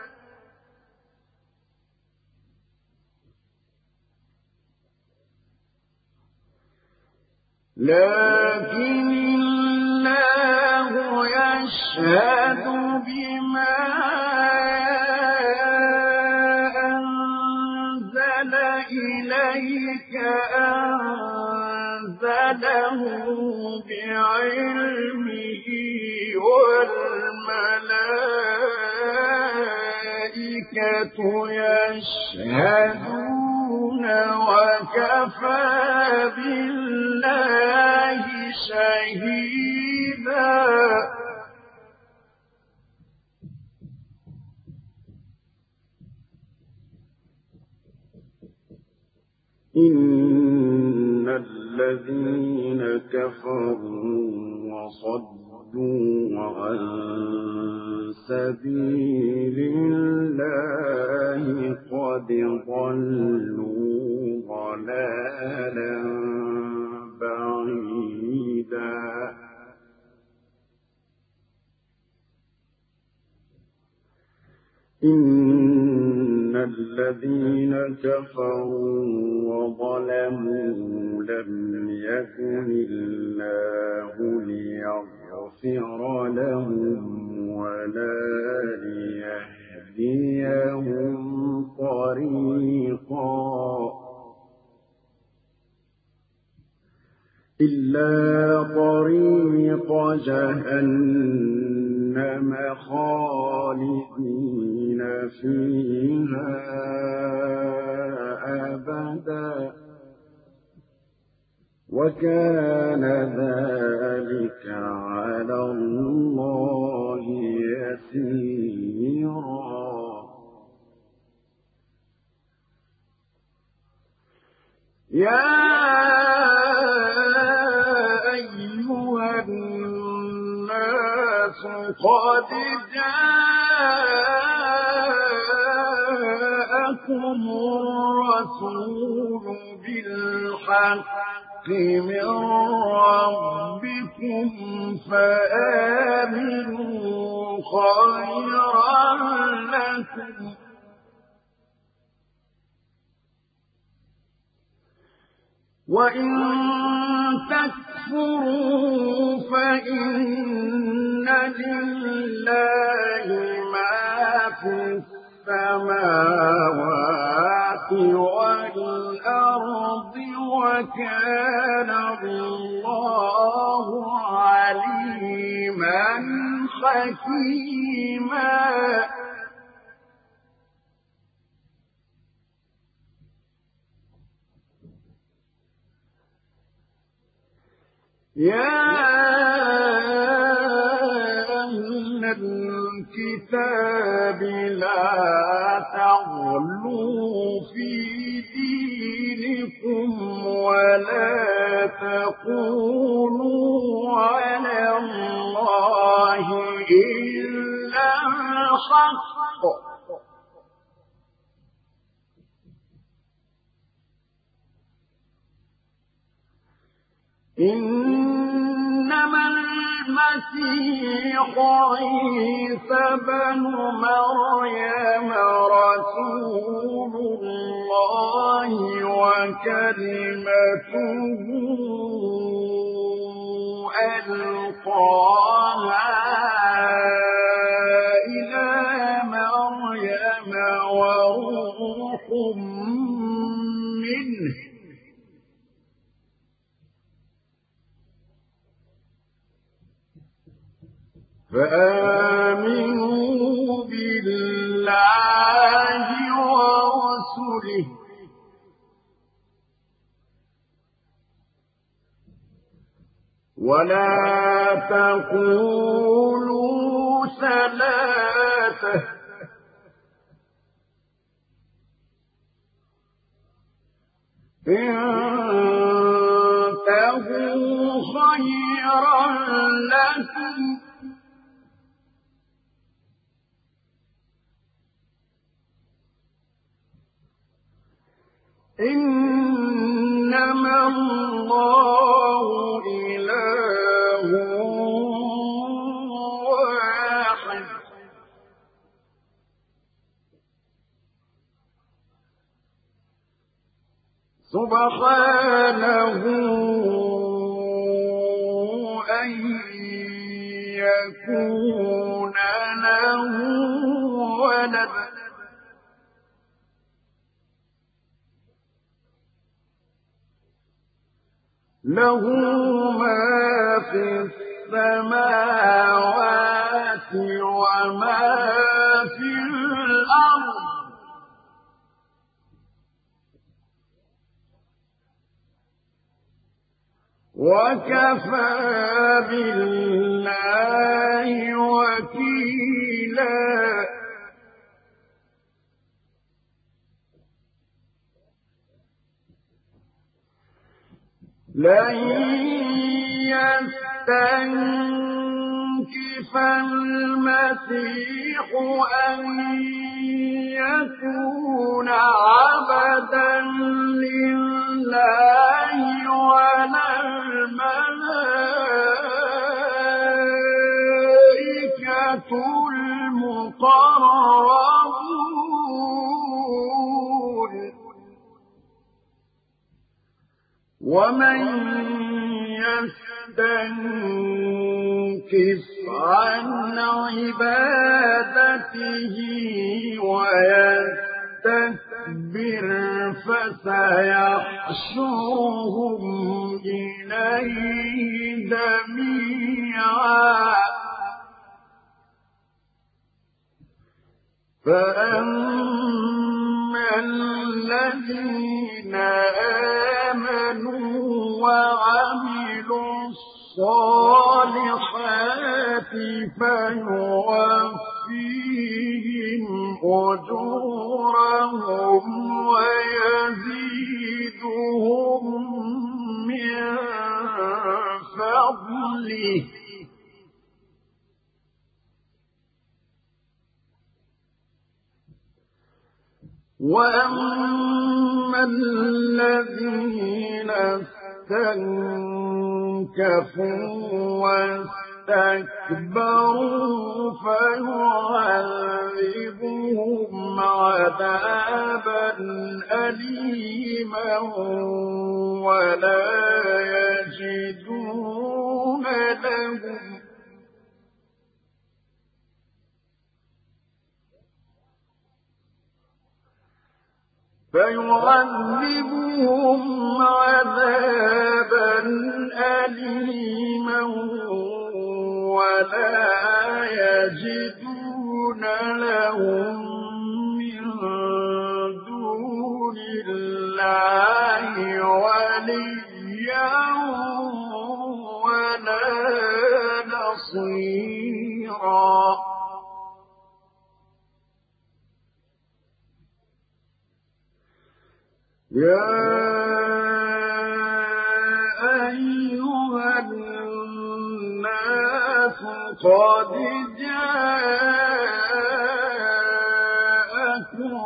لكن الله يشهد بما أنزل إليك أنزله بعلمه والملائكة يشهدون وكفى بالله شهيدا إن الذين كفروا وصدوا عن سبيل الله قد ضلوا ضلالا بعيدا إن الذين كفروا وظلموا لم يكن الله ليغفر لهم ولا ليهديهم طريقا إلا طريق جهنم خالدين فيها أبدا وكان ذلك على الله يسيرا يا أيها الناس البأس قد جاءكم الرسول بالحق من ربكم فآمنوا خيرا لكم وإن تكفروا فإن لله ما في السماوات والأرض وكان الله عليما حكيما يا أهل الكتاب لا تغلوا في دينكم ولا تقولوا على الله إلا الحق إنما المسيح عيسى بن مريم رسول الله وكلمته ألقاها إلى مريم وروح منه فآمنوا بالله ورسله ولا تقولوا ثلاثة انتهوا خيرا لكم إنما الله إله واحد سبحانه أن يكون له ولد له ما في السماوات وما في الأرض وكفى بالله وكيلا لن يستنكف المسيح أن يكون عبدا لله ولا الملائكة المقربون ومن يستنكف عن عبادته ويستكبر فسيحشرهم إليه جميعا فأما الذين آمنوا وعملوا الصالحات فيوفيهم أجورهم ويزيدهم من فضله وأما الذين استنكفوا واستكبروا فيعذبهم عذابا أليما ولا يجدون لهم أليما ولا يجدون لهم من دون الله وليا ولا نصيرا يا أيها الناس قد جاءكم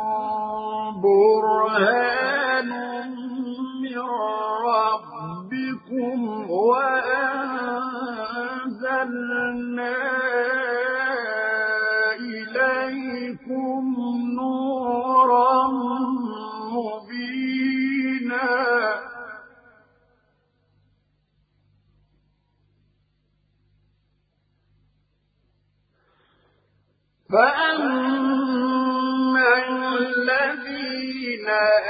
برهان من ربكم وأنزلنا إليكم نورا مبينا فأما الذين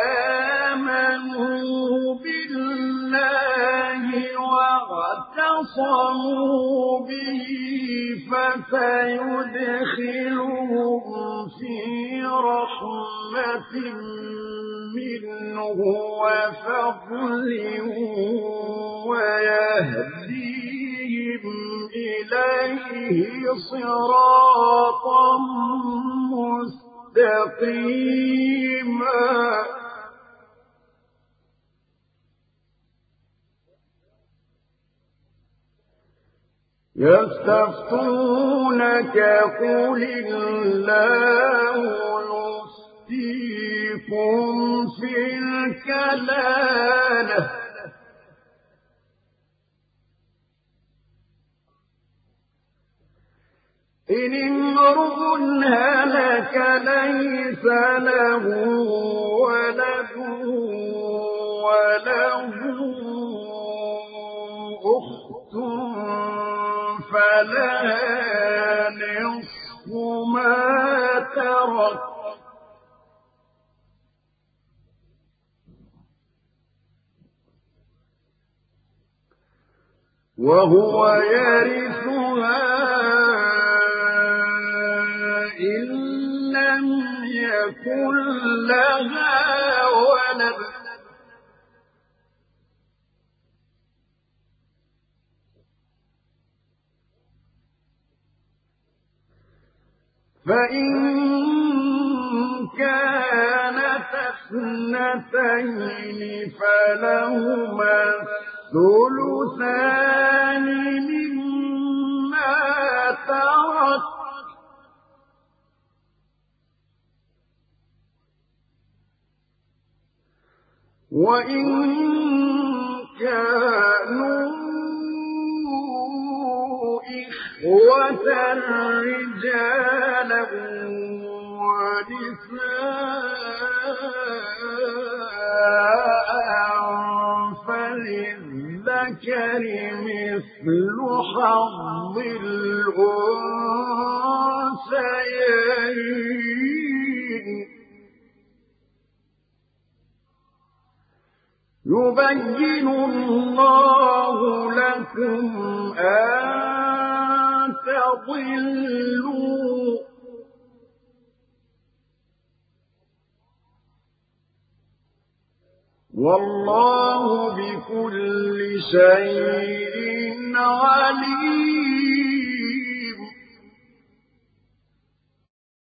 آمنوا بالله واعتصموا به فسيدخلهم في رحمة منه وفضل ويهديهم إليه صراطا مستقيما يستفتونك قل الله يفتيكم في الكلالة إن امرؤ هلك ليس له ولد وله أخت فلها نصف ما ترك وهو يرثها إن لم يكن لها ولد فإن كانت اثنتين فلهما الثلثان مما ترك وإن كانوا إخوة رجالا ونساء فللذكر مثل حظ الأنثيين يبين الله لكم أن تضلوا والله بكل شيء عليم